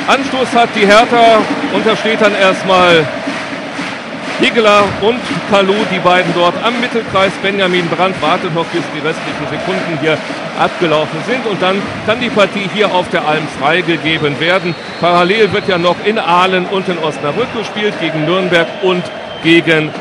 Anstoß hat die Hertha und da steht dann erstmal Hegeler und Kalou, die beiden dort am Mittelkreis. Benjamin Brandt wartet noch, bis die restlichen Sekunden hier abgelaufen sind und dann kann die Partie hier auf der Alm freigegeben werden. Parallel wird ja noch in Aalen und in Osnabrück gespielt gegen Nürnberg und gegen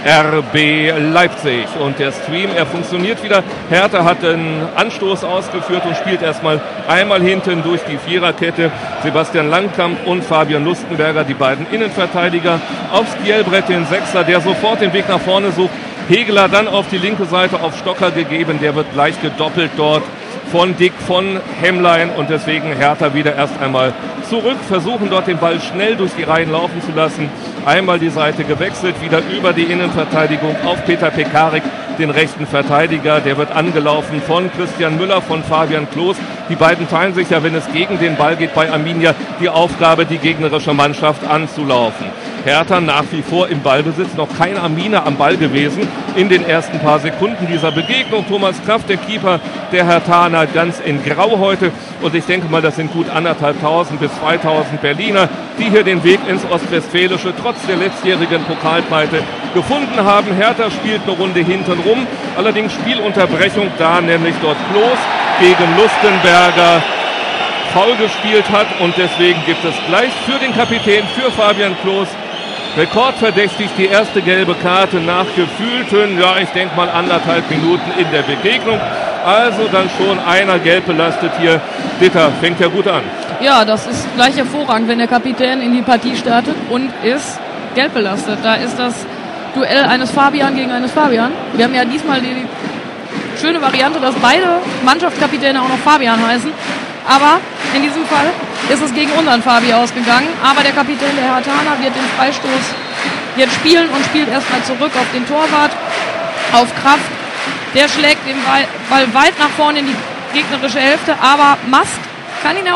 RB Leipzig. Und der Stream, er funktioniert wieder. Hertha hat einen Anstoß ausgeführt und spielt erstmal einmal hinten durch die Viererkette. Sebastian Langkamp und Fabian Lustenberger, die beiden Innenverteidiger. Aufs Spielbrett den Sechser, der sofort den Weg nach vorne sucht. Hegeler dann auf die linke Seite auf Stocker gegeben. Der wird gleich gedoppelt dort von Dick, von Hemmlein und deswegen Hertha wieder erst einmal zurück, versuchen dort den Ball schnell durch die Reihen laufen zu lassen. Einmal die Seite gewechselt, wieder über die Innenverteidigung auf Peter Pekarik, den rechten Verteidiger. Der wird angelaufen von Christian Müller, von Fabian Klos. Die beiden teilen sich ja, wenn es gegen den Ball geht, bei Arminia die Aufgabe, die gegnerische Mannschaft anzulaufen. Hertha nach wie vor im Ballbesitz, noch kein Arminia am Ball gewesen in den ersten paar Sekunden dieser Begegnung. Thomas Kraft, der Keeper der Herthaner, ganz in Grau heute. Und ich denke mal, das sind gut 1.500 bis 2.000 Berliner, die hier den Weg ins Ostwestfälische trotz der letztjährigen Pokalpleite gefunden haben. Hertha spielt eine Runde hinten rum, allerdings Spielunterbrechung da, nämlich dort Klos gegen Lustenberger faul gespielt hat und deswegen gibt es gleich für den Kapitän, für Fabian Klos, rekordverdächtig die erste gelbe Karte nach gefühlten, ja ich denke mal 1,5 Minuten in der Begegnung. Also dann schon einer gelb belastet hier. Ditter fängt ja gut an. Ja, das ist gleich hervorragend, wenn der Kapitän in die Partie startet und ist gelb belastet. Da ist das Duell eines Fabian gegen eines Fabian. Wir haben ja diesmal die schöne Variante, dass beide Mannschaftskapitäne auch noch Fabian heißen. Aber in diesem Fall ist es gegen unseren Fabi ausgegangen. Aber der Kapitän der Herthaner wird den Freistoß jetzt spielen und spielt erstmal zurück auf den Torwart, auf Kraft. Der schlägt den Ball weit nach vorne in die gegnerische Hälfte. Aber Mast kann ihn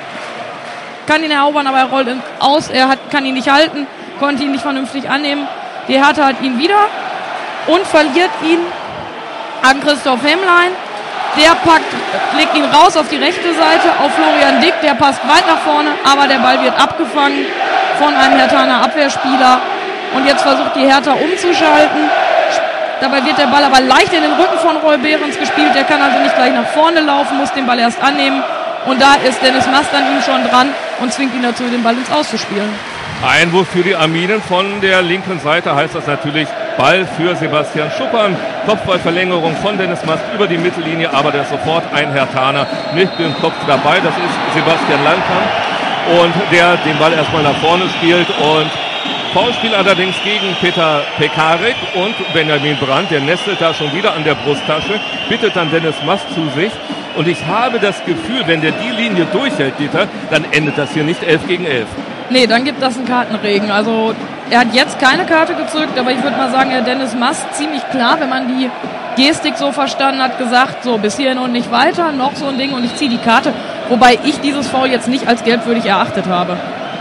erobern, aber er rollt aus. Kann ihn nicht halten, konnte ihn nicht vernünftig annehmen. Die Hertha hat ihn wieder und verliert ihn an Christoph Hemmlein. Der legt ihn raus auf die rechte Seite, auf Florian Dick, der passt weit nach vorne, aber der Ball wird abgefangen von einem Herthaner Abwehrspieler. Und jetzt versucht die Hertha umzuschalten. Dabei wird der Ball aber leicht in den Rücken von Roy Behrens gespielt. Der kann also nicht gleich nach vorne laufen, muss den Ball erst annehmen. Und da ist Dennis Mast an ihm schon dran und zwingt ihn dazu, den Ball ins Aus zu spielen. Einwurf für die Arminen von der linken Seite heißt das natürlich Ball für Sebastian Schuppern. Kopfballverlängerung von Dennis Mast über die Mittellinie, aber der ist sofort ein Herthaner mit dem Kopf dabei. Das ist Sebastian Langkamp und der den Ball erstmal nach vorne spielt und Foulspiel allerdings gegen Peter Pekarik und Benjamin Brandt, der nestelt da schon wieder an der Brusttasche, bittet dann Dennis Mast zu sich. Und ich habe das Gefühl, wenn der die Linie durchhält, Dieter, dann endet das hier nicht 11 gegen 11. Nee, dann gibt das einen Kartenregen. Also er hat jetzt keine Karte gezückt, aber ich würde mal sagen, Herr Dennis Mast ziemlich klar, wenn man die Gestik so verstanden hat, gesagt, so bis hierhin und nicht weiter, noch so ein Ding und ich ziehe die Karte. Wobei ich dieses Foul jetzt nicht als gelbwürdig erachtet habe.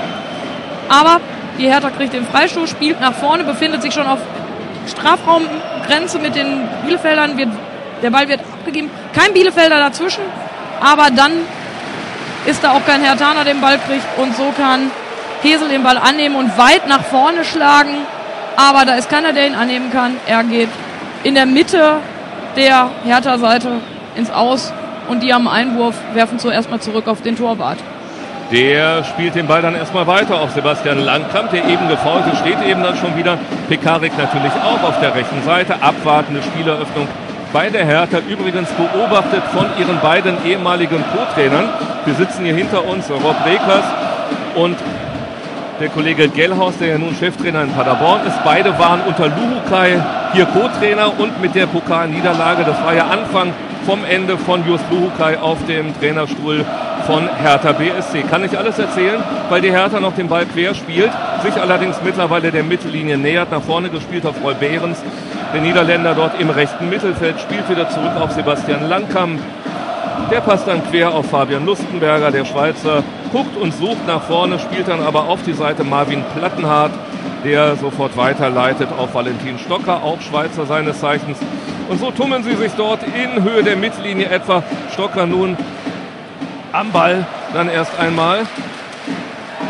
Aber die Hertha kriegt den Freistoß, spielt nach vorne, befindet sich schon auf Strafraumgrenze mit den Bielefeldern. Der Ball wird abgegeben. Kein Bielefelder dazwischen, aber dann ist da auch kein Herthaner, der den Ball kriegt. Und so kann Hesel den Ball annehmen und weit nach vorne schlagen. Aber da ist keiner, der ihn annehmen kann. Er geht in der Mitte der Hertha-Seite ins Aus. Und die am Einwurf werfen zuerst mal zurück auf den Torwart. Der spielt den Ball dann erstmal weiter auf Sebastian Langkamp, der eben gefoult ist, steht eben dann schon wieder. Pekarik natürlich auch auf der rechten Seite. Abwartende Spieleröffnung bei der Hertha. Übrigens beobachtet von ihren beiden ehemaligen Co-Trainern. Wir sitzen hier hinter uns, Rob Rekers und der Kollege Gellhaus, der ja nun Cheftrainer in Paderborn ist. Beide waren unter Luhukai hier Co-Trainer und mit der Pokalniederlage, das war ja Anfang vom Ende von Just Luhukai auf dem Trainerstuhl von Hertha BSC. Kann ich alles erzählen, weil die Hertha noch den Ball quer spielt, sich allerdings mittlerweile der Mittellinie nähert, nach vorne gespielt auf Roy Behrens. Der Niederländer dort im rechten Mittelfeld spielt wieder zurück auf Sebastian Langkamp. Der passt dann quer auf Fabian Lustenberger, der Schweizer guckt und sucht nach vorne, spielt dann aber auf die Seite Marvin Plattenhardt, der sofort weiterleitet auf Valentin Stocker, auch Schweizer seines Zeichens. Und so tummeln sie sich dort in Höhe der Mittellinie etwa. Stocker nun am Ball dann erst einmal.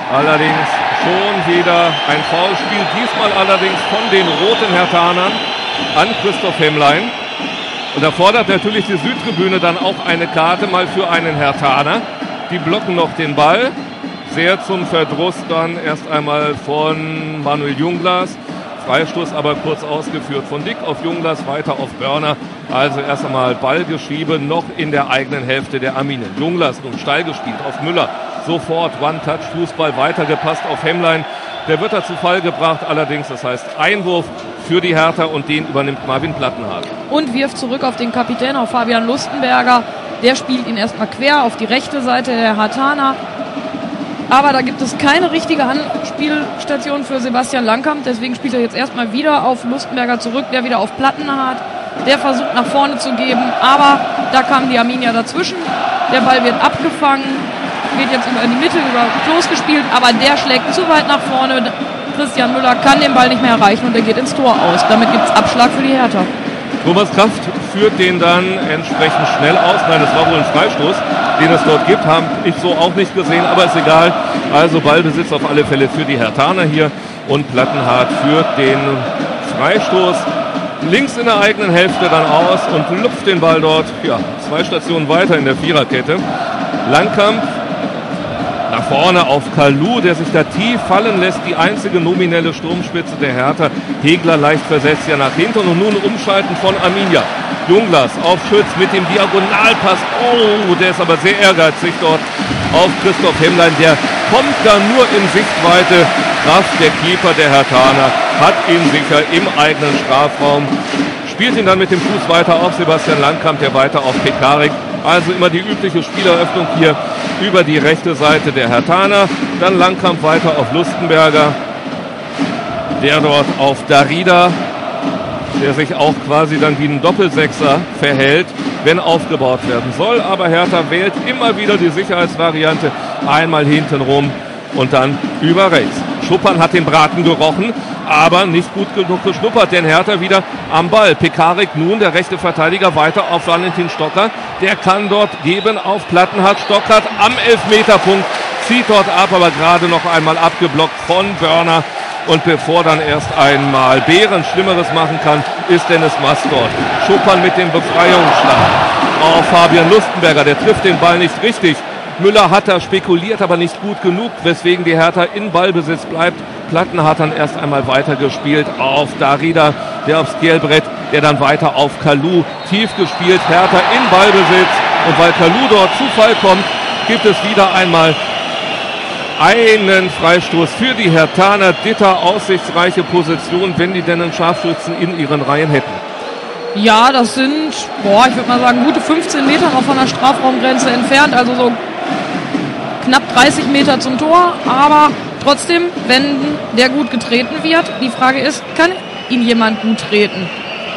Allerdings schon wieder ein Foulspiel, diesmal allerdings von den roten Herthanern an Christoph Hemmlein. Und da fordert natürlich die Südtribüne dann auch eine Karte mal für einen Herthaner. Die blocken noch den Ball. Sehr zum Verdruss dann erst einmal von Manuel Junglas. Freistoß aber kurz ausgeführt von Dick auf Junglas, weiter auf Börner. Also erst einmal Ballgeschiebe noch in der eigenen Hälfte der Arminen. Junglas nun steil gespielt auf Müller. Sofort One-Touch-Fußball weitergepasst auf Hemmlein. Der wird da zu Fall gebracht allerdings. Das heißt Einwurf für die Hertha und den übernimmt Marvin Plattenhardt. Und wirft zurück auf den Kapitän, auf Fabian Lustenberger. Der spielt ihn erstmal quer auf die rechte Seite der Herthaner. Aber da gibt es keine richtige Anspielstation für Sebastian Langkamp. Deswegen spielt er jetzt erstmal wieder auf Lustenberger zurück, der wieder auf Plattenhardt. Der versucht nach vorne zu geben, aber da kam die Arminia dazwischen. Der Ball wird abgefangen, wird jetzt über die Mitte, über Klos gespielt, aber der schlägt zu weit nach vorne. Christian Müller kann den Ball nicht mehr erreichen und er geht ins Tor aus. Damit gibt es Abschlag für die Hertha. Thomas Kraft führt den dann entsprechend schnell aus. Nein, das war wohl ein Freistoß, den es dort gibt. Habe ich so auch nicht gesehen, aber ist egal. Also Ballbesitz auf alle Fälle für die Herthaner hier. Und Plattenhardt führt den Freistoß links in der eigenen Hälfte dann aus und lupft den Ball dort, 2 Stationen weiter in der Viererkette. Langkamp nach vorne auf Kalou, der sich da tief fallen lässt, die einzige nominelle Sturmspitze der Hertha. Hegler leicht versetzt ja nach hinten und nun umschalten von Arminia. Junglas auf Schütz mit dem Diagonalpass. Oh, der ist aber sehr ehrgeizig dort auf Christoph Hemmlein. Der kommt da nur in Sichtweite. Kraft, der Keeper der Herthaner, hat ihn sicher im eigenen Strafraum. Spielt ihn dann mit dem Fuß weiter auf Sebastian Langkamp, der weiter auf Pekarik. Also immer die übliche Spieleröffnung hier über die rechte Seite der Herthaner. Dann Langkamp weiter auf Lustenberger, der dort auf Darida, der sich auch quasi dann wie ein Doppelsechser verhält, wenn aufgebaut werden soll. Aber Hertha wählt immer wieder die Sicherheitsvariante, einmal hinten rum und dann über rechts. Schuppern hat den Braten gerochen, aber nicht gut genug geschnuppert, denn Hertha wieder am Ball. Pekarik nun, der rechte Verteidiger, weiter auf Valentin Stocker. Der kann dort geben auf Plattenhardt. Stockert am Elfmeterpunkt, zieht dort ab, aber gerade noch einmal abgeblockt von Börner. Und bevor dann erst einmal Behrens Schlimmeres machen kann, ist Dennis Mast dort. Schuppern mit dem Befreiungsschlag auf Fabian Lustenberger. Der trifft den Ball nicht richtig. Müller hat da spekuliert, aber nicht gut genug, weswegen die Hertha in Ballbesitz bleibt. Plattenhardt hat dann erst einmal weitergespielt auf Darida, der aufs Skelbrett, der dann weiter auf Kalou tief gespielt. Hertha in Ballbesitz. Und weil Kalou dort zu Fall kommt, gibt es wieder einmal einen Freistoß für die Herthaner. Ditter, aussichtsreiche Position, wenn die denn einen Scharfschützen in ihren Reihen hätten. Ja, das sind, ich würde mal sagen, gute 15 Meter noch von der Strafraumgrenze entfernt. Also so knapp 30 Meter zum Tor. Aber trotzdem, wenn der gut getreten wird, die Frage ist, kann ihn jemand gut treten?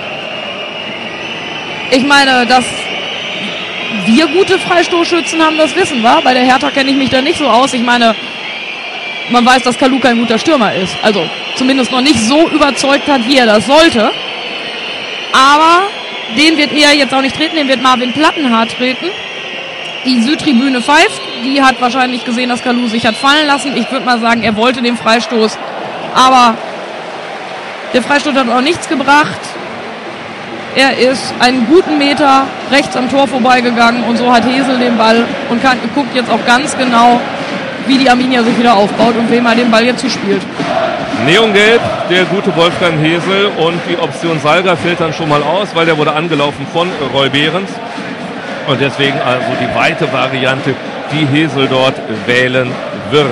Ich meine, dass wir gute Freistoßschützen haben, das wissen wir. Bei der Hertha kenne ich mich da nicht so aus. Ich meine, man weiß, dass Kalou kein guter Stürmer ist. Also zumindest noch nicht so überzeugt hat, wie er das sollte. Aber den wird er jetzt auch nicht treten, den wird Marvin Plattenhardt treten. Die Südtribüne pfeift. Die hat wahrscheinlich gesehen, dass Kalou sich hat fallen lassen. Ich würde mal sagen, er wollte den Freistoß. Aber der Freistoß hat auch nichts gebracht. Er ist einen guten Meter rechts am Tor vorbeigegangen und so hat Hesel den Ball und guckt jetzt auch ganz genau, wie die Arminia sich wieder aufbaut und wem er den Ball jetzt zuspielt. Neongelb, der gute Wolfgang Hesel, und die Option Salga fällt dann schon mal aus, weil der wurde angelaufen von Roy Behrens. Und deswegen also die weite Variante, die Hesel dort wählen wird.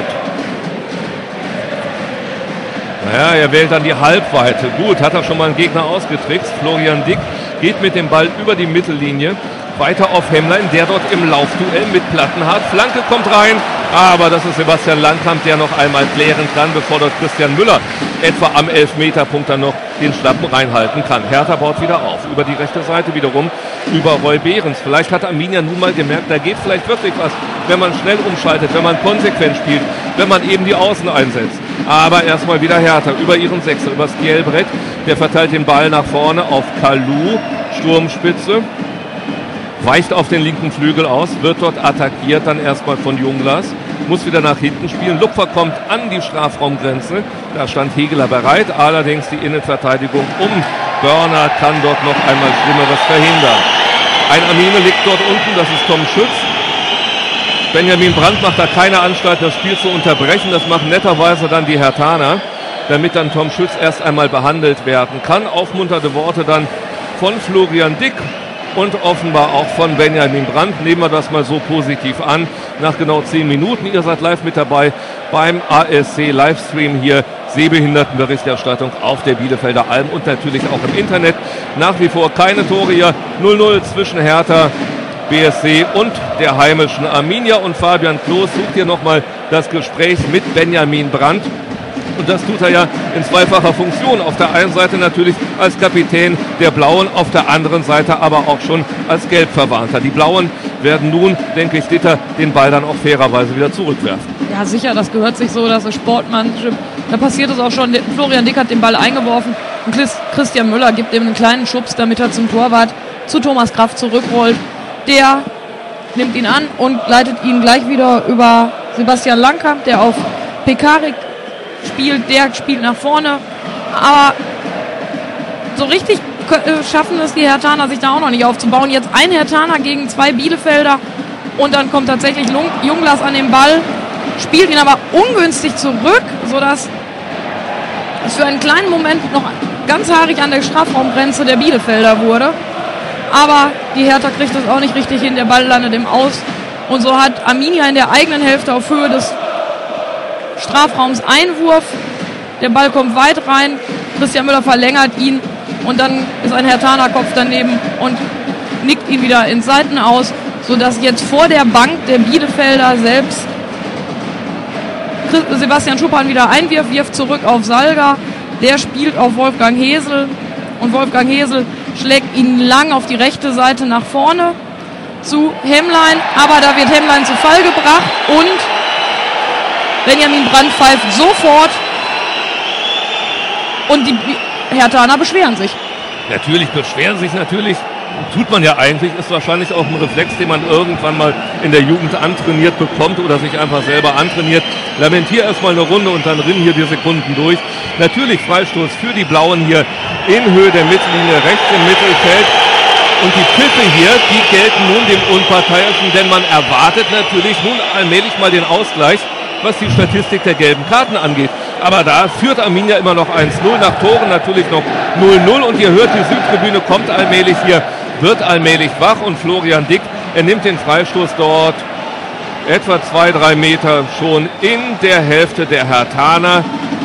Naja, er wählt dann die Halbweite. Gut, hat er schon mal einen Gegner ausgetrickst. Florian Dick geht mit dem Ball über die Mittellinie. Weiter auf Hemmlein, der dort im Laufduell mit Plattenhardt. Flanke kommt rein, aber das ist Sebastian Langkamp, der noch einmal klären kann, bevor dort Christian Müller etwa am Elfmeterpunkt dann noch den Schlappen reinhalten kann. Hertha baut wieder auf. Über die rechte Seite wiederum über Roy Behrens. Vielleicht hat Arminia nun mal gemerkt, da geht vielleicht wirklich was, wenn man schnell umschaltet, wenn man konsequent spielt, wenn man eben die Außen einsetzt. Aber erstmal wieder Hertha über ihren Sechser, über das Skelbrett. Der verteilt den Ball nach vorne auf Kalou, Sturmspitze. Weicht auf den linken Flügel aus, wird dort attackiert, dann erstmal von Junglas. muss wieder nach hinten spielen. Lupfer kommt an die Strafraumgrenze. Da stand Hegeler bereit. Allerdings die Innenverteidigung um Börner kann dort noch einmal Schlimmeres verhindern. Ein Amine liegt dort unten, das ist Tom Schütz. Benjamin Brandt macht da keine Anstalt, das Spiel zu unterbrechen. Das machen netterweise dann die Herthaner, damit dann Tom Schütz erst einmal behandelt werden kann. Aufmunternde Worte dann von Florian Dick und offenbar auch von Benjamin Brandt. Nehmen wir das mal so positiv an. Nach genau 10 Minuten. Ihr seid live mit dabei beim ASC Livestream hier. Sehbehindertenberichterstattung auf der Bielefelder Alm und natürlich auch im Internet. Nach wie vor keine Tore hier. 0-0 zwischen Hertha BSC und der heimischen Arminia. Und Fabian Klos sucht hier nochmal das Gespräch mit Benjamin Brandt. Und das tut er ja in zweifacher Funktion. Auf der einen Seite natürlich als Kapitän der Blauen, auf der anderen Seite aber auch schon als Gelbverwarnter. Die Blauen werden nun, denke ich, Ditter den Ball dann auch fairerweise wieder zurückwerfen. Ja, sicher, das gehört sich so, dass es Sportmannschaft. Da passiert es auch schon. Florian Dick hat den Ball eingeworfen und Christian Müller gibt ihm einen kleinen Schubs, damit er zum Torwart zu Thomas Kraft zurückrollt. Der nimmt ihn an und leitet ihn gleich wieder über Sebastian Langkamp, der auf Pekarik spielt, der spielt nach vorne, aber so richtig schaffen es die Herthaner sich da auch noch nicht aufzubauen. Jetzt ein Herthaner gegen 2 Bielefelder und dann kommt tatsächlich Junglas an den Ball, spielt ihn aber ungünstig zurück, sodass es für einen kleinen Moment noch ganz haarig an der Strafraumgrenze der Bielefelder wurde. Aber die Hertha kriegt es auch nicht richtig hin, der Ball landet im Aus und so hat Arminia in der eigenen Hälfte auf Höhe des Strafraums Einwurf, der Ball kommt weit rein, Christian Müller verlängert ihn und dann ist ein Herthaner Kopf daneben und nickt ihn wieder ins Seiten aus, sodass jetzt vor der Bank der Bielefelder selbst Sebastian Schuppan wieder wirft zurück auf Salga, der spielt auf Wolfgang Hesel und Wolfgang Hesel schlägt ihn lang auf die rechte Seite nach vorne zu Hemmlein, aber da wird Hemmlein zu Fall gebracht und Benjamin Brandt pfeift sofort und die Herthaner beschweren sich. Natürlich beschweren sich, tut man ja eigentlich, ist wahrscheinlich auch ein Reflex, den man irgendwann mal in der Jugend antrainiert bekommt oder sich einfach selber antrainiert. Lamentier erstmal eine Runde und dann rinnen hier die Sekunden durch. Natürlich Freistoß für die Blauen hier in Höhe der Mittellinie, rechts im Mittelfeld. Und die Pfiffe hier, die gelten nun dem Unparteiischen, denn man erwartet natürlich nun allmählich mal den Ausgleich, was die Statistik der gelben Karten angeht. Aber da führt Arminia immer noch 1-0, nach Toren natürlich noch 0-0 und ihr hört, die Südtribüne kommt allmählich hier, wird allmählich wach und Florian Dick, er nimmt den Freistoß dort etwa 2-3 Meter schon in der Hälfte der Herthaner.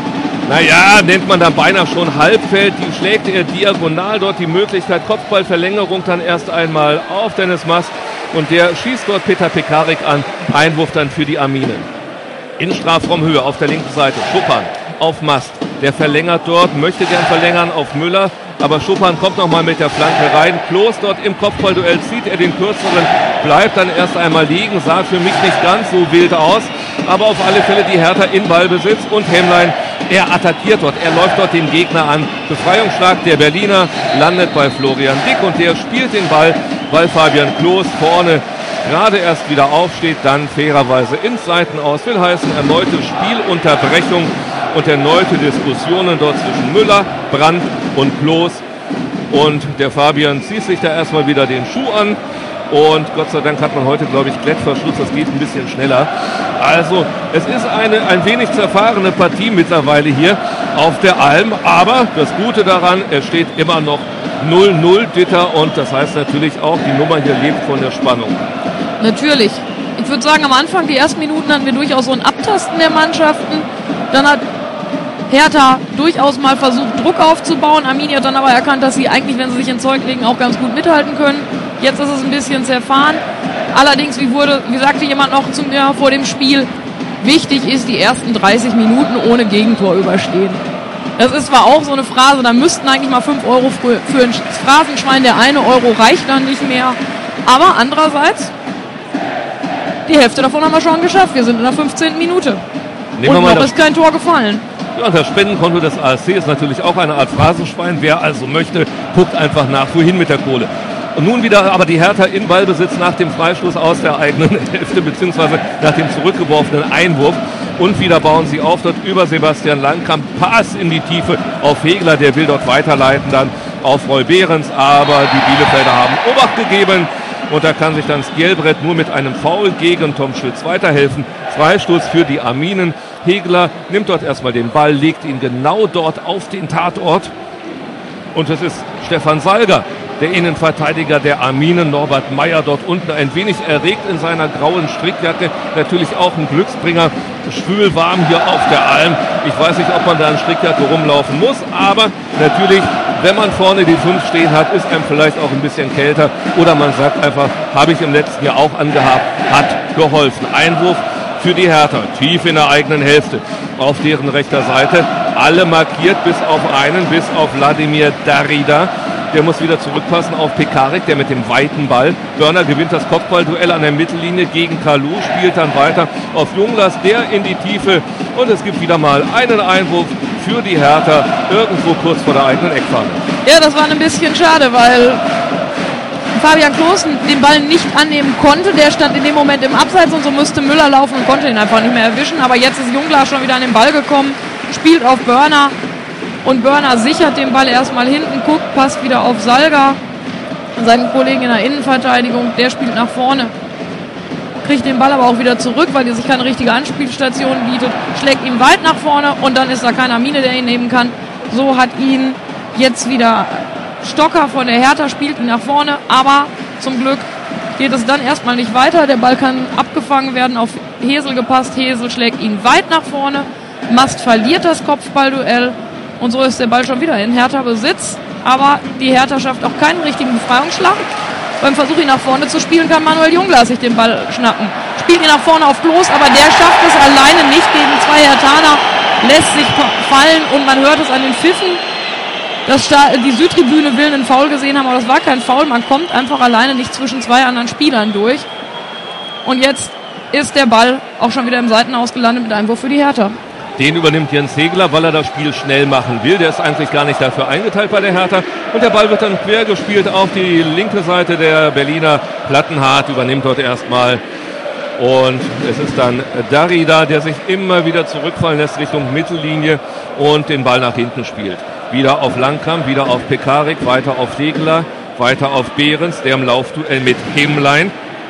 Naja, nennt man dann beinahe schon Halbfeld, die schlägt er diagonal dort die Möglichkeit, Kopfballverlängerung dann erst einmal auf Dennis Mast und der schießt dort Peter Pekarik an, Einwurf dann für die Arminen. In Strafraumhöhe auf der linken Seite. Schuppan auf Mast. Der verlängert dort, möchte gern verlängern auf Müller. Aber Schuppan kommt nochmal mit der Flanke rein. Klos dort im Kopfballduell zieht er den kürzeren, bleibt dann erst einmal liegen. Sah für mich nicht ganz so wild aus. Aber auf alle Fälle die Hertha in Ballbesitz. Und Hemmlein, er attackiert dort. Er läuft dort den Gegner an. Befreiungsschlag der Berliner landet bei Florian Dick. Und der spielt den Ball, weil Fabian Klos vorne gerade erst wieder aufsteht, dann fairerweise ins Seitenaus, will heißen erneute Spielunterbrechung und erneute Diskussionen dort zwischen Müller, Brandt und Klos. Und der Fabian zieht sich da erstmal wieder den Schuh an und Gott sei Dank hat man heute, glaube ich, Klettverschluss, das geht ein bisschen schneller. Also es ist eine ein wenig zerfahrene Partie mittlerweile hier auf der Alm, aber das Gute daran, es steht immer noch 0-0 Ditter und das heißt natürlich auch, die Nummer hier lebt von der Spannung. Natürlich. Ich würde sagen, am Anfang, die ersten Minuten hatten wir durchaus so ein Abtasten der Mannschaften. Dann hat Hertha durchaus mal versucht, Druck aufzubauen. Arminia hat dann aber erkannt, dass sie eigentlich, wenn sie sich ins Zeug legen, auch ganz gut mithalten können. Jetzt ist es ein bisschen zerfahren. Allerdings, wie sagte jemand noch zu mir vor dem Spiel, wichtig ist, die ersten 30 Minuten ohne Gegentor überstehen. Das ist zwar auch so eine Phrase, da müssten eigentlich mal 5 Euro für ein Phrasenschwein, der 1 Euro reicht dann nicht mehr. Aber andererseits, die Hälfte davon haben wir schon geschafft. Wir sind in der 15. Minute. Und noch ist kein Tor gefallen. Ja, und das Spendenkonto des ASC ist natürlich auch eine Art Phrasenschwein. Wer also möchte, guckt einfach nach, wohin mit der Kohle. Und nun wieder aber die Hertha in Ballbesitz nach dem Freistoß aus der eigenen Hälfte, beziehungsweise nach dem zurückgeworfenen Einwurf. Und wieder bauen sie auf dort über Sebastian Langkamp. Pass in die Tiefe auf Hegler, der will dort weiterleiten dann auf Roy Behrens. Aber die Bielefelder haben Obacht gegeben. Und da kann sich dann Skjelbred nur mit einem Foul gegen Tom Schütz weiterhelfen. Freistoß für die Arminen. Hegler nimmt dort erstmal den Ball, legt ihn genau dort auf den Tatort. Und es ist Stefan Salger, der Innenverteidiger der Arminen, Norbert Meyer, dort unten ein wenig erregt in seiner grauen Strickjacke. Natürlich auch ein Glücksbringer, schwül warm hier auf der Alm. Ich weiß nicht, ob man da in Strickjacke rumlaufen muss, aber natürlich, wenn man vorne die 5 stehen hat, ist einem vielleicht auch ein bisschen kälter. Oder man sagt einfach, habe ich im letzten Jahr auch angehabt, hat geholfen. Einwurf für die Hertha, tief in der eigenen Hälfte, auf deren rechter Seite. Alle markiert, bis auf einen, bis auf Wladimir Darida. Der muss wieder zurückpassen auf Pekarik, der mit dem weiten Ball. Börner gewinnt das Kopfballduell an der Mittellinie gegen Kalu, spielt dann weiter auf Junglas, der in die Tiefe. Und es gibt wieder mal einen Einwurf für die Hertha, irgendwo kurz vor der eigenen Eckfahne. Ja, das war ein bisschen schade, weil Fabian Klaassen den Ball nicht annehmen konnte. Der stand in dem Moment im Abseits und so musste Müller laufen und konnte ihn einfach nicht mehr erwischen. Aber jetzt ist Junglas schon wieder an den Ball gekommen, spielt auf Börner. Und Börner sichert den Ball erstmal hinten, guckt, passt wieder auf Salga, seinen Kollegen in der Innenverteidigung. Der spielt nach vorne, kriegt den Ball aber auch wieder zurück, weil er sich keine richtige Anspielstation bietet, schlägt ihn weit nach vorne und dann ist da keiner Mine, der ihn nehmen kann. So hat ihn jetzt wieder Stocker von der Hertha, spielt ihn nach vorne, aber zum Glück geht es dann erstmal nicht weiter. Der Ball kann abgefangen werden, auf Hesel gepasst, Hesel schlägt ihn weit nach vorne, Mast verliert das Kopfballduell. Und so ist der Ball schon wieder in Hertha Besitz. Aber die Hertha schafft auch keinen richtigen Befreiungsschlag. Beim Versuch, ihn nach vorne zu spielen, kann Manuel Junglas sich den Ball schnappen. Spielt ihn nach vorne auf Klos, aber der schafft es alleine nicht gegen 2 Herthaner. Lässt sich fallen und man hört es an den Pfiffen, dass die Südtribüne will einen Foul gesehen haben, aber das war kein Foul. Man kommt einfach alleine nicht zwischen 2 anderen Spielern durch. Und jetzt ist der Ball auch schon wieder im Seitenaus gelandet mit Einwurf für die Hertha. Den übernimmt Jens Hegler, weil er das Spiel schnell machen will. Der ist eigentlich gar nicht dafür eingeteilt bei der Hertha. Und der Ball wird dann quer gespielt auf die linke Seite der Berliner. Plattenhardt übernimmt dort erstmal. Und es ist dann Darida, der sich immer wieder zurückfallen lässt Richtung Mittellinie und den Ball nach hinten spielt. Wieder auf Langkamp, wieder auf Pekarik, weiter auf Hegler, weiter auf Behrens, der im Laufduell mit Hemlein.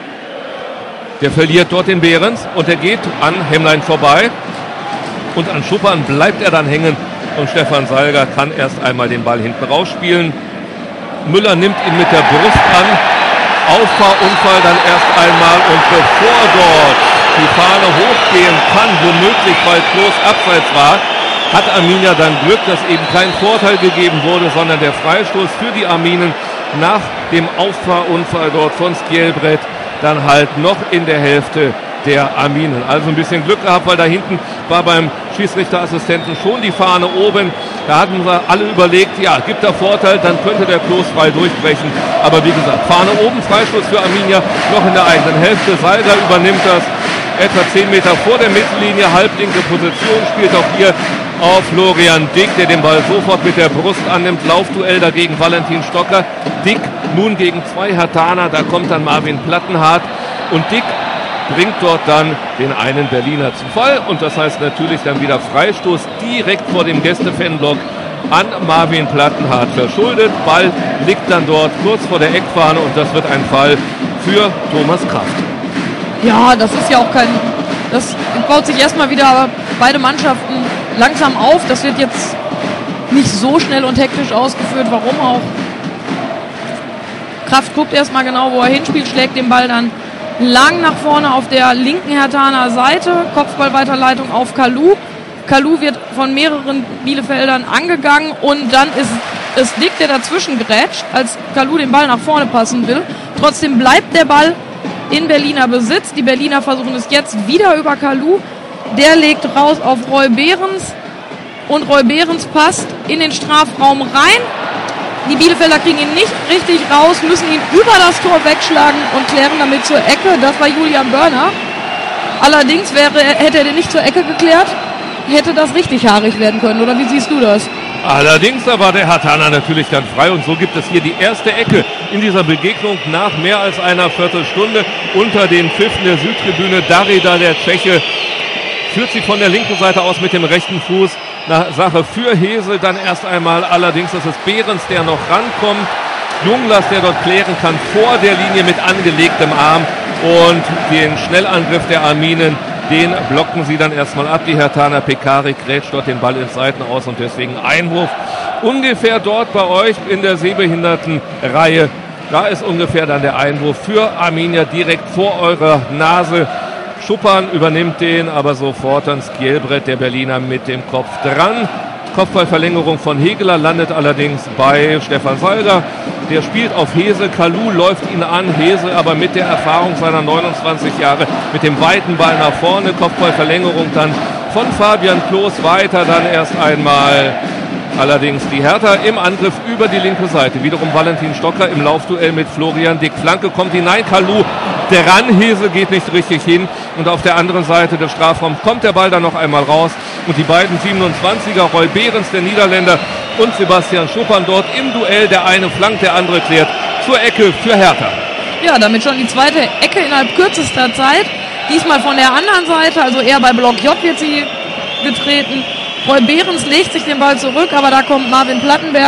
Der verliert dort den Behrens und der geht an Hemlein vorbei. Und an Schuppern bleibt er dann hängen und Stefan Salga kann erst einmal den Ball hinten rausspielen. Müller nimmt ihn mit der Brust an. Auffahrunfall dann erst einmal und bevor dort die Fahne hochgehen kann, womöglich weil Klos abseits war, hat Arminia dann Glück, dass eben kein Vorteil gegeben wurde, sondern der Freistoß für die Arminen nach dem Auffahrunfall dort von Skjelbred dann halt noch in der Hälfte der Arminen. Also ein bisschen Glück gehabt, weil da hinten war beim Schiedsrichterassistenten schon die Fahne oben. Da hatten wir alle überlegt, ja, gibt da Vorteil, dann könnte der Klos frei durchbrechen. Aber wie gesagt, Fahne oben, Freistoß für Arminia, noch in der eigenen Hälfte. Salga übernimmt das etwa 10 Meter vor der Mittellinie, halblinke Position, spielt auch hier auf Florian Dick, der den Ball sofort mit der Brust annimmt. Laufduell dagegen Valentin Stocker. Dick nun gegen 2 Herthaner, da kommt dann Marvin Plattenhardt und Dick bringt dort dann den einen Berliner zu Fall und das heißt natürlich dann wieder Freistoß direkt vor dem Gäste-Fanblock an Marvin Plattenhardt verschuldet. Ball liegt dann dort kurz vor der Eckfahne und das wird ein Fall für Thomas Kraft. Ja, das ist ja auch kein... Das baut sich erstmal wieder beide Mannschaften langsam auf. Das wird jetzt nicht so schnell und hektisch ausgeführt. Warum auch? Kraft guckt erstmal genau, wo er hinspielt, schlägt den Ball dann lang nach vorne auf der linken Herthaner Seite. Kopfballweiterleitung auf Kalu. Kalu wird von mehreren Bielefeldern angegangen und dann ist es Dick, der dazwischen grätscht, als Kalu den Ball nach vorne passen will. Trotzdem bleibt der Ball in Berliner Besitz. Die Berliner versuchen es jetzt wieder über Kalu. Der legt raus auf Roy Behrens und Roy Behrens passt in den Strafraum rein. Die Bielefelder kriegen ihn nicht richtig raus, müssen ihn über das Tor wegschlagen und klären damit zur Ecke. Das war Julian Börner. Allerdings hätte er den nicht zur Ecke geklärt, hätte das richtig haarig werden können. Oder wie siehst du das? Allerdings, da war der Herthaner natürlich dann frei und so gibt es hier die erste Ecke in dieser Begegnung nach mehr als einer Viertelstunde unter den Pfiffen der Südtribüne. Darida, der Tscheche, führt sie von der linken Seite aus mit dem rechten Fuß. Eine Sache für Hesel dann erst einmal. Allerdings ist es Behrens, der noch rankommt. Junglas, der dort klären kann vor der Linie mit angelegtem Arm und den Schnellangriff der Arminen, den blocken sie dann erstmal ab. Die Herthaner. Pekari grätscht dort den Ball ins Seiten aus und deswegen Einwurf. Ungefähr dort bei euch in der Sehbehindertenreihe. Da ist ungefähr dann der Einwurf für Arminia direkt vor eurer Nase. Schuppan übernimmt den, aber sofort dann Skjelbred, der Berliner, mit dem Kopf dran. Kopfballverlängerung von Hegeler landet allerdings bei Stefan Salga. Der spielt auf Hesel. Kalou läuft ihn an. Hesel aber mit der Erfahrung seiner 29 Jahre mit dem weiten Ball nach vorne. Kopfballverlängerung dann von Fabian Klos weiter. Dann erst einmal allerdings die Hertha im Angriff über die linke Seite. Wiederum Valentin Stocker im Laufduell mit Florian Dick. Flanke kommt hinein. Kalou dran. Hesel geht nicht richtig hin. Und auf der anderen Seite des Strafraums kommt der Ball dann noch einmal raus. Und die beiden 27er, Roy Behrens, der Niederländer, und Sebastian Schuppan dort im Duell. Der eine flankt, der andere klärt zur Ecke für Hertha. Ja, damit schon die zweite Ecke innerhalb kürzester Zeit. Diesmal von der anderen Seite, also eher bei Block J wird sie getreten. Roy Behrens legt sich den Ball zurück, aber da kommt Marvin Plattenhardt,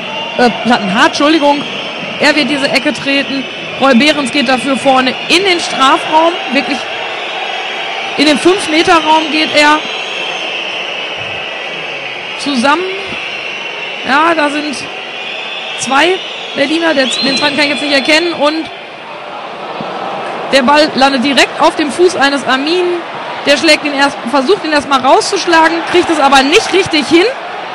er wird diese Ecke treten. Roy Behrens geht dafür vorne in den Strafraum, wirklich in den 5-Meter-Raum geht er zusammen. Ja, da sind zwei Berliner, den zweiten kann ich jetzt nicht erkennen, und der Ball landet direkt auf dem Fuß eines Amin. Der versucht ihn erstmal rauszuschlagen, kriegt es aber nicht richtig hin.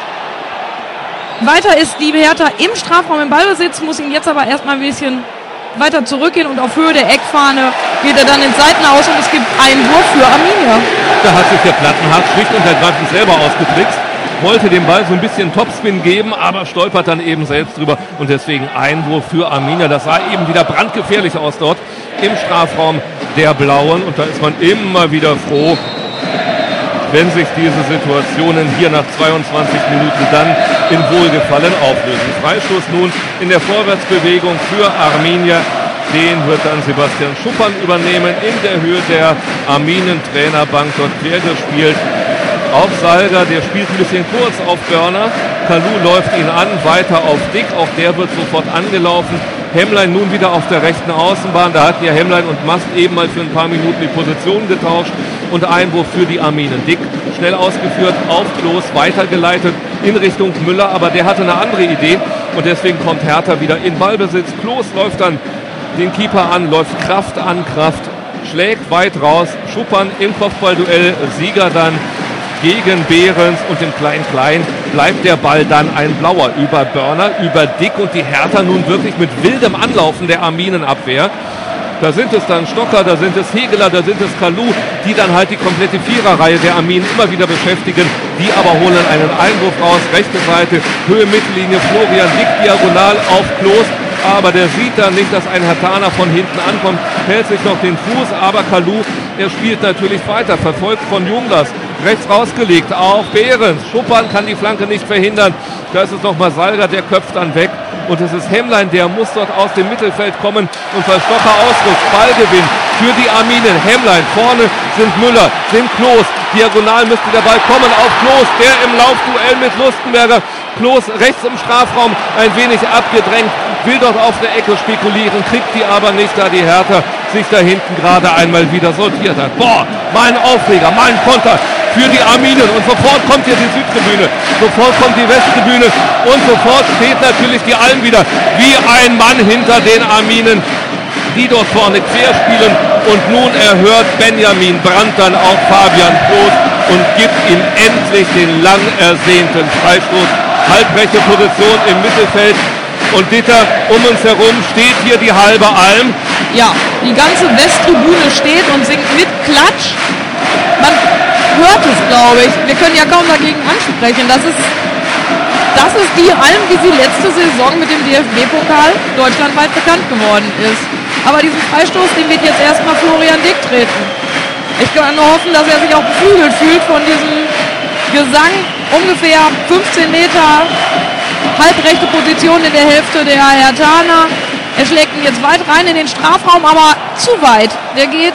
Weiter ist die Hertha im Strafraum im Ballbesitz, muss ihn jetzt aber erstmal ein bisschen weiter zurückgehen und auf Höhe der Eckfahne geht er dann ins Seitenaus und es gibt Einwurf für Arminia. Da hat sich der Plattenhardt schlicht und ergreifend selber ausgetrickst, wollte dem Ball so ein bisschen Topspin geben, aber stolpert dann eben selbst drüber und deswegen Einwurf für Arminia. Das sah eben wieder brandgefährlich aus dort im Strafraum der Blauen und da ist man immer wieder froh, wenn sich diese Situationen hier nach 22 Minuten dann in Wohlgefallen auflösen. Freistoß nun in der Vorwärtsbewegung für Arminia. Den wird dann Sebastian Schuppan übernehmen in der Höhe der Arminen-Trainerbank. Dort quer gespielt auf Salga, der spielt ein bisschen kurz auf Börner. Kalou läuft ihn an, weiter auf Dick, auch der wird sofort angelaufen. Hemmlein nun wieder auf der rechten Außenbahn, da hatten ja Hemmlein und Mast eben mal für ein paar Minuten die Position getauscht und Einwurf für die Arminen. Dick schnell ausgeführt, auf Klos, weitergeleitet in Richtung Müller, aber der hatte eine andere Idee und deswegen kommt Hertha wieder in Ballbesitz. Klos läuft dann den Keeper an, läuft Kraft an Kraft, schlägt weit raus, Schuppan im Kopfballduell, Sieger dann gegen Behrens und im Klein-Klein bleibt der Ball dann ein blauer über Börner, über Dick und die Hertha nun wirklich mit wildem Anlaufen der Arminenabwehr. Da sind es dann Stocker, da sind es Hegeler, da sind es Kalou, die dann halt die komplette Viererreihe der Arminen immer wieder beschäftigen. Die aber holen einen Einwurf raus, rechte Seite, Höhe Mittellinie, Florian Dick diagonal auf Klos. Aber der sieht dann nicht, dass ein Herthaner von hinten ankommt, hält sich noch den Fuß, aber Kalou, er spielt natürlich weiter, verfolgt von Junglas, rechts rausgelegt, auf Behrens, Schuppan kann die Flanke nicht verhindern, da ist es nochmal Salga, der köpft dann weg und es ist Hemmlein, der muss dort aus dem Mittelfeld kommen und weil Stocker ausrückt, Ballgewinn für die Arminen, Hemmlein, vorne sind Müller, sind Klos, diagonal müsste der Ball kommen auf Klos, der im Laufduell mit Lustenberger, Klos rechts im Strafraum ein wenig abgedrängt, will dort auf der Ecke spekulieren, kriegt die aber nicht, da die Hertha sich da hinten gerade einmal wieder sortiert hat. Boah, mein Aufreger, mein Konter für die Arminen und sofort kommt hier die Südtribüne, sofort kommt die Westtribüne und sofort steht natürlich die Alm wieder wie ein Mann hinter den Arminen, die dort vorne quer spielen und nun erhört Benjamin Brandt dann auch Fabian Klos und gibt ihm endlich den lang ersehnten Freistoß. Halbrechte Position im Mittelfeld. Und Dieter, um uns herum steht hier die halbe Alm. Ja, die ganze Westtribüne steht und singt mit Klatsch. Man hört es, glaube ich. Wir können ja kaum dagegen ansprechen. Das ist die Alm, wie sie letzte Saison mit dem DFB-Pokal deutschlandweit bekannt geworden ist. Aber diesen Freistoß, den wird jetzt erstmal Florian Dick treten. Ich kann nur hoffen, dass er sich auch beflügelt fühlt von diesem Gesang, ungefähr 15 Meter, halbrechte Position in der Hälfte der Herthaner. Er schlägt ihn jetzt weit rein in den Strafraum, aber zu weit. Der geht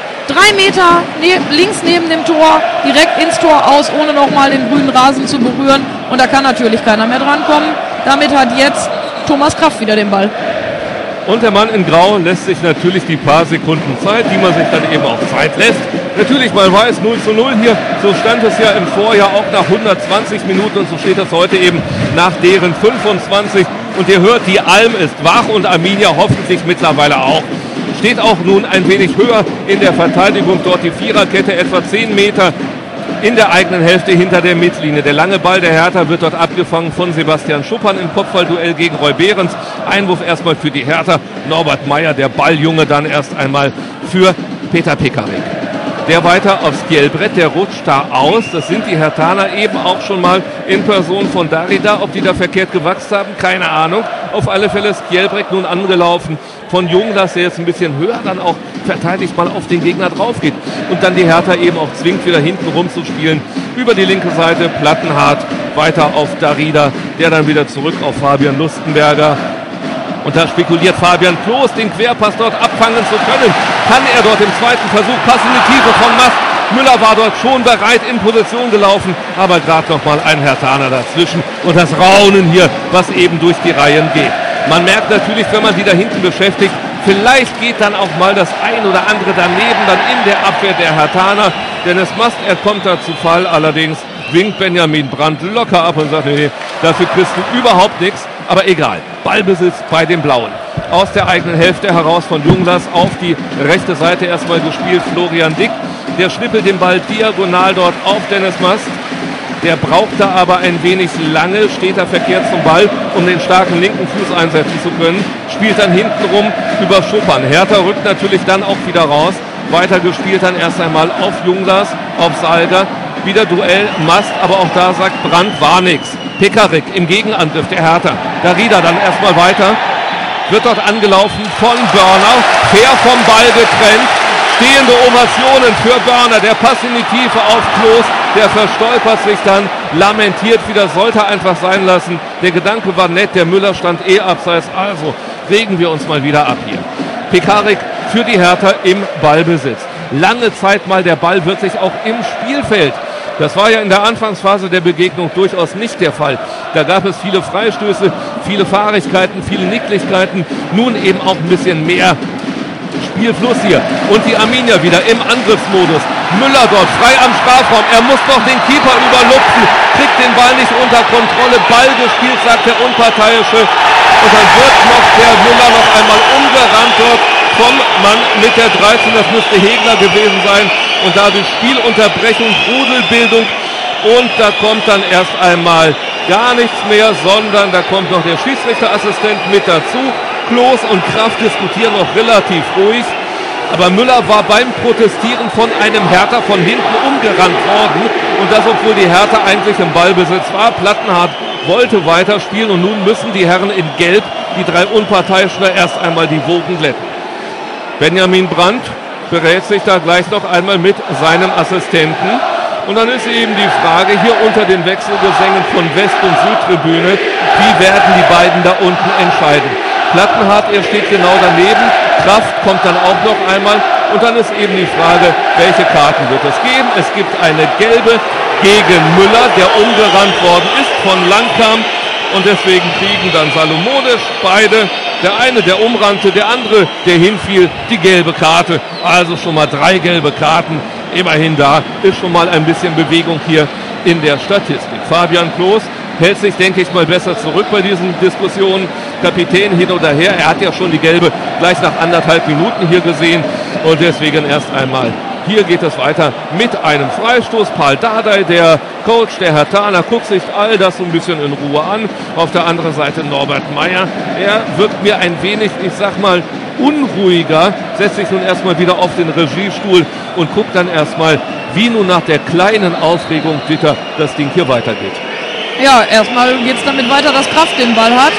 3 Meter links neben dem Tor, direkt ins Tor aus, ohne nochmal den grünen Rasen zu berühren. Und da kann natürlich keiner mehr drankommen. Damit hat jetzt Thomas Kraft wieder den Ball. Und der Mann in Grau lässt sich natürlich die paar Sekunden Zeit, die man sich dann eben auch Zeit lässt. Natürlich, man weiß 0:0 hier, so stand es ja im Vorjahr auch nach 120 Minuten und so steht es heute eben nach deren 25. Und ihr hört, die Alm ist wach und Arminia hoffentlich mittlerweile auch. Steht auch nun ein wenig höher in der Verteidigung, dort die Viererkette etwa 10 Meter in der eigenen Hälfte hinter der Mittellinie. Der lange Ball der Hertha wird dort abgefangen von Sebastian Schuppan im Kopfballduell gegen Roy Behrens. Einwurf erstmal für die Hertha. Norbert Meyer, der Balljunge, dann erst einmal für Peter Pekarik. Der weiter aufs Skjelbrett, der rutscht da aus. Das sind die Herthaner eben auch schon mal in Person von Darida. Ob die da verkehrt gewachsen haben, keine Ahnung. Auf alle Fälle Skjelbrett nun angelaufen von Junglas, der jetzt ein bisschen höher dann auch verteidigt mal auf den Gegner drauf geht. Und dann die Hertha eben auch zwingt, wieder hinten rumzuspielen. Über die linke Seite Plattenhardt, weiter auf Darida, der dann wieder zurück auf Fabian Lustenberger. Und da spekuliert Fabian Klos, den Querpass dort abfangen zu können. Kann er dort im zweiten Versuch, Pass in die Tiefe von Mast. Müller war dort schon bereit in Position gelaufen, aber gerade noch mal ein Herthaner dazwischen. Und das Raunen hier, was eben durch die Reihen geht. Man merkt natürlich, wenn man die da hinten beschäftigt, vielleicht geht dann auch mal das ein oder andere daneben, dann in der Abwehr der Herthaner. Dennis Mast, er kommt da zu Fall, allerdings winkt Benjamin Brandt locker ab und sagt, nee, dafür kriegst du überhaupt nichts. Aber egal, Ballbesitz bei den Blauen. Aus der eigenen Hälfte heraus von Junglas auf die rechte Seite erstmal gespielt. Florian Dick, der schnippelt den Ball diagonal dort auf Dennis Mast. Der braucht da aber ein wenig lange, steht da verkehrt zum Ball, um den starken linken Fuß einsetzen zu können. Spielt dann hinten rum über Schuppan. Hertha rückt natürlich dann auch wieder raus. Weiter gespielt dann erst einmal auf Junglas, auf Salga. Wieder Duell, Mast, aber auch da sagt Brandt, war nix. Pekarik im Gegenangriff der Hertha. Darida dann erstmal weiter. Wird dort angelaufen von Börner. Fair vom Ball getrennt. Stehende Ovationen für Börner. Der Pass in die Tiefe auf Klos. Der verstolpert sich dann. Lamentiert wieder. Sollte einfach sein lassen. Der Gedanke war nett. Der Müller stand abseits. Also regen wir uns mal wieder ab hier. Pekarik für die Hertha im Ballbesitz. Lange Zeit mal der Ball wirklich auch im Spielfeld. Das war ja in der Anfangsphase der Begegnung durchaus nicht der Fall. Da gab es viele Freistöße, viele Fahrigkeiten, viele Nicklichkeiten. Nun eben auch ein bisschen mehr Spielfluss hier. Und die Arminia wieder im Angriffsmodus. Müller dort frei am Strafraum. Er muss noch den Keeper überlupfen. Kriegt den Ball nicht unter Kontrolle. Ball gespielt, sagt der Unparteiische. Und dann wird noch der Müller noch einmal umgerannt dort vom Mann mit der 13. Das müsste Hegler gewesen sein. Und da die Spielunterbrechung, Rudelbildung. Und da kommt dann erst einmal gar nichts mehr, sondern da kommt noch der Schiedsrichterassistent mit dazu. Klos und Kraft diskutieren noch relativ ruhig. Aber Müller war beim Protestieren von einem Hertha von hinten umgerannt worden. Und das, obwohl die Hertha eigentlich im Ballbesitz war. Plattenhardt wollte weiterspielen und nun müssen die Herren in Gelb, die drei Unparteiischen, erst einmal die Wogen glätten. Benjamin Brandt berät sich da gleich noch einmal mit seinem Assistenten. Und dann ist eben die Frage hier unter den Wechselgesängen von West- und Südtribüne, wie werden die beiden da unten entscheiden? Plattenhardt, er steht genau daneben, Kraft kommt dann auch noch einmal und dann ist eben die Frage, welche Karten wird es geben? Es gibt eine gelbe gegen Müller, der umgerannt worden ist von Langkamp und deswegen kriegen dann Salomonisch beide, der eine, der umrannte, der andere, der hinfiel, die gelbe Karte. Also schon mal 3 gelbe Karten. Immerhin da ist schon mal ein bisschen Bewegung hier in der Statistik. Fabian Klos hält sich, denke ich mal, besser zurück bei diesen Diskussionen. Kapitän hin oder her, er hat ja schon die gelbe gleich nach 1,5 Minuten hier gesehen und deswegen erst einmal. Hier geht es weiter mit einem Freistoß. Paul Dardai, der Coach der Herthaner, guckt sich all das so ein bisschen in Ruhe an. Auf der anderen Seite Norbert Meyer. Er wirkt mir ein wenig, ich sag mal, unruhiger, setzt sich nun erstmal wieder auf den Regiestuhl und guckt dann erstmal, wie nun nach der kleinen Aufregung Ditter das Ding hier weitergeht. Ja, erstmal geht es damit weiter, dass Kraft den Ball hat.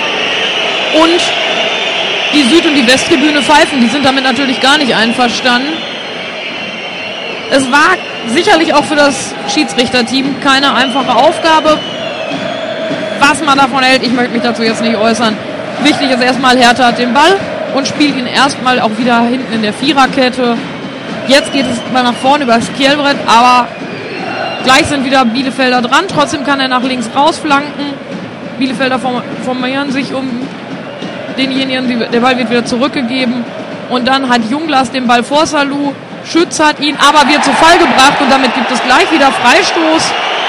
Und die Süd- und die Westtribüne pfeifen. Die sind damit natürlich gar nicht einverstanden. Es war sicherlich auch für das Schiedsrichterteam keine einfache Aufgabe. Was man davon hält, ich möchte mich dazu jetzt nicht äußern. Wichtig ist erstmal, Hertha hat den Ball und spielt ihn erstmal auch wieder hinten in der Viererkette. Jetzt geht es mal nach vorne über das Kehlbrett, aber gleich sind wieder Bielefelder dran. Trotzdem kann er nach links rausflanken. Bielefelder formieren sich um denjenigen, der Ball wird wieder zurückgegeben. Und dann hat Junglas den Ball vor Salou. Schütz hat ihn, aber wird zu Fall gebracht und damit gibt es gleich wieder Freistoß.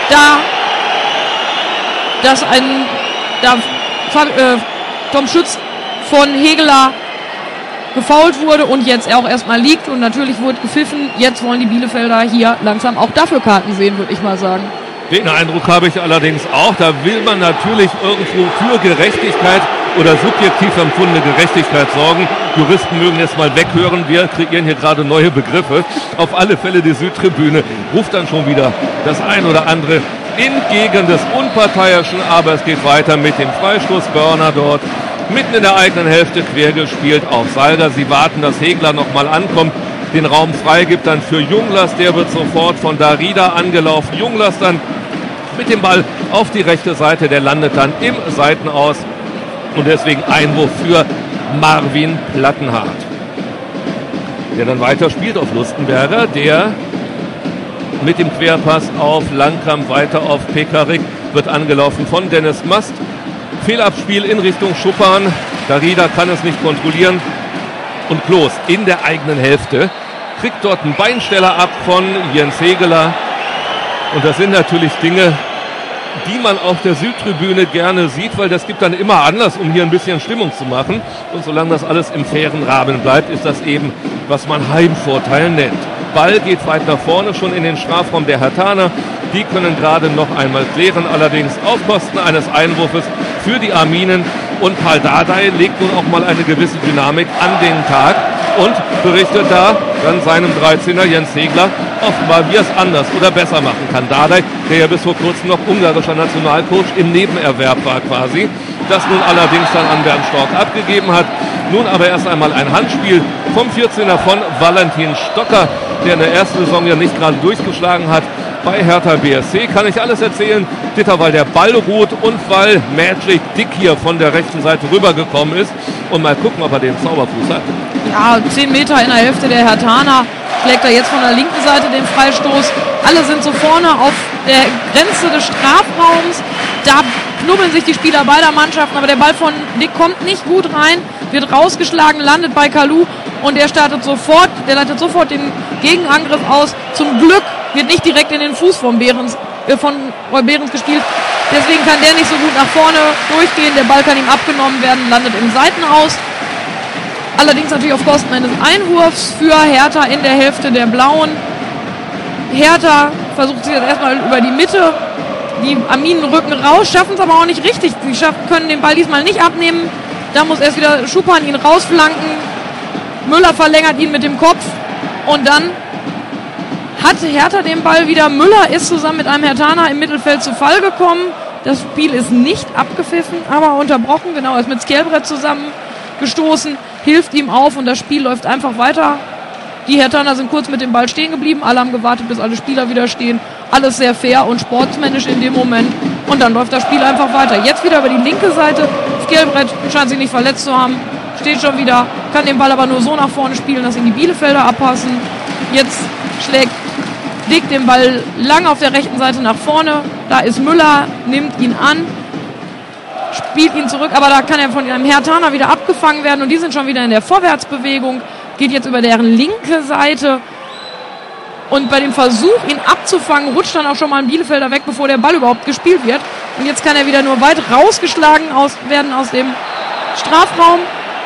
Tom Schütz von Hegeler gefoult wurde und jetzt auch erstmal liegt und natürlich wurde gepfiffen. Jetzt wollen die Bielefelder hier langsam auch dafür Karten sehen, würde ich mal sagen. Den Eindruck habe ich allerdings auch. Da will man natürlich irgendwo für Gerechtigkeit oder subjektiv empfundene Gerechtigkeit sorgen. Juristen mögen jetzt mal weghören. Wir kreieren hier gerade neue Begriffe. Auf alle Fälle die Südtribüne ruft dann schon wieder das ein oder andere entgegen des Unparteiischen. Aber es geht weiter mit dem Freistoß. Börner dort mitten in der eigenen Hälfte quer gespielt auf Salga. Sie warten, dass Hegler nochmal ankommt, den Raum freigibt dann für Junglas. Der wird sofort von Darida angelaufen. Junglas dann mit dem Ball auf die rechte Seite. Der landet dann im Seitenaus. Und deswegen Einwurf für Marvin Plattenhardt. Der dann weiter spielt auf Lustenberger. Der mit dem Querpass auf Langkamp weiter auf Pekarik. Wird angelaufen von Dennis Mast. Fehlabspiel in Richtung Schuppan. Darida kann es nicht kontrollieren. Und Klos in der eigenen Hälfte kriegt dort einen Beinsteller ab von Jens Hegeler. Und das sind natürlich Dinge, die man auf der Südtribüne gerne sieht, weil das gibt dann immer Anlass, um hier ein bisschen Stimmung zu machen. Und solange das alles im fairen Rahmen bleibt, ist das eben, was man Heimvorteil nennt. Ball geht weit nach vorne, schon in den Strafraum der Herthaner. Die können gerade noch einmal klären, allerdings auf Kosten eines Einwurfes für die Arminen. Und Paul Dardai legt nun auch mal eine gewisse Dynamik an den Tag und berichtet da dann seinem 13er Jens Hegler offenbar, wie er es anders oder besser machen kann. Dardai, der ja bis vor kurzem noch ungarischer Nationalcoach im Nebenerwerb war quasi, das nun allerdings dann an Bernd Stork abgegeben hat. Nun aber erst einmal ein Handspiel vom 14er von Valentin Stocker, der in der ersten Saison ja nicht gerade durchgeschlagen hat. Bei Hertha BSC kann ich alles erzählen. Ditter, weil der Ball ruht und weil Magic Dick hier von der rechten Seite rübergekommen ist. Und mal gucken, ob er den Zauberfuß hat. Ja, 10 Meter in der Hälfte der Herthaner. Schlägt er jetzt von der linken Seite den Freistoß. Alle sind so vorne auf der Grenze des Strafraums. Da knubbeln sich die Spieler beider Mannschaften. Aber der Ball von Dick kommt nicht gut rein. Wird rausgeschlagen, landet bei Kalou. Und der leitet sofort den Gegenangriff aus. Zum Glück wird nicht direkt in den Fuß von Roy Behrens gespielt. Deswegen kann der nicht so gut nach vorne durchgehen. Der Ball kann ihm abgenommen werden, landet im Seitenaus. Allerdings natürlich auf Kosten eines Einwurfs für Hertha in der Hälfte der Blauen. Hertha versucht sich jetzt erstmal über die Mitte. Die Arminen rücken raus, schaffen es aber auch nicht richtig. Sie können den Ball diesmal nicht abnehmen. Da muss erst wieder Schuppan ihn rausflanken. Müller verlängert ihn mit dem Kopf. Und dann hat Hertha den Ball wieder. Müller ist zusammen mit einem Herthaner im Mittelfeld zu Fall gekommen. Das Spiel ist nicht abgepfiffen, aber unterbrochen. Genau, er ist mit Skelbrett zusammengestoßen, hilft ihm auf und das Spiel läuft einfach weiter. Die Herthaner sind kurz mit dem Ball stehen geblieben. Alle haben gewartet, bis alle Spieler wieder stehen. Alles sehr fair und sportsmännisch in dem Moment. Und dann läuft das Spiel einfach weiter. Jetzt wieder über die linke Seite. Skelbrett scheint sich nicht verletzt zu haben. Steht schon wieder, kann den Ball aber nur so nach vorne spielen, dass ihn die Bielefelder abpassen. Jetzt schlägt Dick den Ball lang auf der rechten Seite nach vorne. Da ist Müller, nimmt ihn an, spielt ihn zurück, aber da kann er von einem Herthaner wieder abgefangen werden und die sind schon wieder in der Vorwärtsbewegung. Geht jetzt über deren linke Seite und bei dem Versuch, ihn abzufangen, rutscht dann auch schon mal ein Bielefelder weg, bevor der Ball überhaupt gespielt wird. Und jetzt kann er wieder nur weit rausgeschlagen werden aus dem Strafraum.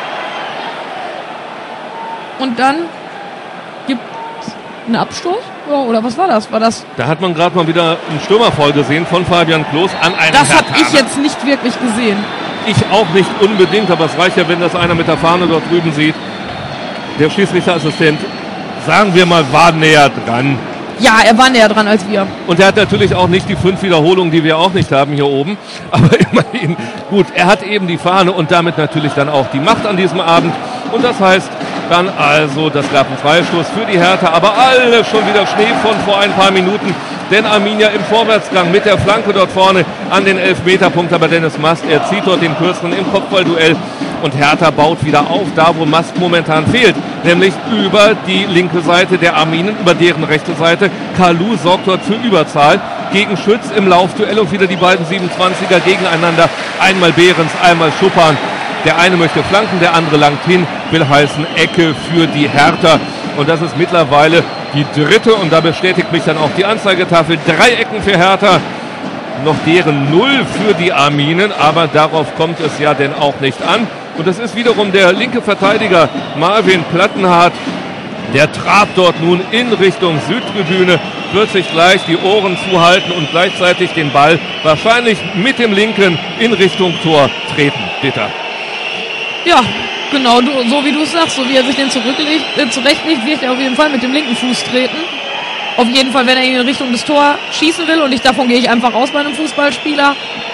Und dann gibt es einen Abstoß? Oh, oder was war das? Da hat man gerade mal wieder einen Stürmerfall gesehen von Fabian Klos an einem Das habe ich jetzt nicht wirklich gesehen. Ich auch nicht unbedingt, aber es reicht ja, wenn das einer mit der Fahne dort drüben sieht. Der Schiedsrichterassistent, sagen wir mal, war näher dran. Ja, er war näher dran als wir. Und er hat natürlich auch nicht die 5 Wiederholungen, die wir auch nicht haben hier oben. Aber immerhin, gut, er hat eben die Fahne und damit natürlich dann auch die Macht an diesem Abend. Und das heißt, Dann also, das gab einen Freistoß für die Hertha, aber alle schon wieder Schnee von vor ein paar Minuten. Denn Arminia im Vorwärtsgang mit der Flanke dort vorne an den Elfmeterpunkt. Aber Dennis Mast, er zieht dort den Kürzeren im Kopfballduell. Und Hertha baut wieder auf, da wo Mast momentan fehlt. Nämlich über die linke Seite der Arminen, über deren rechte Seite. Kalou sorgt dort für Überzahl gegen Schütz im Laufduell. Und wieder die beiden 27er gegeneinander. Einmal Behrens, einmal Schuppan. Der eine möchte flanken, der andere langt hin. Will heißen Ecke für die Hertha. Und das ist mittlerweile die dritte, und da bestätigt mich dann auch die Anzeigetafel, 3 Ecken für Hertha, noch deren 0 für die Arminen, aber darauf kommt es ja denn auch nicht an. Und das ist wiederum der linke Verteidiger Marvin Plattenhardt, der trabt dort nun in Richtung Südtribüne, wird sich gleich die Ohren zuhalten und gleichzeitig den Ball wahrscheinlich mit dem linken in Richtung Tor treten. Bitte. Ja, genau, so wie du es sagst, so wie er sich den zurechtlegt, wird er auf jeden Fall mit dem linken Fuß treten. Auf jeden Fall, wenn er in Richtung des Tor schießen will, und davon gehe ich einfach aus bei einem Fußballspieler.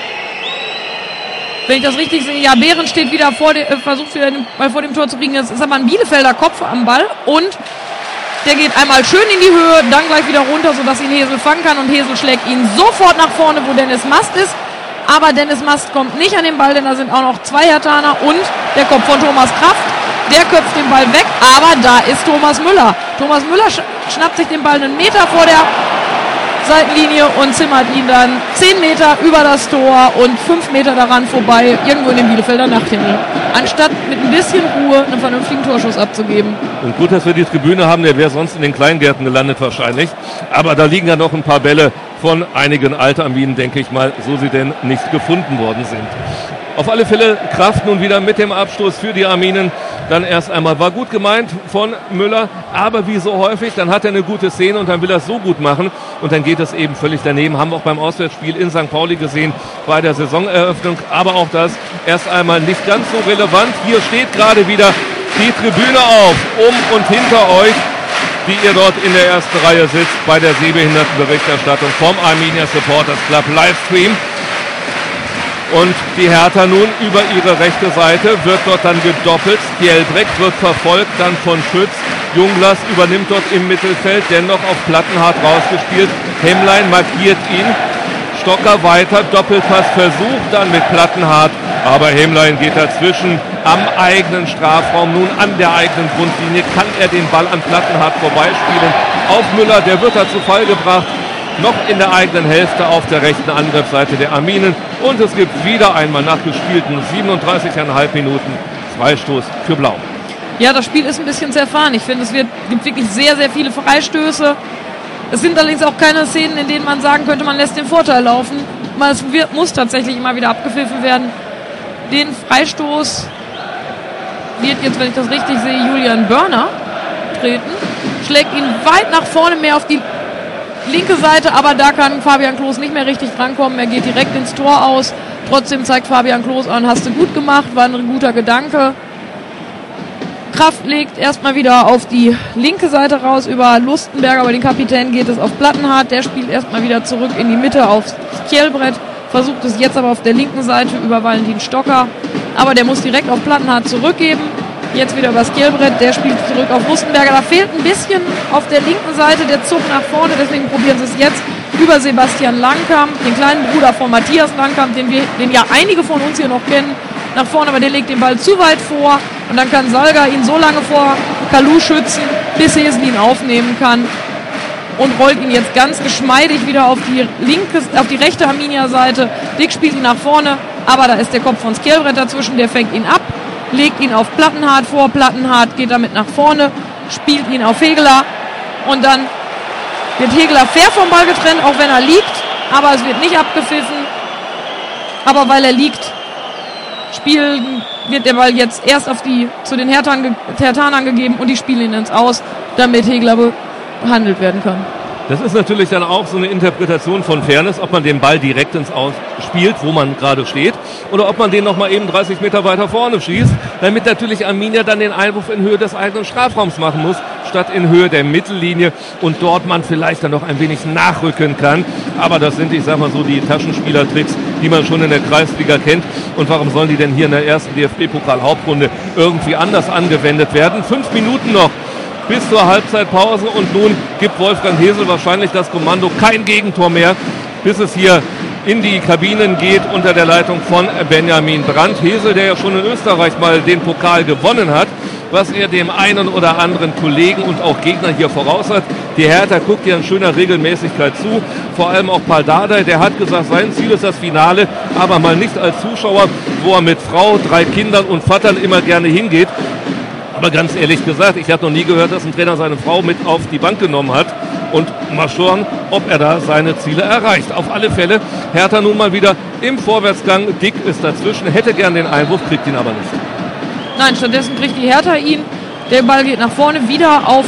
Wenn ich das richtig sehe, ja, Behrens steht wieder versucht wieder den Ball vor dem Tor zu kriegen. Das ist aber ein Bielefelder Kopf am Ball, und der geht einmal schön in die Höhe, dann gleich wieder runter, sodass ihn Hesel fangen kann, und Hesel schlägt ihn sofort nach vorne, wo Dennis Mast ist. Aber Dennis Mast kommt nicht an den Ball, denn da sind auch noch 2 Herthaner und der Kopf von Thomas Kraft. Der köpft den Ball weg, aber da ist Thomas Müller. Thomas Müller schnappt sich den Ball einen Meter vor der Seitenlinie und zimmert ihn dann 10 Meter über das Tor und 5 Meter daran vorbei, irgendwo in den Bielefelder Nachthimmel. Anstatt mit ein bisschen Ruhe einen vernünftigen Torschuss abzugeben. Und gut, dass wir die Tribüne haben, der wäre sonst in den Kleingärten gelandet wahrscheinlich. Aber da liegen ja noch ein paar Bälle von einigen Altarminen, denke ich mal, so sie denn nicht gefunden worden sind. Auf alle Fälle Kraft nun wieder mit dem Abstoß für die Arminen. Dann erst einmal, war gut gemeint von Müller, aber wie so häufig, dann hat er eine gute Szene und dann will er es so gut machen und dann geht es eben völlig daneben. Haben wir auch beim Auswärtsspiel in St. Pauli gesehen bei der Saisoneröffnung, aber auch das erst einmal nicht ganz so relevant. Hier steht gerade wieder die Tribüne auf, um und hinter euch, die ihr dort in der ersten Reihe sitzt bei der Sehbehindertenberichterstattung vom Arminia Supporters Club Livestream. Und die Hertha nun über ihre rechte Seite wird dort dann gedoppelt. Skjelbrecht wird verfolgt, dann von Schütz. Junglas übernimmt dort im Mittelfeld, dennoch auf Plattenhardt rausgespielt. Hemmlein markiert ihn. Stocker weiter, Doppelpass versucht dann mit Plattenhardt. Aber Hemmlein geht dazwischen am eigenen Strafraum. Nun an der eigenen Grundlinie kann er den Ball an Plattenhardt vorbeispielen. Auf Müller, der wird da zu Fall gebracht. Noch in der eigenen Hälfte auf der rechten Angriffsseite der Arminen. Und es gibt wieder einmal nach gespielten 37,5 Minuten Freistoß für Blau. Ja, das Spiel ist ein bisschen zerfahren. Ich finde, gibt wirklich sehr, sehr viele Freistöße. Es sind allerdings auch keine Szenen, in denen man sagen könnte, man lässt den Vorteil laufen. Es muss tatsächlich immer wieder abgepfiffen werden. Den Freistoß wird jetzt, wenn ich das richtig sehe, Julian Börner treten. Schlägt ihn weit nach vorne, mehr auf die linke Seite, aber da kann Fabian Klos nicht mehr richtig drankommen. Er geht direkt ins Tor aus. Trotzdem zeigt Fabian Klos an, hast du gut gemacht, war ein guter Gedanke. Kraft legt erstmal wieder auf die linke Seite raus über Lustenberger, aber den Kapitän geht es auf Plattenhardt. Der spielt erstmal wieder zurück in die Mitte auf Skjelbrecht, versucht es jetzt aber auf der linken Seite über Valentin Stocker. Aber der muss direkt auf Plattenhardt zurückgeben. Jetzt wieder über Skjelbrecht, der spielt zurück auf Lustenberger. Da fehlt ein bisschen auf der linken Seite der Zug nach vorne, deswegen probieren sie es jetzt über Sebastian Langkamp, den kleinen Bruder von Matthias Langkamp, den ja einige von uns hier noch kennen, nach vorne, aber der legt den Ball zu weit vor und dann kann Salga ihn so lange vor Kalou schützen, bis Hesel ihn aufnehmen kann und rollt ihn jetzt ganz geschmeidig wieder auf die rechte Arminia-Seite. Dick spielt ihn nach vorne, aber da ist der Kopf von Skjelbrecht dazwischen, der fängt ihn ab, legt ihn auf Plattenhardt vor, Plattenhardt geht damit nach vorne, spielt ihn auf Hegeler und dann wird Hegeler fair vom Ball getrennt, auch wenn er liegt, aber es wird nicht abgepfiffen, aber weil er liegt, wird der Ball jetzt erst zu den Herthanern gegeben und die spielen ihn ins Aus, damit Hegeler behandelt werden kann. Das ist natürlich dann auch so eine Interpretation von Fairness, ob man den Ball direkt ins Aus spielt, wo man gerade steht, oder ob man den nochmal eben 30 Meter weiter vorne schießt, damit natürlich Arminia dann den Einwurf in Höhe des eigenen Strafraums machen muss, statt in Höhe der Mittellinie und dort man vielleicht dann noch ein wenig nachrücken kann. Aber das sind, ich sag mal so, die Taschenspielertricks, die man schon in der Kreisliga kennt. Und warum sollen die denn hier in der ersten DFB-Pokal-Hauptrunde irgendwie anders angewendet werden? 5 Minuten noch bis zur Halbzeitpause und nun gibt Wolfgang Hesel wahrscheinlich das Kommando, kein Gegentor mehr, bis es hier in die Kabinen geht unter der Leitung von Benjamin Brandt. Hesel, der ja schon in Österreich mal den Pokal gewonnen hat, was er dem einen oder anderen Kollegen und auch Gegner hier voraus hat. Die Hertha guckt ja in schöner Regelmäßigkeit zu, vor allem auch Paul Dardai, der hat gesagt, sein Ziel ist das Finale, aber mal nicht als Zuschauer, wo er mit Frau, 3 Kindern und Vatern immer gerne hingeht. Aber ganz ehrlich gesagt, ich habe noch nie gehört, dass ein Trainer seine Frau mit auf die Bank genommen hat. Und mal schauen, ob er da seine Ziele erreicht. Auf alle Fälle, Hertha nun mal wieder im Vorwärtsgang. Dick ist dazwischen, hätte gern den Einwurf, kriegt ihn aber nicht. Nein, stattdessen kriegt die Hertha ihn. Der Ball geht nach vorne, wieder auf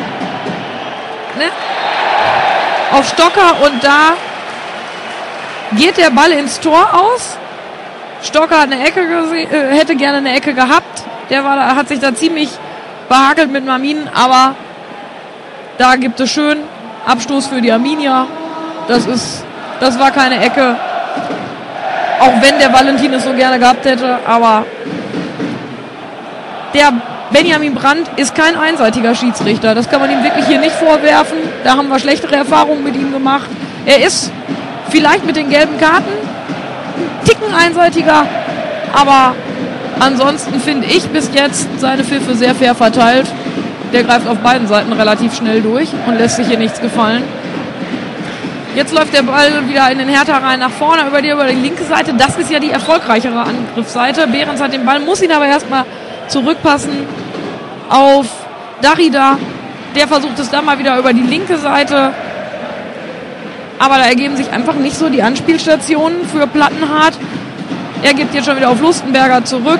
Stocker. Und da geht der Ball ins Tor aus. Stocker hat eine Ecke hätte gerne eine Ecke gehabt. Hat sich da ziemlich behagelt mit Mamin, aber da gibt es schön Abstoß für die Arminia. Das war keine Ecke. Auch wenn der Valentin es so gerne gehabt hätte, aber der Benjamin Brandt ist kein einseitiger Schiedsrichter. Das kann man ihm wirklich hier nicht vorwerfen. Da haben wir schlechtere Erfahrungen mit ihm gemacht. Er ist vielleicht mit den gelben Karten einen Ticken einseitiger, aber ansonsten finde ich bis jetzt seine Pfiffe sehr fair verteilt. Der greift auf beiden Seiten relativ schnell durch und lässt sich hier nichts gefallen. Jetzt läuft der Ball wieder in den Hertha rein nach vorne über die linke Seite. Das ist ja die erfolgreichere Angriffsseite. Behrens hat den Ball, muss ihn aber erstmal zurückpassen auf Darida. Der versucht es dann mal wieder über die linke Seite. Aber da ergeben sich einfach nicht so die Anspielstationen für Plattenhardt. Er gibt jetzt schon wieder auf Lustenberger zurück.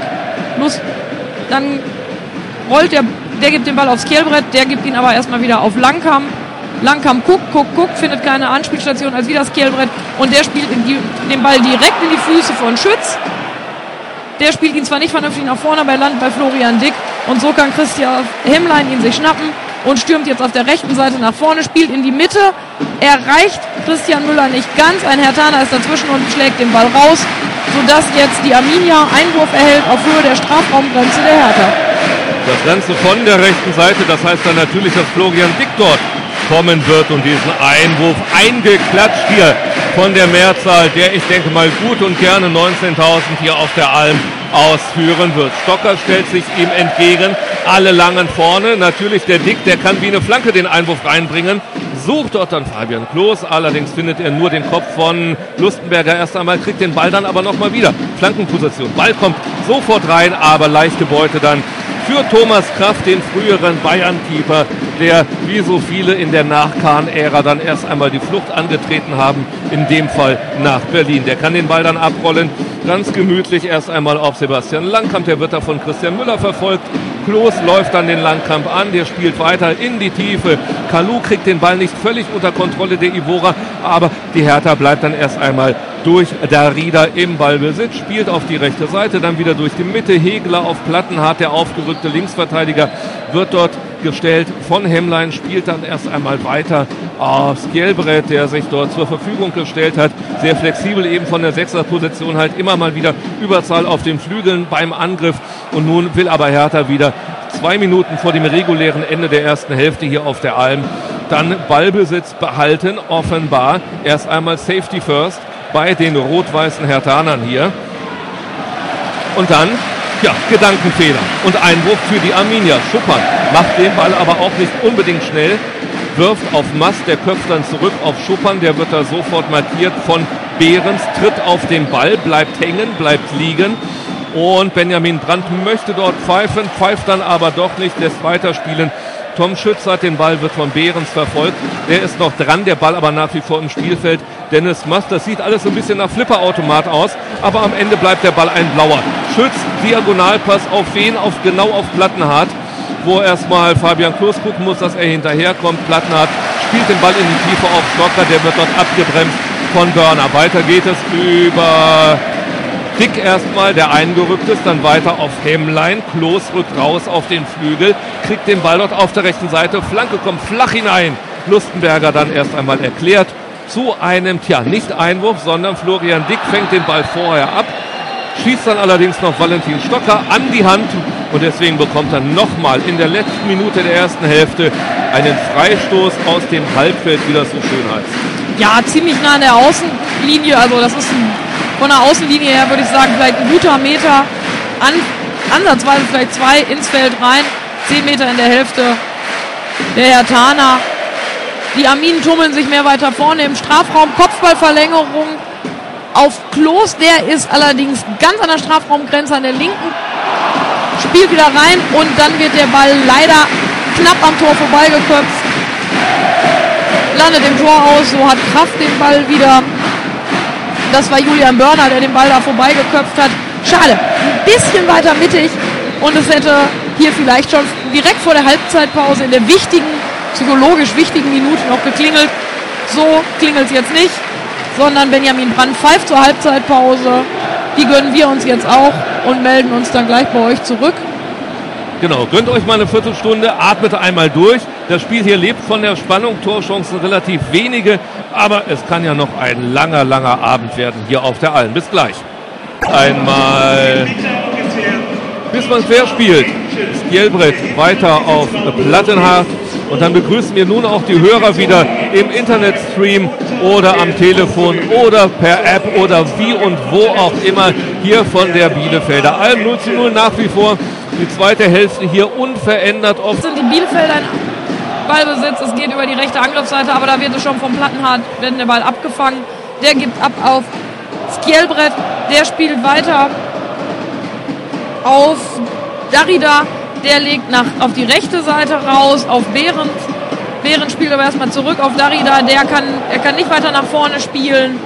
Dann rollt der gibt den Ball aufs Kehlbrett, der gibt ihn aber erstmal wieder auf Langkamp. Langkamp guckt, findet keine Anspielstation als wieder das Kehlbrett und der spielt den Ball direkt in die Füße von Schütz. Der spielt ihn zwar nicht vernünftig nach vorne, aber er landet bei Florian Dick und so kann Christian Hemmlein ihn sich schnappen und stürmt jetzt auf der rechten Seite nach vorne, spielt in die Mitte, erreicht Christian Müller nicht ganz, ein Herthaner ist dazwischen und schlägt den Ball raus, sodass jetzt die Arminia Einwurf erhält auf Höhe der Strafraumgrenze der Hertha. Das Ganze von der rechten Seite, das heißt dann natürlich, dass Florian Dick dort kommen wird und diesen Einwurf eingeklatscht hier von der Mehrzahl, der ich denke mal gut und gerne 19.000 hier auf der Alm ausführen wird. Stocker stellt sich ihm entgegen, alle langen vorne, natürlich der Dick, der kann wie eine Flanke den Einwurf reinbringen, sucht dort dann Fabian Klos, allerdings findet er nur den Kopf von Lustenberger erst einmal, kriegt den Ball dann aber nochmal wieder. Flankenposition, Ball kommt sofort rein, aber leichte Beute dann für Thomas Kraft, den früheren Bayern-Keeper, der wie so viele in der Nach-Kahn-Ära dann erst einmal die Flucht angetreten haben, in dem Fall nach Berlin. Der kann den Ball dann abrollen, ganz gemütlich erst einmal auf Sebastian Langkamp, der wird da von Christian Müller verfolgt. Klos läuft dann den Langkamp an, der spielt weiter in die Tiefe. Kalou kriegt den Ball nicht völlig unter Kontrolle der Ivora, aber die Hertha bleibt dann erst einmal durch Darida im Ballbesitz, spielt auf die rechte Seite, dann wieder durch die Mitte, Hegler auf Plattenhardt, der aufgerückte Linksverteidiger, wird dort gestellt von Hemmlein, spielt dann erst einmal weiter aufs Kehlbrett, der sich dort zur Verfügung gestellt hat, sehr flexibel eben von der Sechserposition, halt immer mal wieder Überzahl auf den Flügeln beim Angriff und nun will aber Hertha wieder 2 Minuten vor dem regulären Ende der ersten Hälfte hier auf der Alm dann Ballbesitz behalten, offenbar erst einmal Safety First bei den rot-weißen Herthanern hier. Und dann, ja, Gedankenfehler und Einwurf für die Arminia. Schuppern macht den Ball aber auch nicht unbedingt schnell, wirft auf Mast, der köpft dann zurück auf Schuppern, der wird da sofort markiert von Behrens, tritt auf den Ball, bleibt hängen, bleibt liegen und Benjamin Brandt möchte dort pfeifen, pfeift dann aber doch nicht, lässt weiterspielen. Tom Schütz hat den Ball, wird von Behrens verfolgt. Der ist noch dran, der Ball aber nach wie vor im Spielfeld. Dennis Mast, das sieht alles so ein bisschen nach Flipperautomat aus, aber am Ende bleibt der Ball ein blauer. Schütz, Diagonalpass auf wen? Genau auf Plattenhardt, wo erstmal Fabian Klos gucken muss, dass er hinterherkommt. Plattenhardt spielt den Ball in die Tiefe auf Stocker, der wird dort abgebremst von Börner. Weiter geht es über Dick erstmal, der eingerückt ist, dann weiter auf Hemmlein. Klos rückt raus auf den Flügel, kriegt den Ball dort auf der rechten Seite. Flanke kommt flach hinein. Lustenberger dann erst einmal erklärt zu einem, nicht Einwurf, sondern Florian Dick fängt den Ball vorher ab, schießt dann allerdings noch Valentin Stocker an die Hand und deswegen bekommt er nochmal in der letzten Minute der ersten Hälfte einen Freistoß aus dem Halbfeld, wie das so schön heißt. Ja, ziemlich nah an der Außenlinie, also das ist von der Außenlinie her, würde ich sagen, vielleicht ein guter Meter, ansatzweise vielleicht 2 ins Feld rein, 10 Meter in der Hälfte der Herthaner. Die Arminen tummeln sich mehr weiter vorne im Strafraum, Kopfballverlängerung auf Klos, der ist allerdings ganz an der Strafraumgrenze an der linken, spielt wieder rein und dann wird der Ball leider knapp am Tor vorbeigeköpft, landet im Tor aus, so hat Kraft den Ball wieder. Das war Julian Börner, der den Ball da vorbeigeköpft hat. Schade, ein bisschen weiter mittig und es hätte hier vielleicht schon direkt vor der Halbzeitpause in der psychologisch wichtigen Minute noch geklingelt. So klingelt es jetzt nicht, sondern Benjamin Brandt pfeift zur Halbzeitpause. Die gönnen wir uns jetzt auch und melden uns dann gleich bei euch zurück. Genau, gönnt euch mal eine Viertelstunde, atmet einmal durch. Das Spiel hier lebt von der Spannung, Torchancen relativ wenige, aber es kann ja noch ein langer, langer Abend werden hier auf der Alm. Bis gleich. Einmal, bis man quer spielt. Skjelbred weiter auf Plattenhardt. Und dann begrüßen wir nun auch die Hörer wieder im Internetstream oder am Telefon oder per App oder wie und wo auch immer hier von der Bielefelder Alm. 0:0 nach wie vor. Die zweite Hälfte hier unverändert. Oft sind die Bielefelder in Ballbesitz. Es geht über die rechte Angriffsseite, aber da wird es schon vom Plattenhardt, wird der Ball abgefangen. Der gibt ab auf Skjelbred. Der spielt weiter auf Darida. Der legt auf die rechte Seite raus, auf Behrens. Behrens spielt aber erstmal zurück auf Darida. Er kann nicht weiter nach vorne spielen.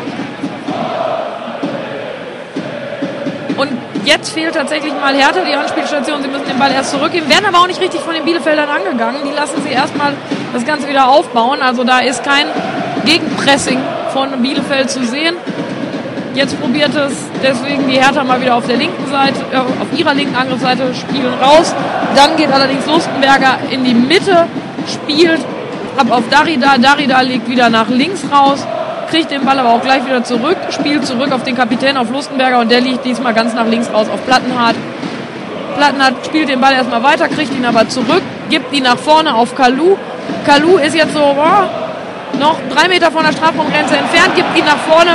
Und jetzt fehlt tatsächlich mal Hertha die Anspielstation. Sie müssen den Ball erst zurückgeben. Werden aber auch nicht richtig von den Bielefeldern angegangen. Die lassen sie erstmal das Ganze wieder aufbauen. Also da ist kein Gegenpressing von Bielefeld zu sehen. Jetzt probiert es deswegen die Hertha mal wieder auf der linken Seite, auf ihrer linken Angriffsseite spielen raus. Dann geht allerdings Lustenberger in die Mitte, spielt ab auf Darida. Darida legt wieder nach links raus, kriegt den Ball aber auch gleich wieder zurück, spielt zurück auf den Kapitän, auf Lustenberger und der liegt diesmal ganz nach links raus auf Plattenhardt. Plattenhardt spielt den Ball erstmal weiter, kriegt ihn aber zurück, gibt ihn nach vorne auf Kalou. Kalou ist jetzt so noch 3 Meter von der Strafraumgrenze entfernt, gibt ihn nach vorne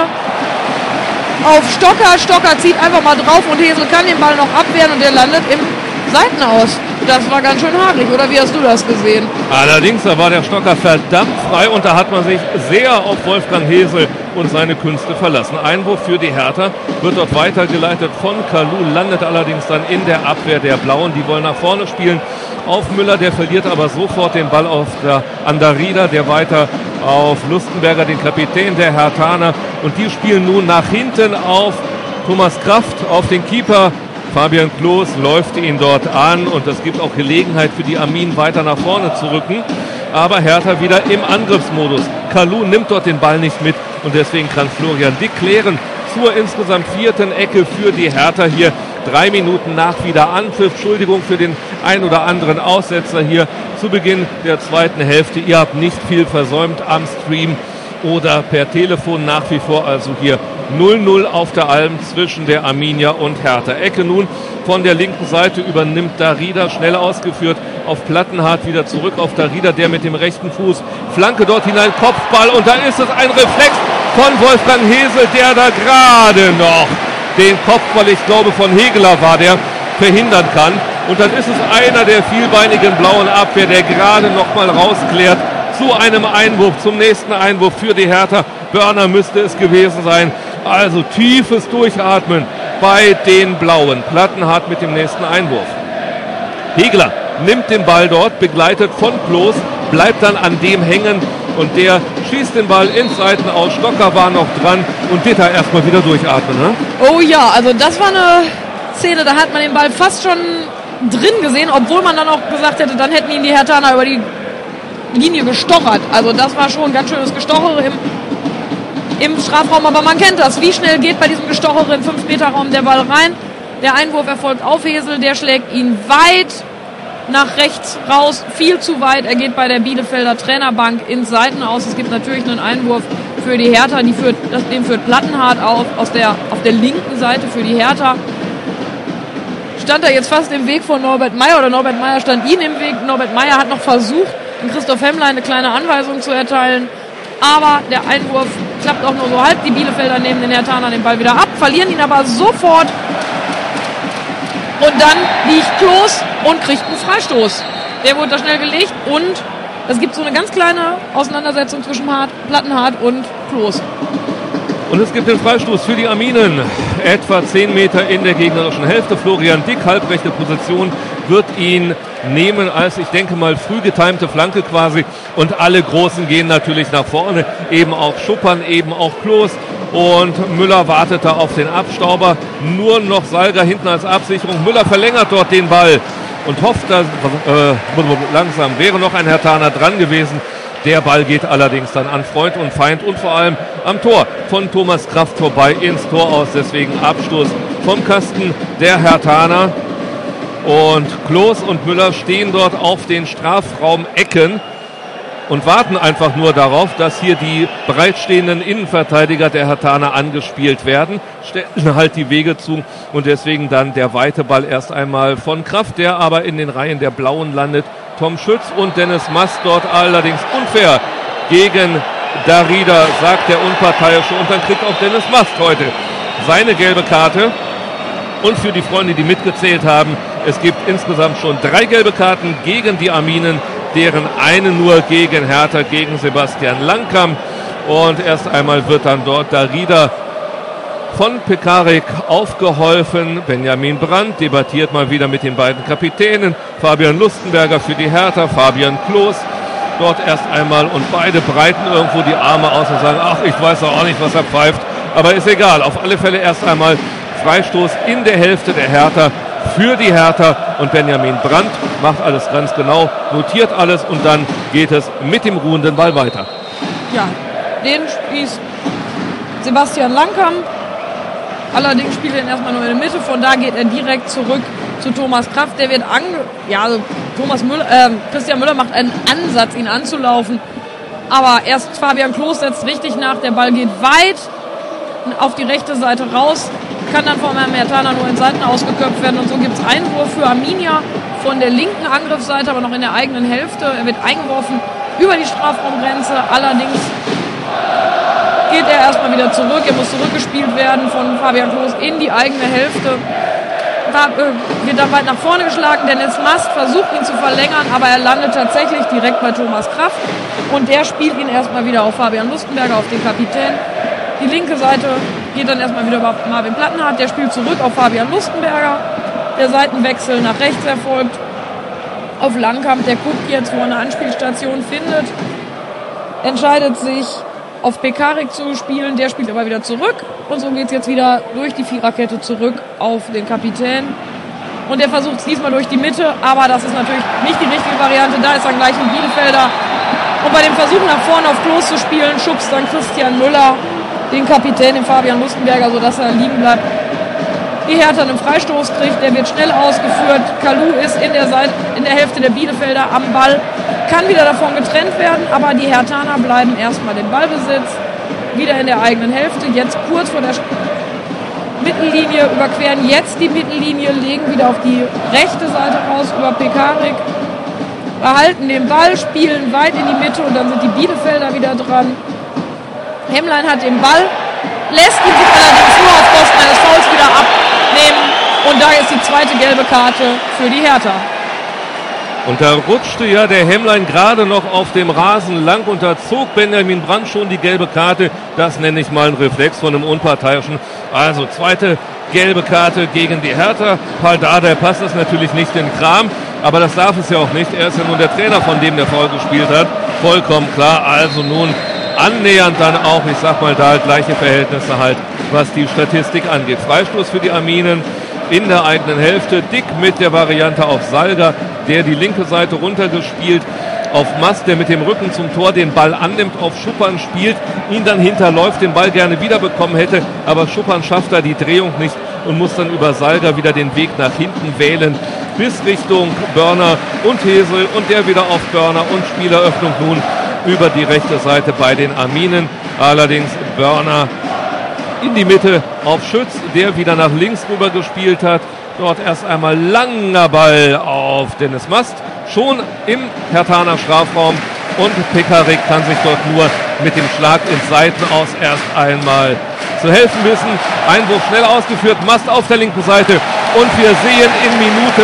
auf Stocker. Stocker zieht einfach mal drauf und Hesel kann den Ball noch abwehren und der landet im Seitenaus. Das war ganz schön haarig, oder wie hast du das gesehen? Allerdings, da war der Stocker verdammt frei und da hat man sich sehr auf Wolfgang Hesel und seine Künste verlassen. Einwurf für die Hertha, wird dort weitergeleitet von Kalou, landet allerdings dann in der Abwehr der Blauen. Die wollen nach vorne spielen auf Müller, der verliert aber sofort den Ball an Darida, der weiter auf Lustenberger, den Kapitän der Herthaner. Und die spielen nun nach hinten auf Thomas Kraft, auf den Keeper. Fabian Klos läuft ihn dort an und es gibt auch Gelegenheit für die Arminen weiter nach vorne zu rücken. Aber Hertha wieder im Angriffsmodus. Kalou nimmt dort den Ball nicht mit und deswegen kann Florian Dick klären zur insgesamt 4. Ecke für die Hertha hier. 3 Minuten nach Wiederanpfiff. Entschuldigung für den ein oder anderen Aussetzer hier zu Beginn der zweiten Hälfte. Ihr habt nicht viel versäumt am Stream oder per Telefon nach wie vor. Also hier 0:0 auf der Alm zwischen der Arminia und Hertha. Ecke nun von der linken Seite übernimmt Darida, schnell ausgeführt auf Plattenhardt, wieder zurück auf Darida, der mit dem rechten Fuß Flanke dort hinein, Kopfball und dann ist es ein Reflex von Wolfgang Hesel, der da gerade noch den Kopfball, ich glaube von Hegeler war der, verhindern kann. Und dann ist es einer der vielbeinigen blauen Abwehr, der gerade noch mal rausklärt zu einem Einwurf, zum nächsten Einwurf für die Hertha. Börner müsste es gewesen sein. Also tiefes Durchatmen bei den Blauen. Plattenhardt mit dem nächsten Einwurf. Hegeler nimmt den Ball dort, begleitet von Klos, bleibt dann an dem hängen und der schießt den Ball ins Seitenaus. Stocker war noch dran und Ditter erstmal wieder durchatmen. Ne? Oh ja, also das war eine Szene, da hat man den Ball fast schon drin gesehen, obwohl man dann auch gesagt hätte, dann hätten ihn die Herthaner über die Linie gestochert. Also das war schon ein ganz schönes Gestochere im Strafraum, aber man kennt das. Wie schnell geht bei diesem Gestochere im 5-Meter-Raum der Ball rein? Der Einwurf erfolgt auf Hesel, der schlägt ihn weit nach rechts raus, viel zu weit. Er geht bei der Bielefelder Trainerbank ins Seitenaus. Es gibt natürlich einen Einwurf für die Hertha, den führt Plattenhardt auf der linken Seite für die Hertha. Stand er jetzt fast im Weg von Norbert Meyer oder Norbert Meyer stand ihm im Weg. Norbert Meyer hat noch versucht, Christoph Hemmlein eine kleine Anweisung zu erteilen, aber der Einwurf klappt auch nur so halb. Die Bielefelder nehmen den Herthanern den Ball wieder ab, verlieren ihn aber sofort und dann liegt Klos und kriegt einen Freistoß. Der wurde da schnell gelegt und es gibt so eine ganz kleine Auseinandersetzung zwischen Plattenhardt und Klos. Und es gibt den Freistoß für die Arminen. Etwa 10 Meter in der gegnerischen Hälfte. Florian Dick, halbrechte Position, wird ihn nehmen als, ich denke mal, früh getimte Flanke quasi. Und alle Großen gehen natürlich nach vorne. Eben auch Schuppern, eben auch Klos. Und Müller wartet da auf den Abstauber. Nur noch Salga hinten als Absicherung. Müller verlängert dort den Ball und hofft, dass langsam wäre noch ein Herthaner dran gewesen. Der Ball geht allerdings dann an Freund und Feind und vor allem am Tor von Thomas Kraft vorbei ins Tor aus. Deswegen Abstoß vom Kasten der Herthaner. Und Klos und Müller stehen dort auf den Strafraumecken und warten einfach nur darauf, dass hier die bereitstehenden Innenverteidiger der Herthaner angespielt werden. Stellen halt die Wege zu und deswegen dann der weite Ball erst einmal von Kraft, der aber in den Reihen der Blauen landet. Tom Schütz und Dennis Mast dort allerdings unfair gegen Darida, sagt der Unparteiische. Und dann kriegt auch Dennis Mast heute seine gelbe Karte. Und für die Freunde, die mitgezählt haben, es gibt insgesamt schon 3 gelbe Karten gegen die Arminen, deren eine nur gegen Hertha, gegen Sebastian Langkamp. Und erst einmal wird dann dort Darida von Pekarik aufgeholfen. Benjamin Brandt debattiert mal wieder mit den beiden Kapitänen. Fabian Lustenberger für die Hertha, Fabian Klos dort erst einmal und beide breiten irgendwo die Arme aus und sagen, ach, ich weiß auch nicht, was er pfeift, aber ist egal. Auf alle Fälle erst einmal Freistoß in der Hälfte der Hertha für die Hertha und Benjamin Brandt macht alles ganz genau, notiert alles und dann geht es mit dem ruhenden Ball weiter. Ja, den spießt Sebastian Langkamp. Allerdings spielt er ihn erstmal nur in der Mitte, von da geht er direkt zurück zu Thomas Kraft. Der wird Christian Müller macht einen Ansatz, ihn anzulaufen. Aber erst Fabian Klos setzt richtig nach, der Ball geht weit auf die rechte Seite raus, kann dann von einem Herthaner nur in Seiten ausgeköpft werden. Und so gibt es Einwurf für Arminia von der linken Angriffsseite, aber noch in der eigenen Hälfte. Er wird eingeworfen über die Strafraumgrenze, allerdings geht er erstmal wieder zurück. Er muss zurückgespielt werden von Fabian Klos in die eigene Hälfte. Wird dann weit nach vorne geschlagen. Dennis Mast versucht ihn zu verlängern, aber er landet tatsächlich direkt bei Thomas Kraft. Und der spielt ihn erstmal wieder auf Fabian Lustenberger, auf den Kapitän. Die linke Seite geht dann erstmal wieder über Marvin Plattenhardt. Der spielt zurück auf Fabian Lustenberger. Der Seitenwechsel nach rechts erfolgt auf Langkamp. Der guckt jetzt, wo er eine Anspielstation findet. Entscheidet sich auf Pekarik zu spielen, der spielt aber wieder zurück und so geht es jetzt wieder durch die Viererkette zurück auf den Kapitän und der versucht es diesmal durch die Mitte, aber das ist natürlich nicht die richtige Variante, da ist dann gleich ein Bielefelder und bei dem Versuch nach vorne auf Klos zu spielen, schubst dann Christian Müller den Kapitän, den Fabian Lustenberger, sodass er liegen bleibt. Die Hertha einen Freistoß kriegt, der wird schnell ausgeführt, Kalu ist in der Hälfte der Bielefelder am Ball, kann wieder davon getrennt werden, aber die Herthaner bleiben erstmal den Ballbesitz, wieder in der eigenen Hälfte, jetzt kurz vor der Mittellinie, überqueren jetzt die Mittellinie, legen wieder auf die rechte Seite raus über Pekarik, erhalten den Ball, spielen weit in die Mitte und dann sind die Bielefelder wieder dran. Hemmlein hat den Ball, lässt ihn sich allerdings nur auf Kosten eines Fouls wieder abnehmen und da ist die zweite gelbe Karte für die Hertha. Und da rutschte ja der Hemmlein gerade noch auf dem Rasen lang und da zog Benjamin Brandt schon die gelbe Karte. Das nenne ich mal einen Reflex von einem Unparteiischen. Also zweite gelbe Karte gegen die Hertha. Paul Dardai passt es natürlich nicht in den Kram, aber das darf es ja auch nicht. Er ist ja nun der Trainer, von dem der Foul gespielt hat. Vollkommen klar. Also nun annähernd dann auch, ich sag mal da gleiche Verhältnisse halt, was die Statistik angeht. Freistoß für die Arminen in der eigenen Hälfte. Dick mit der Variante auf Salga, der die linke Seite runtergespielt auf Mast, der mit dem Rücken zum Tor den Ball annimmt, auf Schuppern spielt, ihn dann hinterläuft, den Ball gerne wiederbekommen hätte, aber Schuppern schafft da die Drehung nicht und muss dann über Salga wieder den Weg nach hinten wählen. bis Richtung Börner und Hesel und der wieder auf Börner und Spieleröffnung nun über die rechte Seite bei den Arminen. Allerdings Börner in die Mitte auf Schütz, der wieder nach links rüber gespielt hat. Dort erst einmal langer Ball auf Dennis Mast, schon im Herthaner Strafraum. Und Pekarik kann sich dort nur mit dem Schlag ins Seitenaus erst einmal zu helfen wissen. Einwurf schnell ausgeführt, Mast auf der linken Seite. Und wir sehen in Minute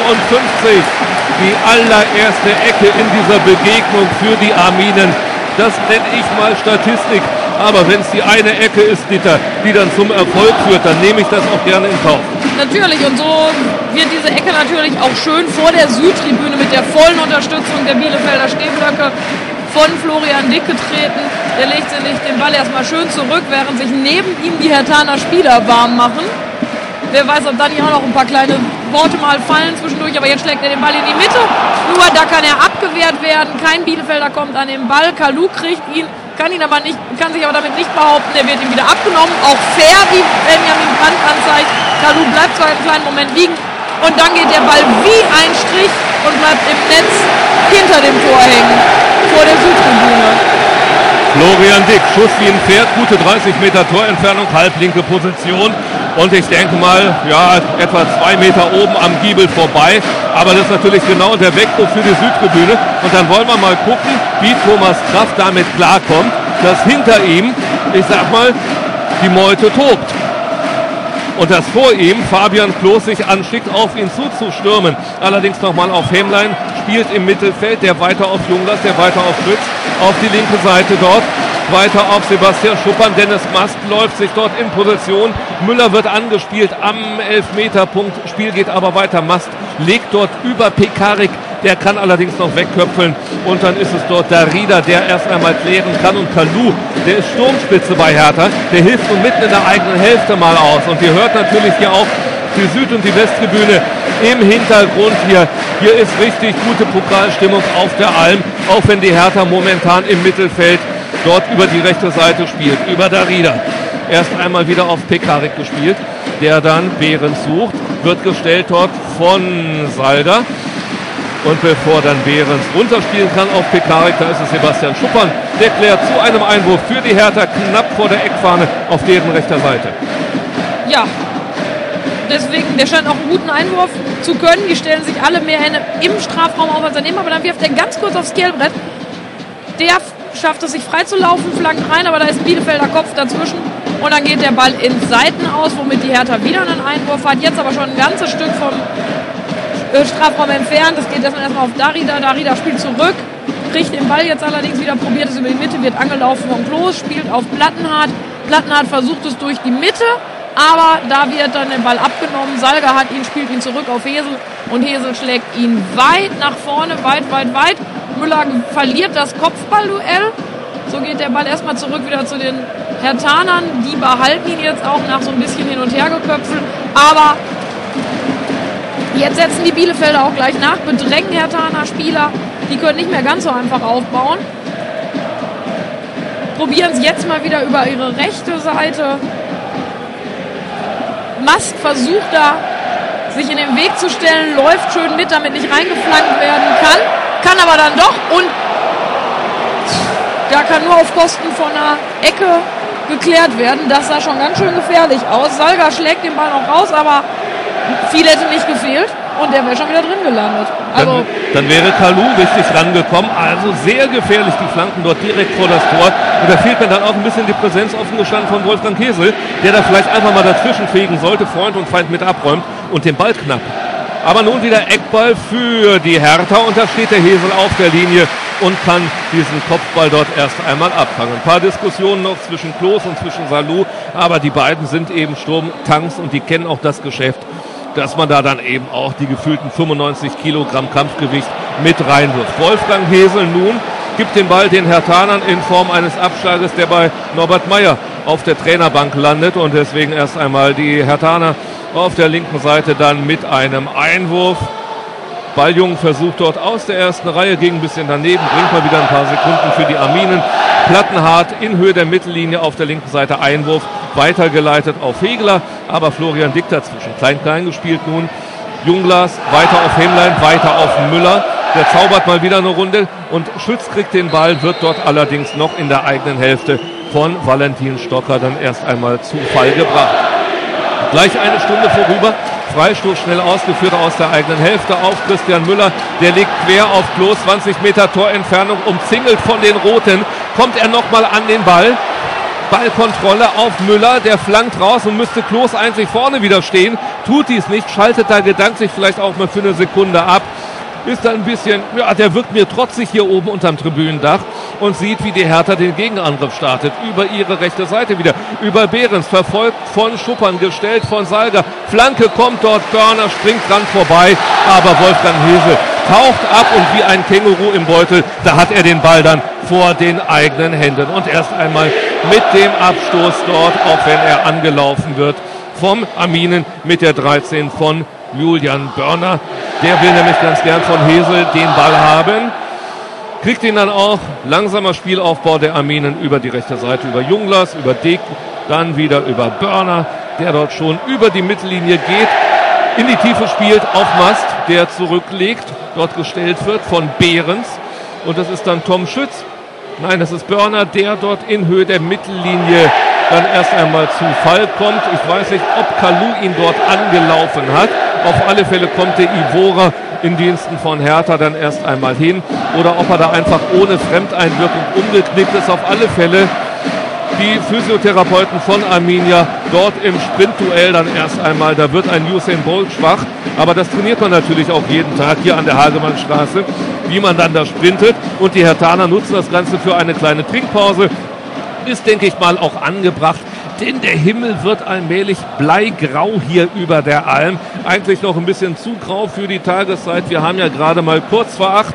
55 die allererste Ecke in dieser Begegnung für die Arminen. Das nenne ich mal Statistik. Aber wenn es die eine Ecke ist, Dieter, die dann zum Erfolg führt, dann nehme ich das auch gerne in Kauf. Natürlich, und so wird diese Ecke natürlich auch schön vor der Südtribüne mit der vollen Unterstützung der Bielefelder Stehblöcke von Florian Dick getreten. Der legt sich den Ball erstmal schön zurück, während sich neben ihm die Herthaner Spieler warm machen. Wer weiß, ob dann hier auch noch ein paar kleine Worte mal fallen zwischendurch, aber jetzt schlägt er den Ball in die Mitte. Nur da kann er abgewehrt werden. Kein Bielefelder kommt an den Ball. Kalu kriegt ihn, kann sich aber damit nicht behaupten. Er wird ihm wieder abgenommen. Auch fair, wie Benjamin Brandt anzeigt. Kalu bleibt zwar einen kleinen Moment liegen und dann geht der Ball wie ein Strich und bleibt im Netz hinter dem Tor hängen, vor der Südtribüne. Florian Dick, Schuss wie ein Pferd, gute 30 Meter Torentfernung, halblinke Position. Und ich denke mal, ja, etwa 2 Meter oben am Giebel vorbei. Aber das ist natürlich genau der Weckruf für die Südtribüne. Und dann wollen wir mal gucken, wie Thomas Kraft damit klarkommt, dass hinter ihm, ich sag mal, die Meute tobt. Und dass vor ihm Fabian Klos sich anschickt, auf ihn zuzustürmen. Allerdings nochmal auf Hemlein, spielt im Mittelfeld, der weiter auf Junglas, der weiter auf Fritz, auf die linke Seite dort. Weiter auf Sebastian Schuppern, Dennis Mast läuft sich dort in Position. Müller wird angespielt am Elfmeterpunkt. Spiel geht aber weiter. Mast legt dort über Pekarik. Der kann allerdings noch wegköpfeln. Und dann ist es dort Darida, der erst einmal klären kann. Und Kalu, der ist Sturmspitze bei Hertha. Der hilft nun mitten in der eigenen Hälfte mal aus. Und ihr hört natürlich hier auch die Süd- und die Westtribüne im Hintergrund hier. Hier ist richtig gute Pokalstimmung auf der Alm. Auch wenn die Hertha momentan im Mittelfeld dort über die rechte Seite spielt, über Darida. Erst einmal wieder auf Pekarik gespielt, der dann Behrens sucht, wird gestellt dort von Salga. Und bevor dann Behrens runterspielen kann auf Pekarik, da ist es Sebastian Schuppern, der klärt zu einem Einwurf für die Hertha knapp vor der Eckfahne auf deren rechter Seite. Ja, deswegen, der scheint auch einen guten Einwurf zu können. Die stellen sich alle mehr im Strafraum auf als daneben, aber dann wirft er ganz kurz aufs Kehlbrett. Der schafft es, sich frei zu laufen, flankt rein, aber da ist Bielefelder Kopf dazwischen und dann geht der Ball ins Seitenaus, womit die Hertha wieder einen Einwurf hat. Jetzt aber schon ein ganzes Stück vom Strafraum entfernt. Das geht erstmal auf Darida. Darida spielt zurück, kriegt den Ball jetzt allerdings wieder, probiert es über die Mitte, wird angelaufen von Klos, spielt auf Plattenhardt. Plattenhardt versucht es durch die Mitte, aber da wird dann der Ball abgenommen. Salga hat ihn, spielt ihn zurück auf Hesel und Hesel schlägt ihn weit nach vorne, weit. Müller verliert das Kopfballduell. So geht der Ball erstmal zurück wieder zu den Herthanern. Die behalten ihn jetzt auch nach so ein bisschen hin und her geköpfelt. Aber jetzt setzen die Bielefelder auch gleich nach, bedrängen Herthaner Spieler. Die können nicht mehr ganz so einfach aufbauen. Probieren es jetzt mal wieder über ihre rechte Seite. Mast versucht da, sich in den Weg zu stellen, läuft schön mit, damit nicht reingeflankt werden kann aber dann doch und da kann nur auf Kosten von einer Ecke geklärt werden. Das sah schon ganz schön gefährlich aus. Salga schlägt den Ball noch raus, aber viel hätte nicht gefehlt und der wäre schon wieder drin gelandet. Also dann wäre Kalu richtig rangekommen. Also sehr gefährlich, die Flanken dort direkt vor das Tor. Und da fehlt mir dann auch ein bisschen die Präsenz offen gestanden von Wolfgang Hesel, der da vielleicht einfach mal dazwischen fegen sollte, Freund und Feind mit abräumt und den Ball knapp. Aber nun wieder Eckball für die Hertha und da steht der Hesel auf der Linie und kann diesen Kopfball dort erst einmal abfangen. Ein paar Diskussionen noch zwischen Klos und zwischen Salou, aber die beiden sind eben Sturmtanks und die kennen auch das Geschäft, dass man da dann eben auch die gefühlten 95 Kilogramm Kampfgewicht mit reinwirft. Wolfgang Hesel nun gibt den Ball den Herthanern in Form eines Abschlages, der bei Norbert Meyer auf der Trainerbank landet und deswegen erst einmal die Herthaner auf der linken Seite dann mit einem Einwurf. Balljung versucht dort aus der ersten Reihe, ging ein bisschen daneben, bringt mal wieder ein paar Sekunden für die Arminen. Plattenhardt in Höhe der Mittellinie auf der linken Seite Einwurf, weitergeleitet auf Hegler, aber Florian Dick dazwischen. Klein gespielt nun Junglas, weiter auf Hemlein, weiter auf Müller. Der zaubert mal wieder eine Runde und Schütz kriegt den Ball, wird dort allerdings noch in der eigenen Hälfte von Valentin Stocker dann erst einmal zu Fall gebracht. Gleich eine Stunde vorüber, Freistoß schnell ausgeführt aus der eigenen Hälfte auf Christian Müller. Der legt quer auf Klos, 20 Meter Torentfernung, umzingelt von den Roten. Kommt er nochmal an den Ball. Ballkontrolle auf Müller, der flankt raus und müsste Klos eigentlich vorne wieder stehen. Tut dies nicht, schaltet da gedanklich vielleicht auch mal für eine Sekunde ab. Ist da ein bisschen, ja, der wirkt mir trotzig hier oben unterm Tribünendach und sieht, wie die Hertha den Gegenangriff startet. Über ihre rechte Seite wieder, über Behrens, verfolgt von Schuppern, gestellt von Salga. Flanke kommt dort, Börner springt dran vorbei, aber Wolfgang Hesel taucht ab und wie ein Känguru im Beutel, da hat er den Ball dann vor den eigenen Händen. Und erst einmal mit dem Abstoß dort, auch wenn er angelaufen wird, vom Aminen mit der 13 von Julian Börner. Der will nämlich ganz gern von Hesel den Ball haben. Kriegt ihn dann auch. Langsamer Spielaufbau der Arminen über die rechte Seite, über Junglas, über Dek, dann wieder über Börner, der dort schon über die Mittellinie geht, in die Tiefe spielt, auf Mast, der zurücklegt, dort gestellt wird von Behrens. Und das ist dann Tom Schütz. Nein, das ist Börner, der dort in Höhe der Mittellinie dann erst einmal zu Fall kommt. Ich weiß nicht, ob Kalou ihn dort angelaufen hat. Auf alle Fälle kommt der Ivora in Diensten von Hertha dann erst einmal hin. Oder ob er da einfach ohne Fremdeinwirkung umgeknickt ist. Auf alle Fälle die Physiotherapeuten von Arminia dort im Sprintduell dann erst einmal. Da wird ein Usain Bolt schwach. Aber das trainiert man natürlich auch jeden Tag hier an der Hagemannstraße, wie man dann da sprintet. Und die Herthaner nutzen das Ganze für eine kleine Trinkpause. Ist, denke ich mal, auch angebracht, denn der Himmel wird allmählich bleigrau hier über der Alm. Eigentlich noch ein bisschen zu grau für die Tageszeit. Wir haben ja gerade mal kurz vor 8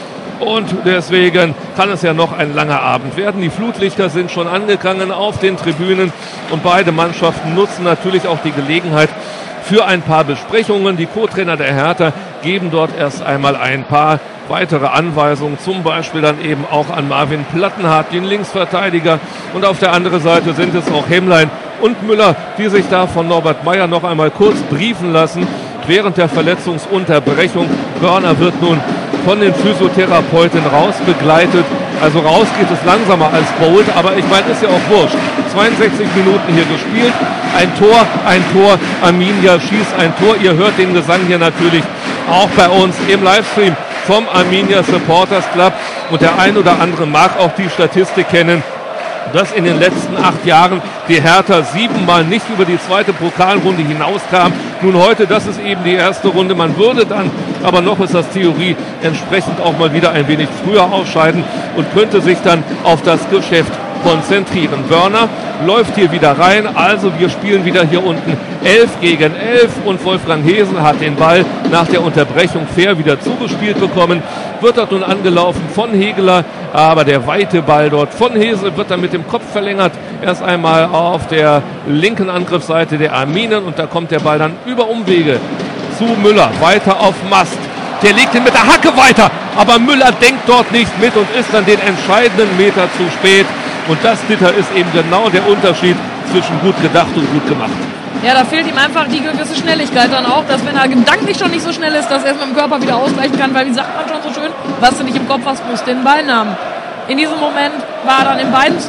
und deswegen kann es ja noch ein langer Abend werden. Die Flutlichter sind schon angegangen auf den Tribünen und beide Mannschaften nutzen natürlich auch die Gelegenheit für ein paar Besprechungen. Die Co-Trainer der Hertha geben dort erst einmal ein paar weitere Anweisungen, zum Beispiel dann eben auch an Marvin Plattenhardt, den Linksverteidiger. Und auf der anderen Seite sind es auch Hemlein und Müller, die sich da von Norbert Meyer noch einmal kurz briefen lassen während der Verletzungsunterbrechung. Börner wird nun von den Physiotherapeuten rausbegleitet. Also raus geht es langsamer als Bolt, aber ich meine, ist ja auch wurscht. 62 Minuten hier gespielt, ein Tor, Arminia schießt ein Tor. Ihr hört den Gesang hier natürlich auch bei uns im Livestream vom Arminia Supporters Club. Und der ein oder andere mag auch die Statistik kennen, dass in den letzten 8 Jahren die Hertha 7-mal nicht über die zweite Pokalrunde hinauskam. Nun heute, das ist eben die erste Runde. Man würde dann, aber noch ist das Theorie, entsprechend auch mal wieder ein wenig früher ausscheiden und könnte sich dann auf das Geschäft konzentrieren. Börner läuft hier wieder rein, also wir spielen wieder hier unten 11 gegen 11 und Wolfgang Hesel hat den Ball nach der Unterbrechung fair wieder zugespielt bekommen, wird dort nun angelaufen von Hegeler, aber der weite Ball dort von Hesel wird dann mit dem Kopf verlängert, erst einmal auf der linken Angriffsseite der Arminen und da kommt der Ball dann über Umwege zu Müller, weiter auf Mast. Der legt ihn mit der Hacke weiter, aber Müller denkt dort nicht mit und ist dann den entscheidenden Meter zu spät. Und das, Dieter, ist eben genau der Unterschied zwischen gut gedacht und gut gemacht. Ja, da fehlt ihm einfach die gewisse Schnelligkeit dann auch, dass wenn er gedanklich schon nicht so schnell ist, dass er es mit dem Körper wieder ausgleichen kann, weil wie sagt man schon so schön, was du nicht im Kopf hast, musst du den Bein haben. In diesem Moment war dann im Bein,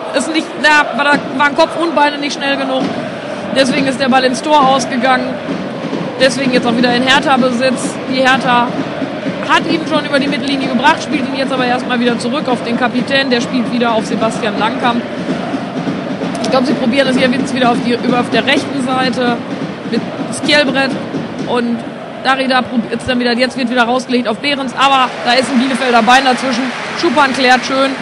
waren Kopf und Beine nicht schnell genug. Deswegen ist der Ball ins Tor ausgegangen. Deswegen jetzt auch wieder in Hertha-Besitz. Die Hertha hat ihn schon über die Mittellinie gebracht, spielt ihn jetzt aber erstmal wieder zurück auf den Kapitän. Der spielt wieder auf Sebastian Langkamp. Ich glaube, sie probieren es jetzt wieder auf der rechten Seite mit Skjelbrett. Und Darida probiert es dann wieder. Jetzt wird wieder rausgelegt auf Behrens. Aber da ist ein Bielefelder Bein dazwischen. Schuppan klärt schön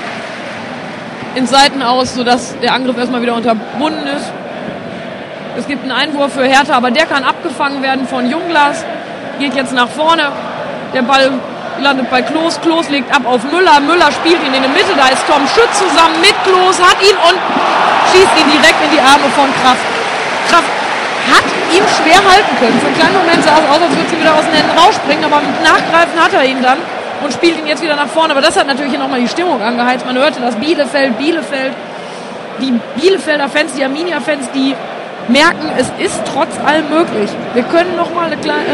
ins Seiten aus, sodass der Angriff erstmal wieder unterbunden ist. Es gibt einen Einwurf für Hertha, aber der kann abgefangen werden von Junglas. Geht jetzt nach vorne. Der Ball landet bei Klos. Klos legt ab auf Müller. Müller spielt ihn in die Mitte. Da ist Tom Schütz zusammen mit Klos, hat ihn und schießt ihn direkt in die Arme von Kraft. Kraft hat ihn schwer halten können. Für einen kleinen Moment sah es aus, als würde sie wieder aus den Händen rausspringen, aber mit Nachgreifen hat er ihn dann und spielt ihn jetzt wieder nach vorne. Aber das hat natürlich hier nochmal die Stimmung angeheizt. Man hörte das Bielefeld. Die Bielefelder Fans, die Arminia-Fans, die merken, es ist trotz allem möglich. Wir können noch mal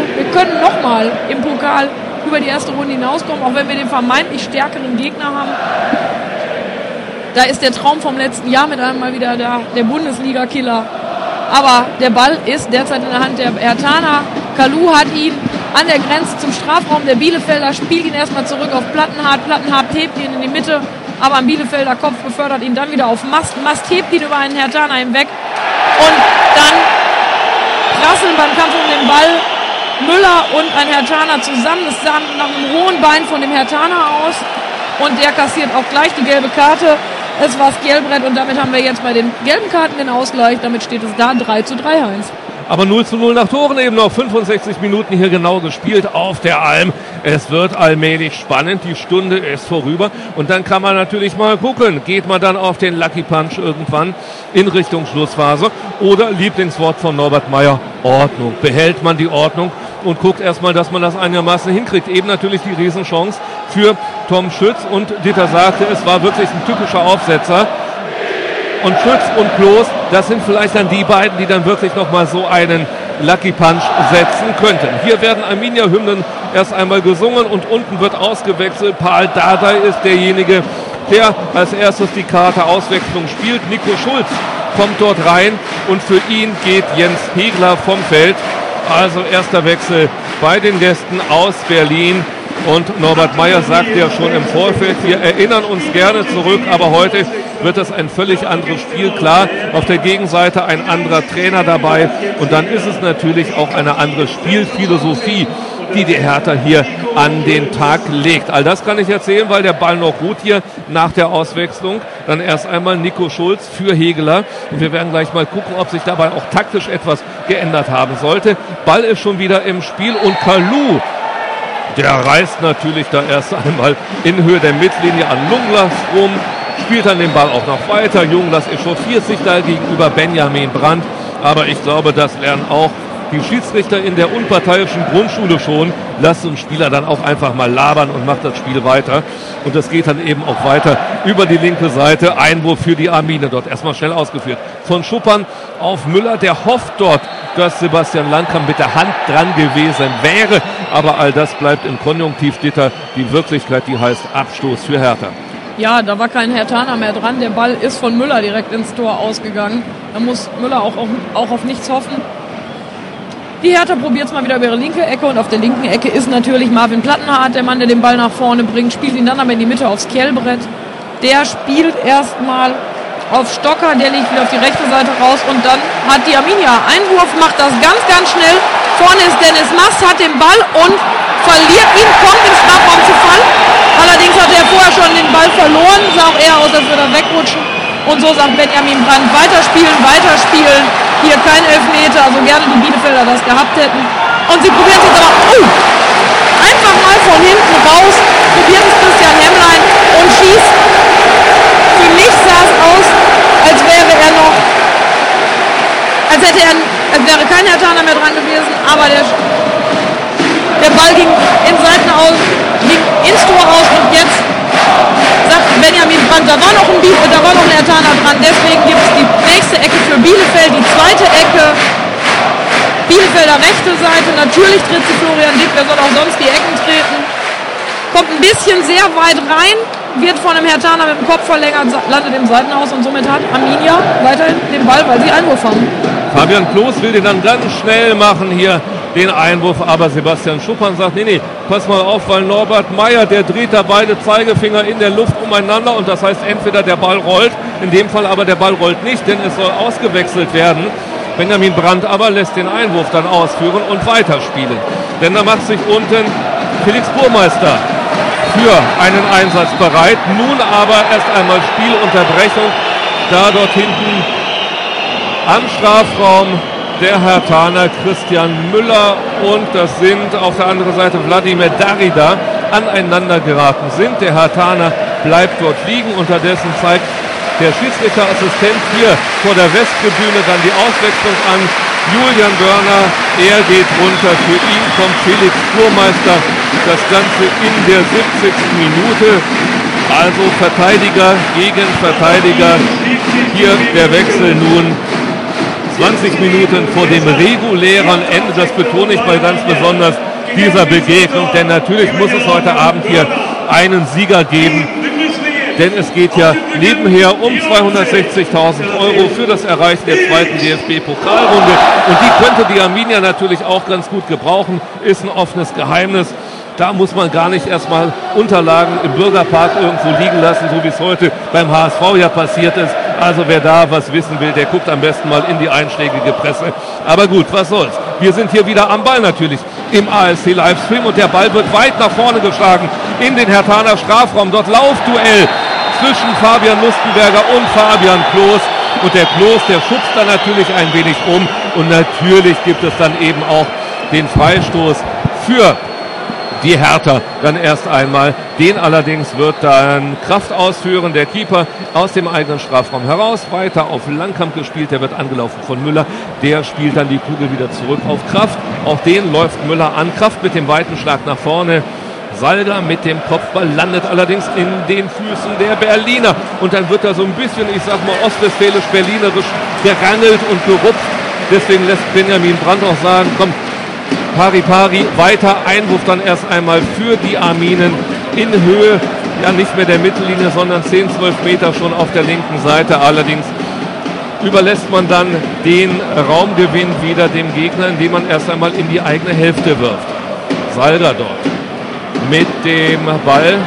im Pokal über die erste Runde hinauskommen, auch wenn wir den vermeintlich stärkeren Gegner haben. Da ist der Traum vom letzten Jahr mit einmal wieder da, der Bundesliga-Killer. Aber der Ball ist derzeit in der Hand der Herthaner. Kalou hat ihn an der Grenze zum Strafraum. Der Bielefelder spielt ihn erstmal zurück auf Plattenhardt. Plattenhardt hebt ihn in die Mitte, aber am Bielefelder Kopf befördert ihn dann wieder auf Mast. Mast hebt ihn über einen Herthaner hinweg. Und dann prasseln beim Kampf um den Ball Müller und ein Herthaner zusammen. Das sah nach einem hohen Bein von dem Herthaner aus. Und der kassiert auch gleich die gelbe Karte. Es war Skjelbred und damit haben wir jetzt bei den gelben Karten den Ausgleich. Damit steht es da 3:3, Heinz. Aber 0:0 nach Toren eben noch. 65 Minuten hier genau gespielt auf der Alm. Es wird allmählich spannend. Die Stunde ist vorüber. Und dann kann man natürlich mal gucken. Geht man dann auf den Lucky Punch irgendwann in Richtung Schlussphase? Oder Lieblingswort von Norbert Meyer, Ordnung. Behält man die Ordnung und guckt erstmal, dass man das einigermaßen hinkriegt. Eben natürlich die Riesenchance für Tom Schütz. Und Dieter sagte, es war wirklich ein typischer Aufsetzer. Und Schütz und Klos, das sind vielleicht dann die beiden, die dann wirklich nochmal so einen Lucky Punch setzen könnten. Hier werden Arminia-Hymnen erst einmal gesungen und unten wird ausgewechselt. Paul Dardai ist derjenige, der als erstes die Karte Auswechslung spielt. Nico Schulz kommt dort rein und für ihn geht Jens Hegler vom Feld. Also erster Wechsel bei den Gästen aus Berlin. Und Norbert Meyer sagt ja schon im Vorfeld, wir erinnern uns gerne zurück, aber heute wird es ein völlig anderes Spiel. Klar, auf der Gegenseite ein anderer Trainer dabei und dann ist es natürlich auch eine andere Spielphilosophie, die Hertha hier an den Tag legt. All das kann ich erzählen, weil der Ball noch ruht hier nach der Auswechslung. Dann erst einmal Nico Schulz für Hegeler und wir werden gleich mal gucken, ob sich dabei auch taktisch etwas geändert haben sollte. Ball ist schon wieder im Spiel und Kalou, der reißt natürlich da erst einmal in Höhe der Mittellinie an Junglas rum, spielt dann den Ball auch noch weiter. Junglas echauffiert sich da gegenüber Benjamin Brandt, aber ich glaube, das lernen auch die Schiedsrichter in der unparteiischen Grundschule schon. Lasst den Spieler dann auch einfach mal labern und macht das Spiel weiter. Und das geht dann eben auch weiter über die linke Seite. Einwurf für die Arminia dort. Erstmal schnell ausgeführt von Schuppern auf Müller. Der hofft dort, dass Sebastian Langkamp mit der Hand dran gewesen wäre. Aber all das bleibt im Konjunktiv, Dieter. Die Wirklichkeit, die heißt Abstoß für Hertha. Ja, da war kein Herthaner mehr dran. Der Ball ist von Müller direkt ins Tor ausgegangen. Da muss Müller auch auf nichts hoffen. Die Hertha probiert es mal wieder über ihre linke Ecke und auf der linken Ecke ist natürlich Marvin Plattenhardt, der Mann, der den Ball nach vorne bringt, spielt ihn dann aber in die Mitte aufs Skjelbred. Der spielt erstmal auf Stocker, der legt wieder auf die rechte Seite raus und dann hat die Arminia Einwurf, macht das ganz, ganz schnell. Vorne ist Dennis Mast, hat den Ball und verliert ihn, kommt im Strafraum zu Fall. Allerdings hat er vorher schon den Ball verloren, sah auch eher aus, als würde er wegrutschen. Und so sagt Benjamin Brandt, weiterspielen, weiterspielen. Hier kein Elfmeter, also gerne die Bielefelder das gehabt hätten. Und sie probieren es jetzt aber einfach mal von hinten raus. Probiert es Christian Hemmlein und schießt. Für mich sah es aus, als wäre kein Herthaner mehr dran gewesen. Aber der Ball ging ins Tor aus und jetzt sagt Benjamin Brandt, da war noch ein Herthaner dran, deswegen gibt es die nächste Ecke für Bielefeld, die zweite Ecke, Bielefelder rechte Seite, natürlich tritt sie Florian Dick, wer soll auch sonst die Ecken treten, kommt ein bisschen sehr weit rein, wird von einem Herthaner mit dem Kopf verlängert, landet im Seitenhaus und somit hat Arminia weiterhin den Ball, weil sie Einwurf haben. Fabian Klos will den dann ganz schnell machen hier, den Einwurf, aber Sebastian Schuppern sagt, nee, pass mal auf, weil Norbert Meyer, der dreht da beide Zeigefinger in der Luft umeinander und das heißt entweder der Ball rollt, in dem Fall aber der Ball rollt nicht, denn es soll ausgewechselt werden. Benjamin Brandt aber lässt den Einwurf dann ausführen und weiterspielen. Denn da macht sich unten Felix Burmeister für einen Einsatz bereit. Nun aber erst einmal Spielunterbrechung, da dort hinten am Strafraum der Herthaner Christian Müller und das sind auf der anderen Seite Wladimir Darida aneinander geraten sind. Der Herthaner bleibt dort liegen. Unterdessen zeigt der Schiedsrichterassistent hier vor der Westtribüne dann die Auswechslung an. Julian Börner, er geht runter. Für ihn kommt Felix Burmeister. Das Ganze in der 70. Minute. Also Verteidiger gegen Verteidiger. Hier der Wechsel nun 20 Minuten vor dem regulären Ende, das betone ich mal ganz besonders, dieser Begegnung, denn natürlich muss es heute Abend hier einen Sieger geben, denn es geht ja nebenher um 260.000 € für das Erreichen der zweiten DFB-Pokalrunde und die könnte die Arminia natürlich auch ganz gut gebrauchen, ist ein offenes Geheimnis. Da muss man gar nicht erstmal Unterlagen im Bürgerpark irgendwo liegen lassen, so wie es heute beim HSV ja passiert ist. Also wer da was wissen will, der guckt am besten mal in die einschlägige Presse. Aber gut, was soll's. Wir sind hier wieder am Ball natürlich im ASC Livestream und der Ball wird weit nach vorne geschlagen in den Herthaner Strafraum. Dort Laufduell zwischen Fabian Lustenberger und Fabian Klos. Und der Klos, der schubst dann natürlich ein wenig um. Und natürlich gibt es dann eben auch den Freistoß für die Hertha dann erst einmal. Den allerdings wird dann Kraft ausführen, der Keeper aus dem eigenen Strafraum heraus. Weiter auf Langkamp gespielt, der wird angelaufen von Müller. Der spielt dann die Kugel wieder zurück auf Kraft. Auch den läuft Müller an. Kraft mit dem weiten Schlag nach vorne. Salga mit dem Kopfball landet allerdings in den Füßen der Berliner. Und dann wird er so ein bisschen, ich sag mal, ostwestfälisch-berlinerisch gerangelt und gerupft. Deswegen lässt Benjamin Brandt auch sagen, komm, Pari Pari, weiter Einwurf dann erst einmal für die Arminen in Höhe, ja nicht mehr der Mittellinie, sondern 10, 12 Meter schon auf der linken Seite. Allerdings überlässt man dann den Raumgewinn wieder dem Gegner, indem man erst einmal in die eigene Hälfte wirft. Salga dort mit dem Ball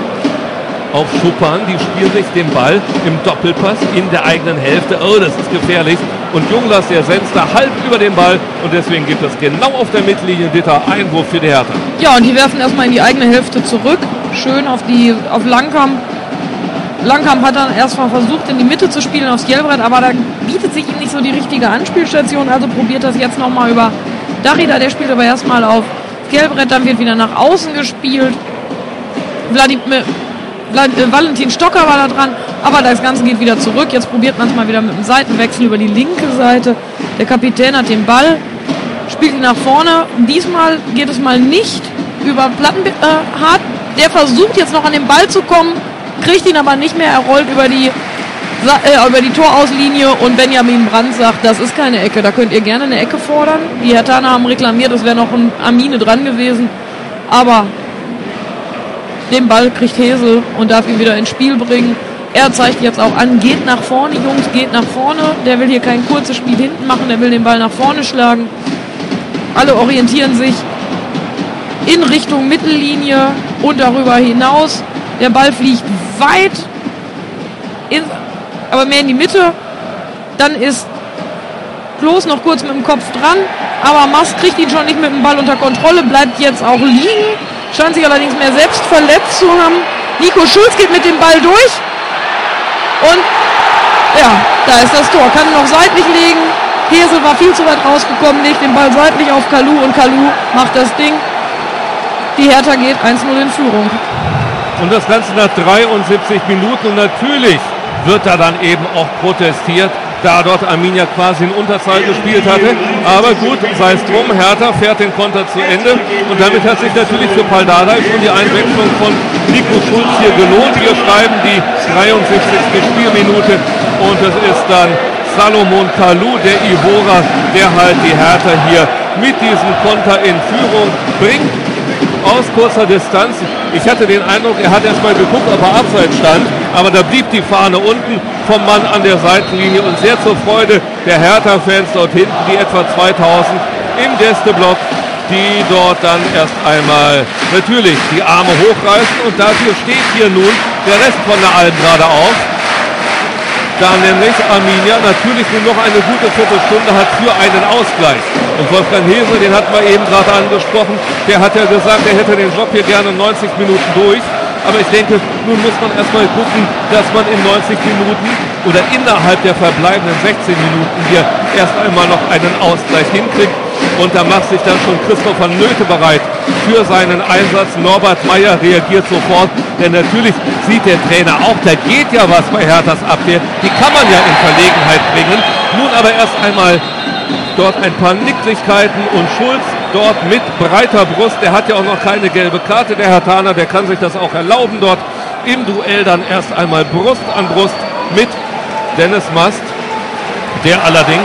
auf Schuppan, die spielen sich den Ball im Doppelpass in der eigenen Hälfte. Oh, das ist gefährlich. Und Junglas, der senzt da halb über den Ball und deswegen gibt es genau auf der Mittellinie Ditter Einwurf für die Hertha. Ja, und die werfen erstmal in die eigene Hälfte zurück. Schön auf Langkamp. Langkamp hat dann erstmal versucht, in die Mitte zu spielen aufs Gelbrett, aber da bietet sich ihm nicht so die richtige Anspielstation, also probiert das jetzt nochmal über Darida, der spielt aber erstmal auf Gelbrett, dann wird wieder nach außen gespielt. Valentin Stocker war da dran, aber das Ganze geht wieder zurück. Jetzt probiert man es mal wieder mit dem Seitenwechsel über die linke Seite. Der Kapitän hat den Ball, spielt ihn nach vorne. Diesmal geht es mal nicht über Plattenhardt. Der versucht jetzt noch an den Ball zu kommen, kriegt ihn aber nicht mehr. Er rollt über die Torauslinie und Benjamin Brandt sagt, das ist keine Ecke. Da könnt ihr gerne eine Ecke fordern. Die Herthaner haben reklamiert, es wäre noch ein Armine dran gewesen. Aber den Ball kriegt Hesel und darf ihn wieder ins Spiel bringen. Er zeigt jetzt auch an, geht nach vorne, Jungs, geht nach vorne. Der will hier kein kurzes Spiel hinten machen, der will den Ball nach vorne schlagen. Alle orientieren sich in Richtung Mittellinie und darüber hinaus. Der Ball fliegt weit, aber mehr in die Mitte. Dann ist Klos noch kurz mit dem Kopf dran, aber Mast kriegt ihn schon nicht mit dem Ball unter Kontrolle, bleibt jetzt auch liegen. Scheint sich allerdings mehr selbst verletzt zu haben. Nico Schulz geht mit dem Ball durch. Und ja, da ist das Tor. Kann noch seitlich legen. Hesel war viel zu weit rausgekommen, legt den Ball seitlich auf Kalu und Kalu macht das Ding. Die Hertha geht 1-0 in Führung. Und das Ganze nach 73 Minuten. Und natürlich wird da dann eben auch protestiert, da dort Arminia quasi in Unterzahl gespielt hatte. Aber gut, sei es drum, Hertha fährt den Konter zu Ende. Und damit hat sich natürlich für Paldadei schon die Einwechslung von Nico Schulz hier gelohnt. Wir schreiben die 73. Spielminute und es ist dann Salomon Kalou, der Ivora, der halt die Hertha hier mit diesem Konter in Führung bringt. Aus kurzer Distanz. Ich hatte den Eindruck, er hat erst mal geguckt, ob er abseits stand, aber da blieb die Fahne unten vom Mann an der Seitenlinie und sehr zur Freude der Hertha-Fans dort hinten, die etwa 2000 im Gästeblock, die dort dann erst einmal natürlich die Arme hochreißen und dafür steht hier nun der Rest von der Alm gerade auf. Da nämlich Arminia natürlich nur noch eine gute Viertelstunde hat für einen Ausgleich. Und Wolfgang Hesel, den hatten wir eben gerade angesprochen, der hat ja gesagt, er hätte den Job hier gerne 90 Minuten durch. Aber ich denke, nun muss man erstmal gucken, dass man in 90 Minuten oder innerhalb der verbleibenden 16 Minuten hier erst einmal noch einen Ausgleich hinkriegt. Und da macht sich dann schon Christopher Nöte bereit für seinen Einsatz. Norbert Meyer reagiert sofort, denn natürlich sieht der Trainer auch, da geht ja was bei Herthas Abwehr. Die kann man ja in Verlegenheit bringen. Nun aber erst einmal dort ein paar Nicklichkeiten und Schulz dort mit breiter Brust. Der hat ja auch noch keine gelbe Karte, der Herthaner, der kann sich das auch erlauben dort im Duell dann erst einmal Brust an Brust mit Dennis Mast, der allerdings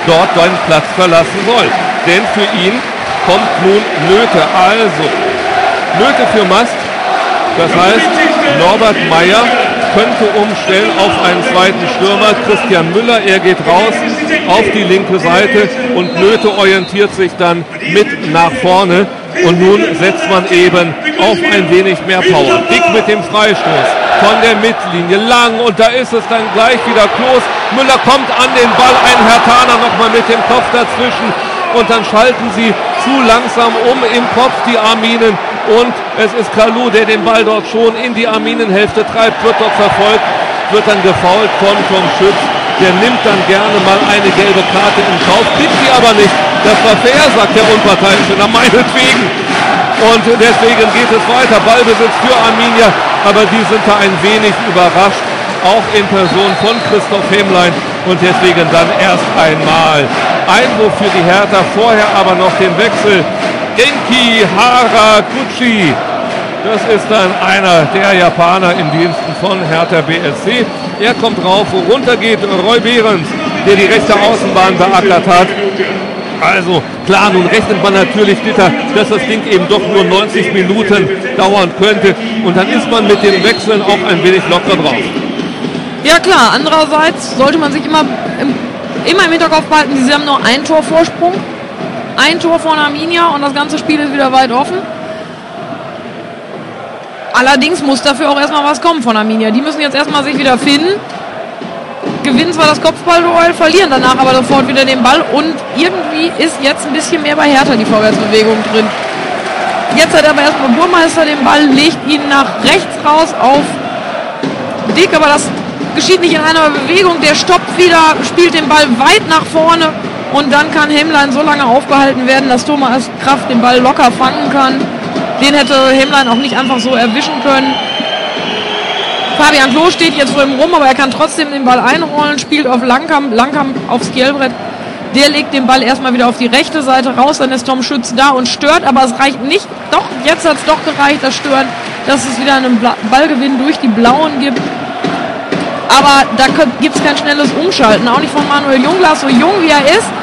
dort seinen Platz verlassen soll. Denn für ihn kommt nun Nöte. Also Nöte für Mast. Das heißt, Norbert Meyer könnte umstellen auf einen zweiten Stürmer. Christian Müller, er geht raus auf die linke Seite und Nöte orientiert sich dann mit nach vorne. Und nun setzt man eben auf ein wenig mehr Power. Dick mit dem Freistoß von der Mittellinie lang und da ist es dann gleich wieder Klos. Müller kommt an den Ball, ein Herthaner nochmal mit dem Kopf dazwischen und dann schalten sie zu langsam um im Kopf die Arminen und es ist Kalou, der den Ball dort schon in die Arminenhälfte treibt, wird dort verfolgt, wird dann gefoult von Tom Schütz. Der nimmt dann gerne mal eine gelbe Karte in Kauf, kriegt sie aber nicht. Das war fair, sagt der Unparteiische, na meinetwegen. Und deswegen geht es weiter. Ballbesitz für Arminia, aber die sind da ein wenig überrascht, auch in Person von Christoph Hemlein. Und deswegen dann erst einmal Einwurf für die Hertha, vorher aber noch den Wechsel. Genki Haraguchi. Das ist dann einer der Japaner in Diensten von Hertha BSC. Er kommt rauf, wo runter geht Roy Behrens, der die rechte Außenbahn beackert hat. Also klar, nun rechnet man natürlich, Ditter, dass das Ding eben doch nur 90 Minuten dauern könnte. Und dann ist man mit den Wechseln auch ein wenig locker drauf. Ja klar, andererseits sollte man sich immer im Hinterkopf behalten, sie haben nur ein Tor Vorsprung. Ein Tor von Arminia und das ganze Spiel ist wieder weit offen. Allerdings muss dafür auch erstmal was kommen von Arminia. Die müssen jetzt erstmal sich wieder finden. Gewinnen zwar das Kopfballduell, verlieren danach aber sofort wieder den Ball. Und irgendwie ist jetzt ein bisschen mehr bei Hertha die Vorwärtsbewegung drin. Jetzt hat aber erstmal Burmeister den Ball, legt ihn nach rechts raus auf Dick. Aber das geschieht nicht in einer Bewegung. Der stoppt wieder, spielt den Ball weit nach vorne. Und dann kann Hemlein so lange aufgehalten werden, dass Thomas Kraft den Ball locker fangen kann. Den hätte Hemlein auch nicht einfach so erwischen können. Fabian Klos steht jetzt vor ihm rum, aber er kann trotzdem den Ball einrollen, spielt auf Langkamp aufs Kielbrett. Der legt den Ball erstmal wieder auf die rechte Seite raus, dann ist Tom Schütz da und stört, aber es reicht nicht. Doch, jetzt hat es doch gereicht, das Stören, dass es wieder einen Ballgewinn durch die Blauen gibt. Aber da gibt es kein schnelles Umschalten, auch nicht von Manuel Junglas, so jung wie er ist.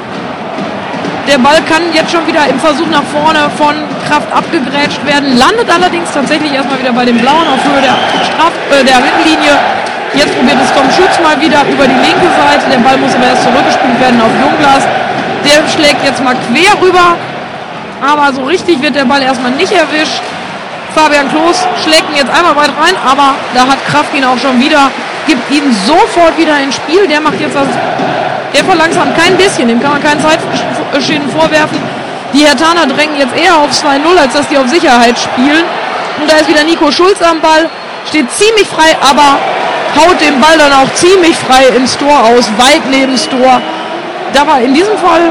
Der Ball kann jetzt schon wieder im Versuch nach vorne von Kraft abgegrätscht werden, landet allerdings tatsächlich erstmal wieder bei den Blauen auf Höhe der Mittellinie. Jetzt probiert es Tom Schütz mal wieder über die linke Seite, der Ball muss aber erst zurückgespielt werden auf Junglas. Der schlägt jetzt mal quer rüber, aber so richtig wird der Ball erstmal nicht erwischt. Fabian Klos schlägt ihn jetzt einmal weit rein, aber da hat Kraft ihn auch schon wieder, gibt ihn sofort wieder ins Spiel. Der macht jetzt der verlangsamt kein bisschen, dem kann man keinen Zeitschäden vorwerfen. Die Herthaner drängen jetzt eher auf 2-0, als dass die auf Sicherheit spielen. Und da ist wieder Nico Schulz am Ball, steht ziemlich frei, aber haut den Ball dann auch ziemlich frei ins Tor aus, weit neben das Tor. Da war in diesem Fall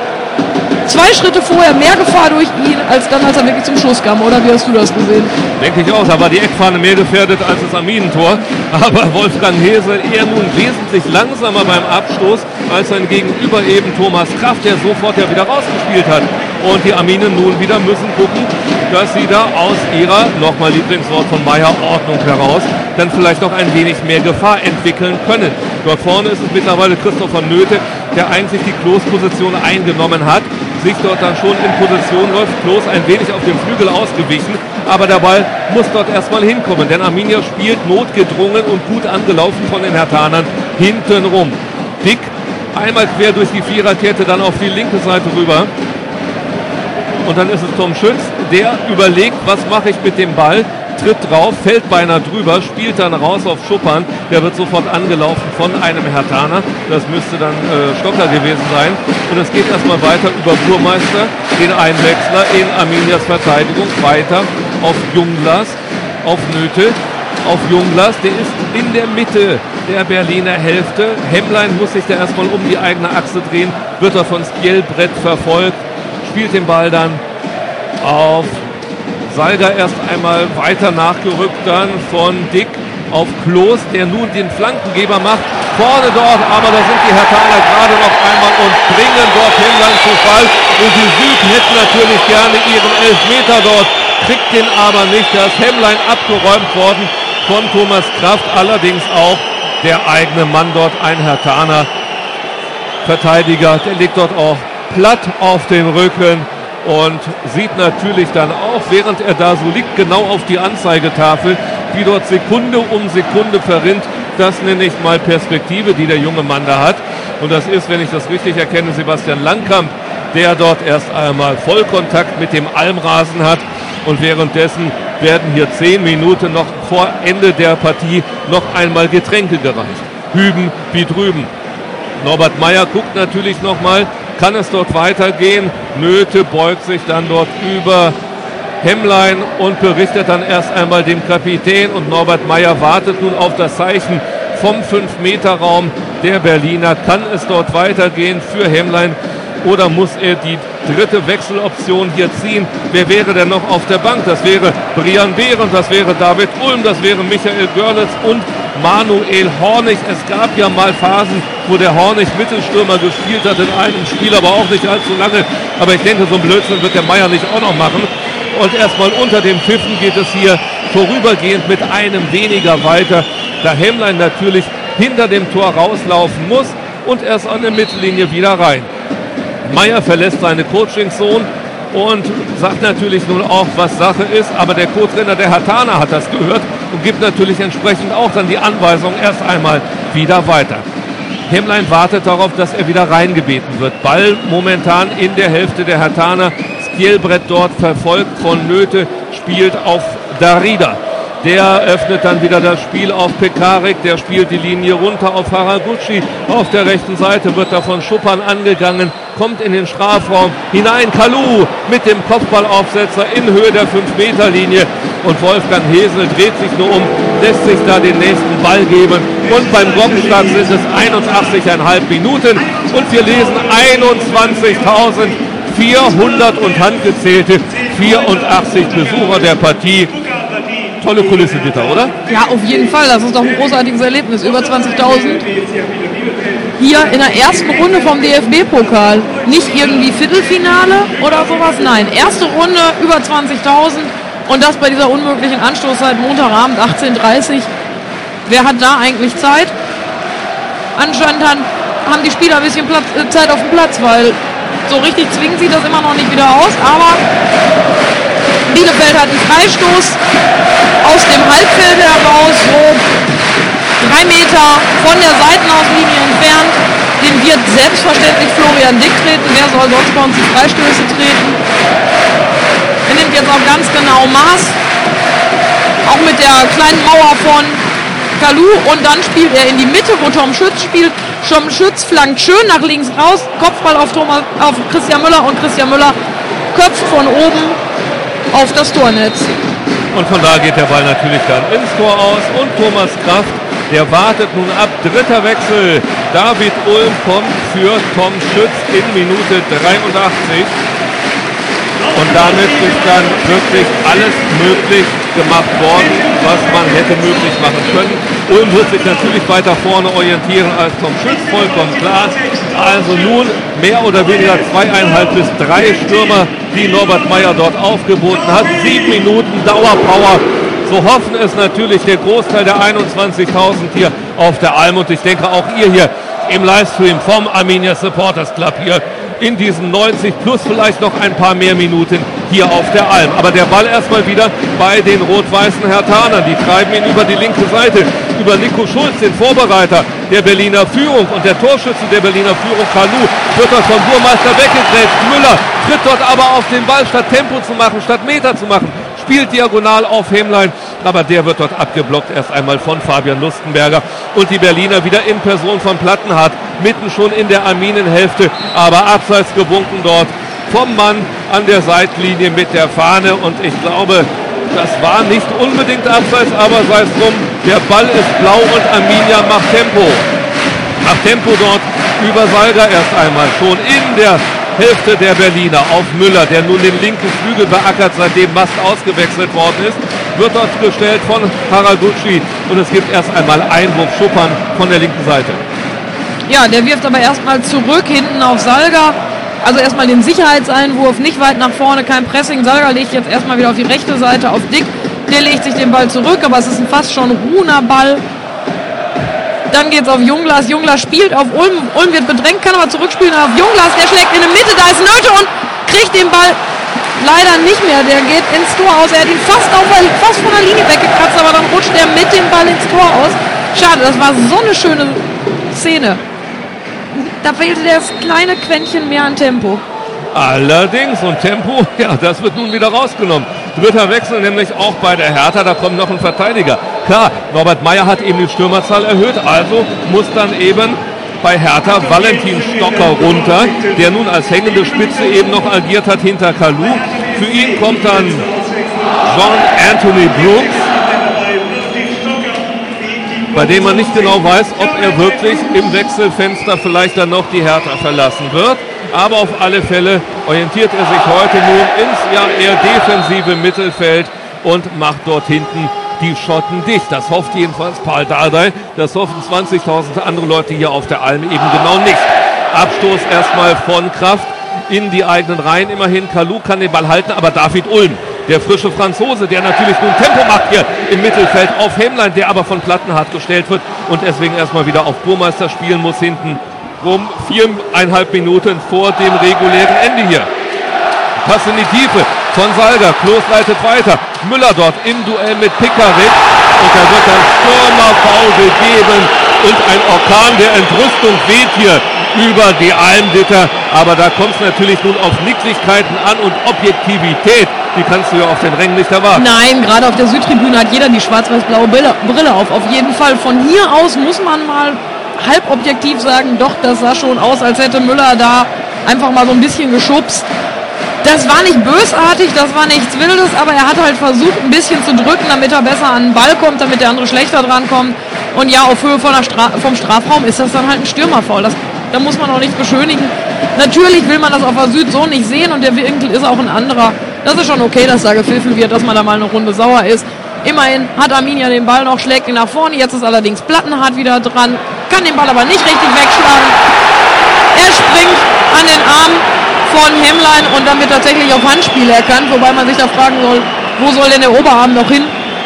2 Schritte vorher mehr Gefahr durch ihn, als dann, als er wirklich zum Schuss kam. Oder wie hast du das gesehen? Denke ich auch, da war die Eckfahne mehr gefährdet als das Arminentor. Aber Wolfgang Hese eher nun wesentlich langsamer beim Abstoß als sein Gegenüber eben Thomas Kraft, der sofort ja wieder rausgespielt hat. Und die Arminen nun wieder müssen gucken, dass sie da aus ihrer, nochmal Lieblingswort von Meyer, Ordnung heraus, dann vielleicht noch ein wenig mehr Gefahr entwickeln können. Dort vorne ist es mittlerweile Christopher Nöte, der eigentlich die Klos-Position eingenommen hat, sich dort dann schon in Position läuft. Klos ein wenig auf dem Flügel ausgewichen, aber der Ball muss dort erstmal hinkommen, denn Arminia spielt notgedrungen und gut angelaufen von den Herthanern hinten rum. Dick einmal quer durch die Viererkette, dann auf die linke Seite rüber. Und dann ist es Tom Schütz, der überlegt, was mache ich mit dem Ball, tritt drauf, fällt beinahe drüber, spielt dann raus auf Schuppan. Der wird sofort angelaufen von einem Herthaner. Das müsste dann Stocker gewesen sein. Und es geht erstmal weiter über Burmeister, den Einwechsler in Arminias Verteidigung, weiter auf Junglas, auf Nöte, auf Junglas. Der ist in der Mitte der Berliner Hälfte. Hemlein muss sich da erstmal um die eigene Achse drehen, wird er von Skjelbrett verfolgt, spielt den Ball dann auf Salga erst einmal weiter nachgerückt, dann von Dick auf Klos, der nun den Flankengeber macht. Vorne dort, aber da sind die Herthaner gerade noch einmal und bringen dort Hemlein zu Fall. Und die Süden hätten natürlich gerne ihren Elfmeter dort, kriegt den aber nicht. Da ist Hemlein abgeräumt worden von Thomas Kraft, allerdings auch der eigene Mann dort, ein Herthaner. Verteidiger, der liegt dort auch platt auf dem Rücken und sieht natürlich dann auch, während er da so liegt, genau auf die Anzeigetafel, die dort Sekunde um Sekunde verrinnt. Das nenne ich mal Perspektive, die der junge Mann da hat. Und das ist, wenn ich das richtig erkenne, Sebastian Langkamp, der dort erst einmal Vollkontakt mit dem Almrasen hat. Und währenddessen werden hier 10 Minuten noch vor Ende der Partie noch einmal Getränke gereicht. Hüben wie drüben. Norbert Meyer guckt natürlich nochmal, kann es dort weitergehen? Nöte beugt sich dann dort über Hemmlein und berichtet dann erst einmal dem Kapitän. Und Norbert Meyer wartet nun auf das Zeichen vom 5-Meter-Raum der Berliner. Kann es dort weitergehen für Hemmlein oder muss er die dritte Wechseloption hier ziehen? Wer wäre denn noch auf der Bank? Das wäre Brian Behrens, das wäre David Ulm, das wäre Michael Görlitz und Manuel Hornig. Es gab ja mal Phasen, wo der Hornig Mittelstürmer gespielt hat in einem Spiel, aber auch nicht allzu lange. Aber ich denke, so ein Blödsinn wird der Meier nicht auch noch machen. Und erstmal unter dem Pfiffen geht es hier vorübergehend mit einem weniger weiter, da Hemmlein natürlich hinter dem Tor rauslaufen muss und erst an der Mittellinie wieder rein. Meier verlässt seine Coachingzone und sagt natürlich nun auch, was Sache ist, aber der Co-Trainer der Herthaner hat das gehört und gibt natürlich entsprechend auch dann die Anweisung erst einmal wieder weiter. Hemmlein wartet darauf, dass er wieder reingebeten wird. Ball momentan in der Hälfte der Herthaner. Skjelbrett dort verfolgt von Nöte, spielt auf Darida. Der öffnet dann wieder das Spiel auf Pekarik, der spielt die Linie runter auf Haraguchi. Auf der rechten Seite wird er von Schuppan angegangen, kommt in den Strafraum hinein. Kalou mit dem Kopfballaufsetzer in Höhe der 5-Meter-Linie. Und Wolfgang Hesel dreht sich nur um, lässt sich da den nächsten Ball geben. Und beim Glockenschlag sind es 81,5 Minuten. Und wir lesen 21.400 und handgezählte 84 Besucher der Partie. Tolle Kulisse, Dieter, oder? Ja, auf jeden Fall. Das ist doch ein großartiges Erlebnis. Über 20.000 hier in der ersten Runde vom DFB-Pokal. Nicht irgendwie Viertelfinale oder sowas. Nein, erste Runde über 20.000 und das bei dieser unmöglichen Anstoßzeit Montagabend 18:30. Wer hat da eigentlich Zeit? Anscheinend haben die Spieler ein bisschen Zeit auf dem Platz, weil so richtig zwingen sie das immer noch nicht wieder aus. Aber Bielefeld hat einen Freistoß aus dem Halbfeld heraus, so 3 Meter von der Seitenauslinie entfernt. Den wird selbstverständlich Florian Dick treten. Wer soll sonst bei uns die Freistöße treten? Er nimmt jetzt auch ganz genau Maß. Auch mit der kleinen Mauer von Kalou. Und dann spielt er in die Mitte, wo Tom Schütz spielt. Tom Schütz flankt schön nach links raus. Kopfball auf Christian Müller. Und Christian Müller köpft von oben auf das Tornetz. Und von da geht der Ball natürlich dann ins Tor aus. Und Thomas Kraft, der wartet nun ab. Dritter Wechsel. David Ulm kommt für Tom Schütz in Minute 83. Und damit ist dann wirklich alles möglich gemacht worden, was man hätte möglich machen können. Ulm wird sich natürlich weiter vorne orientieren als Tom Schütz, vollkommen klar. Also nun mehr oder weniger 2,5 bis 3 Stürmer, die Norbert Meyer dort aufgeboten hat. 7 Minuten Dauerpower. So hoffen es natürlich der Großteil der 21.000 hier auf der Alm. Und ich denke auch ihr hier im Livestream vom Arminia Supporters Club hier in diesen 90 plus vielleicht noch ein paar mehr Minuten hier auf der Alm. Aber der Ball erstmal wieder bei den rot-weißen Herthanern. Die treiben ihn über die linke Seite, über Nico Schulz, den Vorbereiter der Berliner Führung. Und der Torschütze der Berliner Führung, Kalou, wird dort vom Burmeister weggegrätscht. Müller tritt dort aber auf den Ball, statt Tempo zu machen, statt Meter zu machen. Spielt diagonal auf Hemmlein, aber der wird dort abgeblockt erst einmal von Fabian Lustenberger. Und die Berliner wieder in Person von Plattenhardt, mitten schon in der Arminenhälfte, aber abseits gewunken dort vom Mann an der Seitlinie mit der Fahne. Und ich glaube, das war nicht unbedingt abseits, aber sei es drum, der Ball ist blau und Arminia macht Tempo. Macht Tempo dort über Salga erst einmal, schon in der Hälfte der Berliner auf Müller, der nun den linken Flügel beackert, seitdem Mast ausgewechselt worden ist, wird dort gestellt von Haraguchi und es gibt erst einmal Einwurf Schuppan von der linken Seite. Ja, der wirft aber erstmal zurück, hinten auf Salga, also erstmal den Sicherheitseinwurf, nicht weit nach vorne, kein Pressing. Salga legt jetzt erstmal wieder auf die rechte Seite auf Dick, der legt sich den Ball zurück, aber es ist fast schon ruhender Ball. Dann geht's auf Junglas. Junglas spielt auf Ulm. Ulm wird bedrängt, kann aber zurückspielen auf Junglas. Der schlägt in der Mitte, da ist Nöte und kriegt den Ball leider nicht mehr. Der geht ins Tor aus. Er hat ihn fast von der Linie weggekratzt, aber dann rutscht er mit dem Ball ins Tor aus. Schade, das war so eine schöne Szene. Da fehlte das kleine Quäntchen mehr an Tempo. Allerdings, und Tempo, ja, das wird nun wieder rausgenommen. Dritter Wechsel, nämlich auch bei der Hertha, da kommt noch ein Verteidiger. Klar, Norbert Meyer hat eben die Stürmerzahl erhöht, also muss dann eben bei Hertha Valentin Stocker runter, der nun als hängende Spitze eben noch agiert hat hinter Kalou. Für ihn kommt dann John Anthony Brooks, bei dem man nicht genau weiß, ob er wirklich im Wechselfenster vielleicht dann noch die Hertha verlassen wird. Aber auf alle Fälle orientiert er sich heute nun ins ja eher defensive Mittelfeld und macht dort hinten die Schotten dicht. Das hofft jedenfalls Paul Dardai. Das hoffen 20.000 andere Leute hier auf der Alm eben genau nicht. Abstoß erstmal von Kraft in die eigenen Reihen. Immerhin Kalou kann den Ball halten, aber David Ulm, der frische Franzose, der natürlich nun Tempo macht hier im Mittelfeld auf Hemmlein, der aber von Plattenhardt gestellt wird und deswegen erstmal wieder auf Burmeister spielen muss hinten. 4,5 Minuten vor dem regulären Ende hier. Pass in die Tiefe von Salga. Klos leitet weiter. Müller dort im Duell mit Pickerick. Und da wird ein Stürmerfoul gegeben. Und ein Orkan der Entrüstung weht hier über die Almditter. Aber da kommt es natürlich nun auf Nicklichkeiten an und Objektivität. Die kannst du ja auf den Rängen nicht erwarten. Nein, gerade auf der Südtribüne hat jeder die schwarz-weiß-blaue Brille auf. Auf jeden Fall. Von hier aus muss man mal halb objektiv sagen, doch, das sah schon aus, als hätte Müller da einfach mal so ein bisschen geschubst. Das war nicht bösartig, das war nichts Wildes, aber er hat halt versucht, ein bisschen zu drücken, damit er besser an den Ball kommt, damit der andere schlechter drankommt. Und ja, auf Höhe vom Strafraum ist das dann halt ein Stürmerfoul. Da muss man auch nichts beschönigen. Natürlich will man das auf der Süd so nicht sehen und der Winkel ist auch ein anderer. Das ist schon okay, dass da gepfiffen wird, dass man da mal eine Runde sauer ist. Immerhin hat Arminia den Ball noch, schlägt ihn nach vorne. Jetzt ist allerdings Plattenhardt wieder dran. Kann den Ball aber nicht richtig wegschlagen. Er springt an den Arm von Hemmlein und dann wird tatsächlich auf Handspiel erkannt. Wobei man sich da fragen soll, wo soll denn der Oberarm noch hin?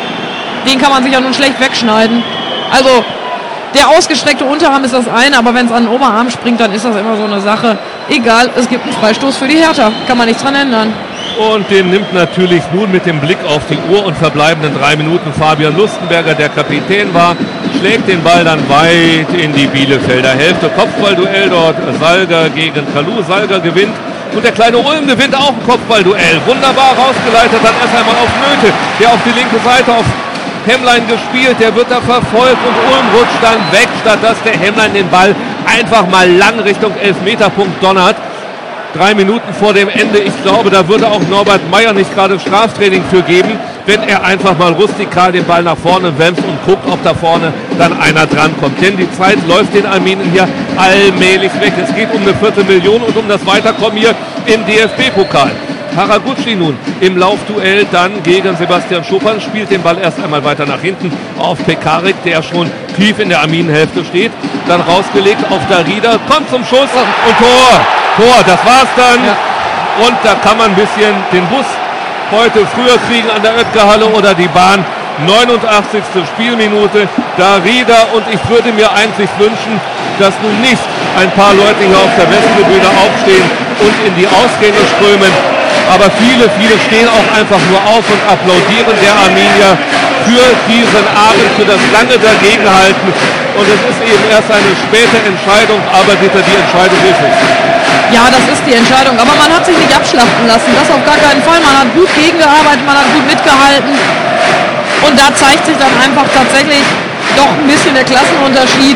Den kann man sich ja nun schlecht wegschneiden. Also der ausgestreckte Unterarm ist das eine, aber wenn es an den Oberarm springt, dann ist das immer so eine Sache. Egal, es gibt einen Freistoß für die Hertha. Kann man nichts dran ändern. Und den nimmt natürlich nun mit dem Blick auf die Uhr und verbleibenden 3 Minuten Fabian Lustenberger, der Kapitän war, schlägt den Ball dann weit in die Bielefelder Hälfte. Kopfballduell dort, Salga gegen Kalou. Salga gewinnt und der kleine Ulm gewinnt auch ein Kopfballduell. Wunderbar rausgeleitet, dann erst einmal auf Nöte, der auf die linke Seite auf Hemmlein gespielt, der wird da verfolgt und Ulm rutscht dann weg, statt dass der Hemmlein den Ball einfach mal lang Richtung Elfmeterpunkt donnert. 3 Minuten vor dem Ende. Ich glaube, da würde auch Norbert Meyer nicht gerade Straftraining für geben, wenn er einfach mal rustikal den Ball nach vorne wämst und guckt, ob da vorne dann einer drankommt. Denn die Zeit läuft den Arminen hier allmählich weg. Es geht um eine 250.000 und um das Weiterkommen hier im DFB-Pokal. Haraguchi nun im Laufduell dann gegen Sebastian Schuppan, spielt den Ball erst einmal weiter nach hinten auf Pekarik, der schon tief in der Arminenhälfte steht. Dann rausgelegt auf Darida, kommt zum Schuss und Tor. Tor, das war's dann. Ja. Und da kann man ein bisschen den Bus heute früher kriegen an der Oetker-Halle oder die Bahn. 89. Spielminute, Darida, und ich würde mir eigentlich wünschen, dass nun nicht ein paar Leute hier auf der Westtribüne aufstehen und in die Ausgänge strömen, aber viele stehen auch einfach nur auf und applaudieren der Arminia für diesen Abend, für das lange Dagegenhalten, und es ist eben erst eine späte Entscheidung, aber Dieter, die Entscheidung ist es. Ja, das ist die Entscheidung, aber man hat sich nicht abschlachten lassen, das auf gar keinen Fall. Man hat gut gegengearbeitet, man hat gut mitgehalten und da zeigt sich dann einfach tatsächlich doch ein bisschen der Klassenunterschied.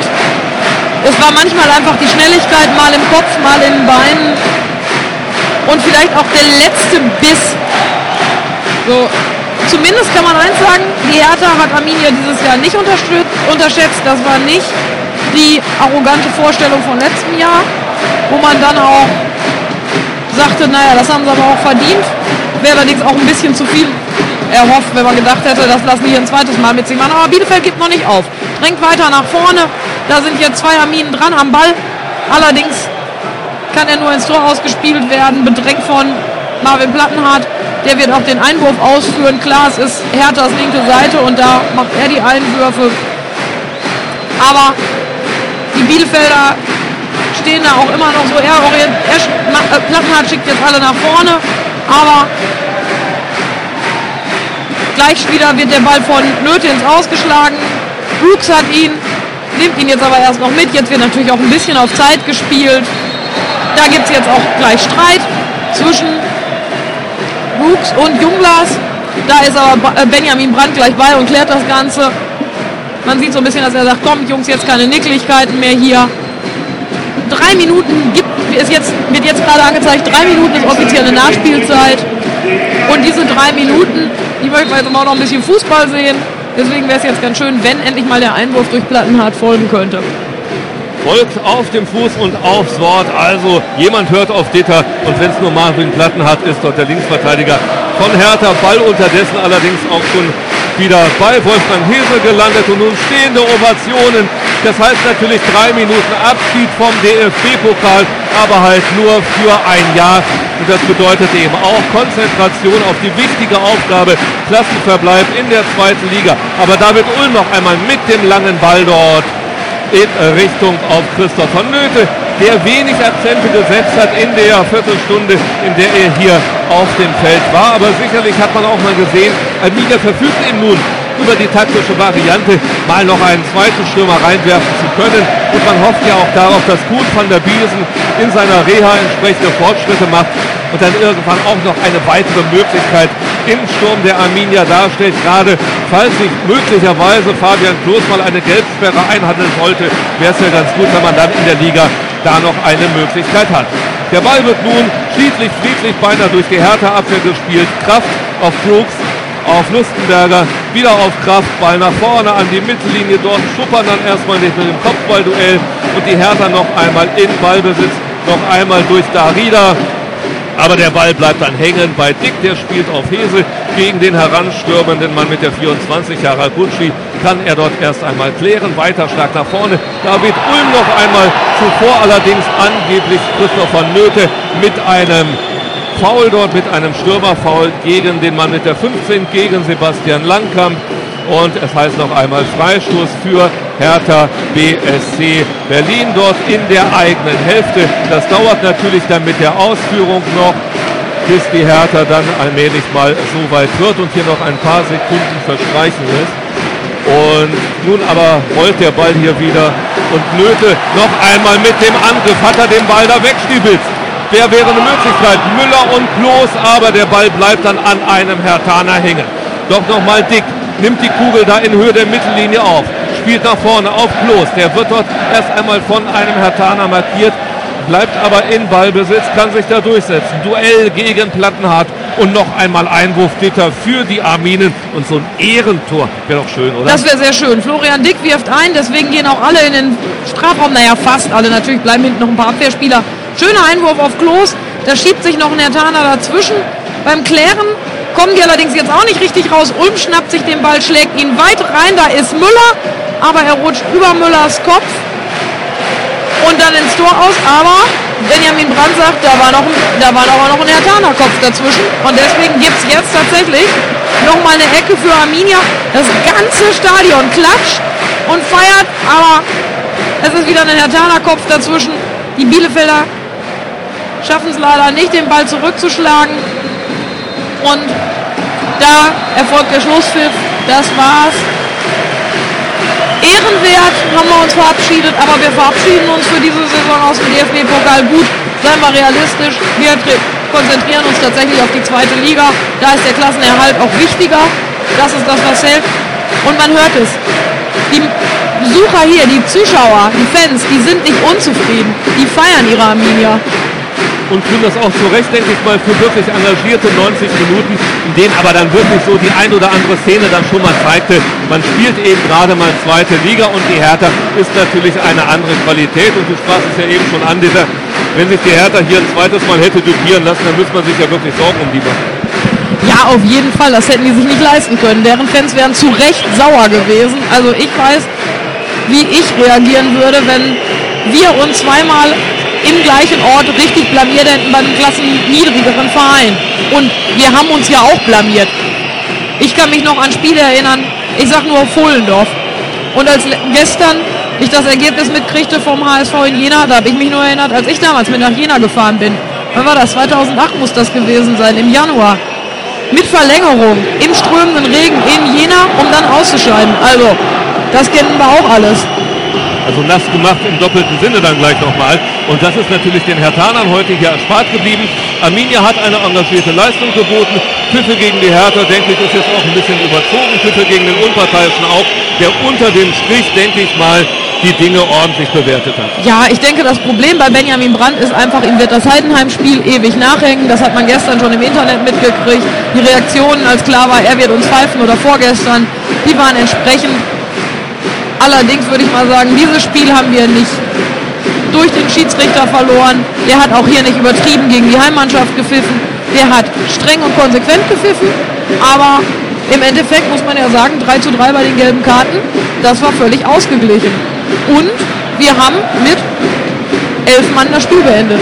Es war manchmal einfach die Schnelligkeit, mal im Kopf, mal in den Beinen und vielleicht auch der letzte Biss. So, zumindest kann man eins sagen, die Hertha hat Arminia dieses Jahr nicht unterschätzt. Das war nicht die arrogante Vorstellung von letztem Jahr, wo man dann auch sagte, naja, das haben sie aber auch verdient. Wäre allerdings auch ein bisschen zu viel erhofft, wenn man gedacht hätte, das lassen die hier ein zweites Mal mit sich machen. Aber Bielefeld gibt noch nicht auf. Drängt weiter nach vorne. Da sind jetzt 2 Arminen dran am Ball. Allerdings kann er nur ins Tor ausgespielt werden, bedrängt von Marvin Plattenhardt. Der wird auch den Einwurf ausführen. Klar, es ist Herthas linke Seite und da macht er die Einwürfe. Aber Die Bielefelder stehen da auch immer noch so eher orientiert. Plattenhardt schickt jetzt alle nach vorne, aber gleich wieder wird der Ball von Nöte ins Ausgeschlagen. Brooks hat ihn, nimmt ihn jetzt aber erst noch mit. Jetzt wird natürlich auch ein bisschen auf Zeit gespielt. Da gibt es jetzt auch gleich Streit zwischen Brooks und Jungblas. Da ist aber Benjamin Brandt gleich bei und klärt das Ganze. Man sieht so ein bisschen, dass er sagt, komm Jungs, jetzt keine Nicklichkeiten mehr hier. 3 Minuten wird jetzt gerade angezeigt, 3 Minuten ist offizielle Nachspielzeit. Und diese 3 Minuten, die möchten wir jetzt auch noch ein bisschen Fußball sehen. Deswegen wäre es jetzt ganz schön, wenn endlich mal der Einwurf durch Plattenhardt folgen könnte. Folgt auf dem Fuß und aufs Wort. Also jemand hört auf Ditter und wenn es nur Marvin Plattenhardt ist, dort der Linksverteidiger von Hertha. Ball unterdessen allerdings auch schon wieder bei Wolfgang Hese gelandet und nun stehende Ovationen. Das heißt natürlich 3 Minuten Abschied vom DFB-Pokal, aber halt nur für ein Jahr. Und das bedeutet eben auch Konzentration auf die wichtige Aufgabe, Klassenverbleib in der 2. Liga. Aber da wird Ulm noch einmal mit dem langen Ball dort in Richtung auf Christoph von Nöte, der wenig Akzente gesetzt hat in der Viertelstunde, in der er hier auf dem Feld war. Aber sicherlich hat man auch mal gesehen, Arminia verfügt eben nun über die taktische Variante, mal noch einen zweiten Stürmer reinwerfen zu können. Und man hofft ja auch darauf, dass Kuhn van der Biesen in seiner Reha entsprechende Fortschritte macht und dann irgendwann auch noch eine weitere Möglichkeit im Sturm der Arminia darstellt. Gerade falls sich möglicherweise Fabian Klos mal eine Gelbsperre einhandeln wollte, wäre es ja ganz gut, wenn man dann in der Liga da noch eine Möglichkeit hat. Der Ball wird nun schließlich, friedlich beinahe durch die Hertha-Abwehr gespielt. Kraft auf Brooks, auf Lustenberger, wieder auf Kraft, Ball nach vorne an die Mittellinie, dort schuppern dann erstmal nicht mit dem Kopfballduell und die Hertha noch einmal in Ballbesitz, noch einmal durch Darida. Aber der Ball bleibt dann hängen bei Dick, der spielt auf Hese gegen den heranstürmenden Mann mit der 24, Haraguchi. Kann er dort erst einmal klären, weiter stark nach vorne. Da wird Ulm noch einmal, zuvor allerdings angeblich Christopher Nöte mit einem Foul dort, mit einem Stürmerfoul gegen den Mann mit der 15, gegen Sebastian Langkamp. Und es heißt noch einmal Freistoß für Hertha BSC Berlin dort in der eigenen Hälfte. Das dauert natürlich dann mit der Ausführung noch, bis die Hertha dann allmählich mal so weit wird und hier noch ein paar Sekunden verstreichen lässt. Und nun aber rollt der Ball hier wieder und Nöte noch einmal mit dem Angriff. Hat er den Ball da wegstiebitzt? Der wäre eine Möglichkeit. Müller und Klos, aber der Ball bleibt dann an einem Herthaner hängen. Doch nochmal Dick, nimmt die Kugel da in Höhe der Mittellinie auf, spielt nach vorne auf Klos. Der wird dort erst einmal von einem Herthaner markiert, bleibt aber in Ballbesitz, kann sich da durchsetzen. Duell gegen Plattenhardt und noch einmal Einwurf Ditter für die Arminen und so ein Ehrentor. Wäre doch schön, oder? Das wäre sehr schön. Florian Dick wirft ein, deswegen gehen auch alle in den Strafraum. Naja, fast alle. Natürlich bleiben hinten noch ein paar Abwehrspieler. Schöner Einwurf auf Klos. Da schiebt sich noch ein Herthaner dazwischen. Beim Klären kommen die allerdings jetzt auch nicht richtig raus. Ulm schnappt sich den Ball, schlägt ihn weit rein. Da ist Müller, aber er rutscht über Müllers Kopf und dann ins Tor aus. Aber Benjamin Brandt sagt, da war aber noch ein Herthaner Kopf dazwischen. Und deswegen gibt es jetzt tatsächlich nochmal eine Ecke für Arminia. Das ganze Stadion klatscht und feiert, aber es ist wieder ein Herthaner Kopf dazwischen. Die Bielefelder schaffen es leider nicht, den Ball zurückzuschlagen. Und da erfolgt der Schlusspfiff. Das war's. Ehrenwert haben wir uns verabschiedet, aber wir verabschieden uns für diese Saison aus dem DFB-Pokal. Gut, seien wir realistisch. Wir konzentrieren uns tatsächlich auf die 2. Liga. Da ist der Klassenerhalt auch wichtiger. Das ist das, was zählt. Und man hört es. Die Besucher hier, die Zuschauer, die Fans, die sind nicht unzufrieden. Die feiern ihre Arminia. Und tun das auch zu Recht, denke ich mal, für wirklich engagierte 90 Minuten, in denen aber dann wirklich so die ein oder andere Szene dann schon mal zeigte, man spielt eben gerade mal 2. Liga und die Hertha ist natürlich eine andere Qualität und du sprachst es ja eben schon an, Dieter, wenn sich die Hertha hier ein zweites Mal hätte debütieren lassen, dann müsste man sich ja wirklich Sorgen um die machen. Ja, auf jeden Fall, das hätten die sich nicht leisten können. Deren Fans wären zu Recht sauer gewesen. Also ich weiß, wie ich reagieren würde, wenn wir uns zweimal im gleichen Ort richtig blamiert hätten bei einem klassenniedrigeren Verein. Und wir haben uns ja auch blamiert. Ich kann mich noch an Spiele erinnern, ich sag nur Vohlendorf. Und als gestern ich das Ergebnis mitkriegte vom HSV in Jena, da habe ich mich nur erinnert, als ich damals mit nach Jena gefahren bin. Wann war das? 2008 muss das gewesen sein, im Januar. Mit Verlängerung, im strömenden Regen in Jena, um dann auszuscheiden. Also, das kennen wir auch alles. Also nass gemacht im doppelten Sinne dann gleich nochmal. Und das ist natürlich den Herthanern heute hier erspart geblieben. Arminia hat eine engagierte Leistung geboten. Pfiffe gegen die Hertha, denke ich, ist jetzt auch ein bisschen überzogen. Pfiffe gegen den Unparteiischen auch, der unter dem Strich, denke ich mal, die Dinge ordentlich bewertet hat. Ja, ich denke, das Problem bei Benjamin Brandt ist einfach, ihm wird das Heidenheim-Spiel ewig nachhängen. Das hat man gestern schon im Internet mitgekriegt. Die Reaktionen, als klar war, er wird uns pfeifen, oder vorgestern, die waren entsprechend. Allerdings würde ich mal sagen, dieses Spiel haben wir nicht durch den Schiedsrichter verloren. Der hat auch hier nicht übertrieben gegen die Heimmannschaft gepfiffen. Der hat streng und konsequent gepfiffen, aber im Endeffekt muss man ja sagen, 3:3 bei den gelben Karten, das war völlig ausgeglichen. Und wir haben mit 11 Mann das Spiel beendet.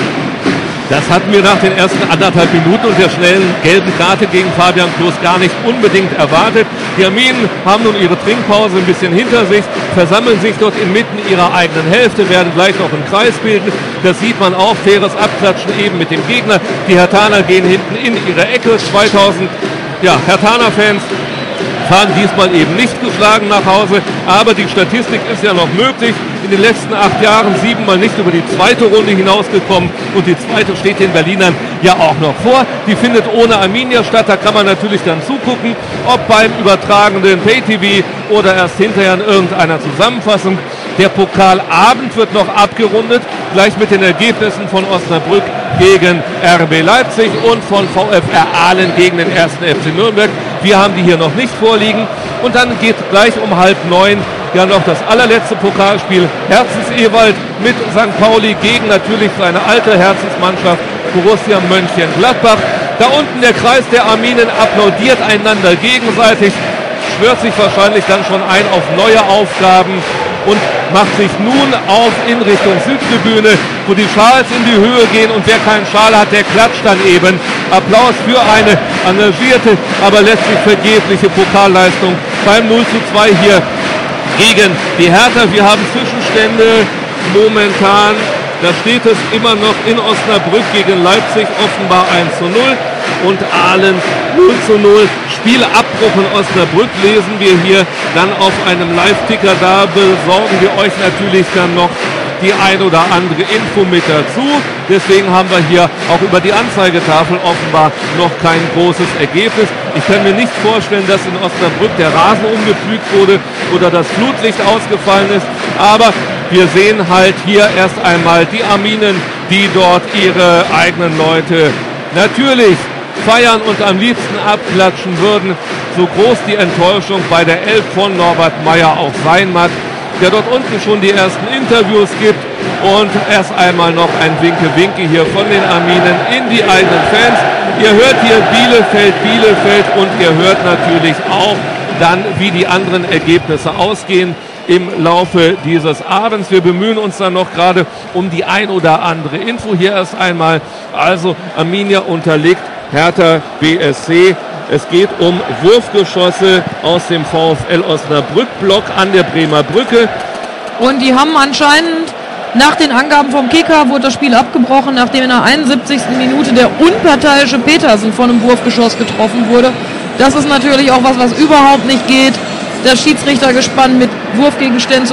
Das hatten wir nach den ersten 1,5 Minuten und der schnellen gelben Karte gegen Fabian Klos gar nicht unbedingt erwartet. Die Arminen haben nun ihre Trinkpause ein bisschen hinter sich, versammeln sich dort inmitten ihrer eigenen Hälfte, werden gleich noch einen Kreis bilden. Das sieht man auch, faires Abklatschen eben mit dem Gegner. Die Herthaner gehen hinten in ihre Ecke. 2000 Herthaner-Fans fahren diesmal eben nicht geschlagen nach Hause, aber die Statistik ist ja noch möglich. In den letzten 8 Jahren 7-mal nicht über die zweite Runde hinausgekommen und die zweite steht den Berlinern ja auch noch vor. Die findet ohne Arminia statt, da kann man natürlich dann zugucken, ob beim übertragenden Pay-TV oder erst hinterher in irgendeiner Zusammenfassung. Der Pokalabend wird noch abgerundet, gleich mit den Ergebnissen von Osnabrück gegen RB Leipzig und von VfR Aalen gegen den 1. FC Nürnberg. Wir haben die hier noch nicht vorliegen. Und dann geht gleich um 8:30 ja noch das allerletzte Pokalspiel Herzens-Ewald mit St. Pauli gegen natürlich seine alte Herzensmannschaft Borussia Mönchengladbach. Da unten der Kreis der Arminen applaudiert einander gegenseitig, schwört sich wahrscheinlich dann schon ein auf neue Aufgaben und macht sich nun auf in Richtung Südtribüne, wo die Schals in die Höhe gehen und wer keinen Schal hat, der klatscht dann eben. Applaus für eine engagierte, aber letztlich vergebliche Pokalleistung beim 0:2 hier gegen die Hertha. Wir haben Zwischenstände momentan. Da steht es immer noch in Osnabrück gegen Leipzig offenbar 1:0 und Aalen 0:0. Spielabbruch in Osnabrück lesen wir hier dann auf einem Live-Ticker. Da besorgen wir euch natürlich dann noch die ein oder andere Info mit dazu. Deswegen haben wir hier auch über die Anzeigetafel offenbar noch kein großes Ergebnis. Ich kann mir nicht vorstellen, dass in Osnabrück der Rasen umgepflügt wurde oder das Flutlicht ausgefallen ist. Aber wir sehen halt hier erst einmal die Arminen, die dort ihre eigenen Leute natürlich feiern und am liebsten abklatschen würden. So groß die Enttäuschung bei der Elf von Norbert Meyer auch sein mag, der dort unten schon die ersten Interviews gibt und erst einmal noch ein Winke-Winke hier von den Arminen in die eigenen Fans. Ihr hört hier Bielefeld und ihr hört natürlich auch dann, wie die anderen Ergebnisse ausgehen im Laufe dieses Abends. Wir bemühen uns dann noch gerade um die ein oder andere Info. Hier erst einmal, also Arminia unterliegt Hertha BSC. Es geht um Wurfgeschosse aus dem VfL Osnabrück-Block an der Bremer Brücke. Und die haben anscheinend, nach den Angaben vom Kicker, wurde das Spiel abgebrochen, nachdem in der 71. Minute der unparteiische Petersen von einem Wurfgeschoss getroffen wurde. Das ist natürlich auch was überhaupt nicht geht. Das Schiedsrichtergespann mit Wurfgegenständen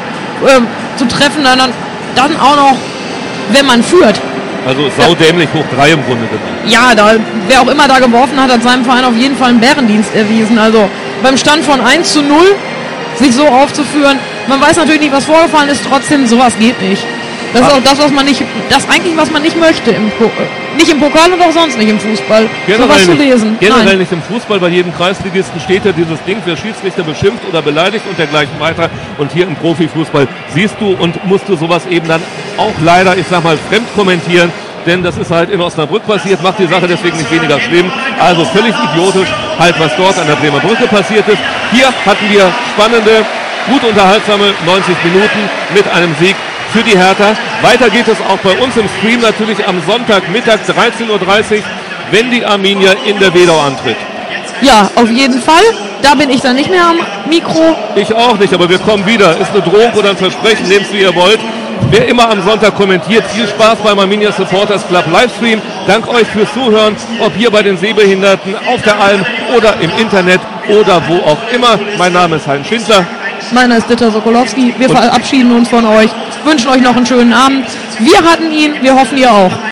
zu treffen, dann auch noch, wenn man führt. Also saudämlich hoch 3 im Grunde genommen. Ja, wer auch immer da geworfen hat seinem Verein auf jeden Fall einen Bärendienst erwiesen. Also beim Stand von 1:0 sich so aufzuführen. Man weiß natürlich nicht, was vorgefallen ist, trotzdem sowas geht nicht. Das ist auch das, was man nicht möchte. Nicht im Pokal und auch sonst nicht im Fußball. Sowas zu lesen. Generell nicht im Fußball. Bei jedem Kreisligisten steht ja dieses Ding, wer Schiedsrichter beschimpft oder beleidigt und dergleichen weiter. Und hier im Profifußball siehst du und musst du sowas eben dann auch leider, ich sag mal, fremd kommentieren. Denn das ist halt in Osnabrück passiert, macht die Sache deswegen nicht weniger schlimm. Also völlig idiotisch, halt was dort an der Bremer Brücke passiert ist. Hier hatten wir spannende, gut unterhaltsame 90 Minuten mit einem Sieg für die Hertha. Weiter geht es auch bei uns im Stream natürlich am Sonntagmittag 13:30 Uhr, wenn die Arminia in der Wedau antritt. Ja, auf jeden Fall. Da bin ich dann nicht mehr am Mikro. Ich auch nicht, aber wir kommen wieder. Ist eine Drohung oder ein Versprechen, nehmt es wie ihr wollt. Wer immer am Sonntag kommentiert, viel Spaß beim Arminia Supporters Club Livestream. Dank euch fürs Zuhören, ob hier bei den Sehbehinderten, auf der Alm oder im Internet oder wo auch immer. Mein Name ist Heinz Schindler. Meiner ist Dieter Sokolowski. Wir verabschieden uns von euch, wünschen euch noch einen schönen Abend. Wir hatten ihn, wir hoffen ihr auch.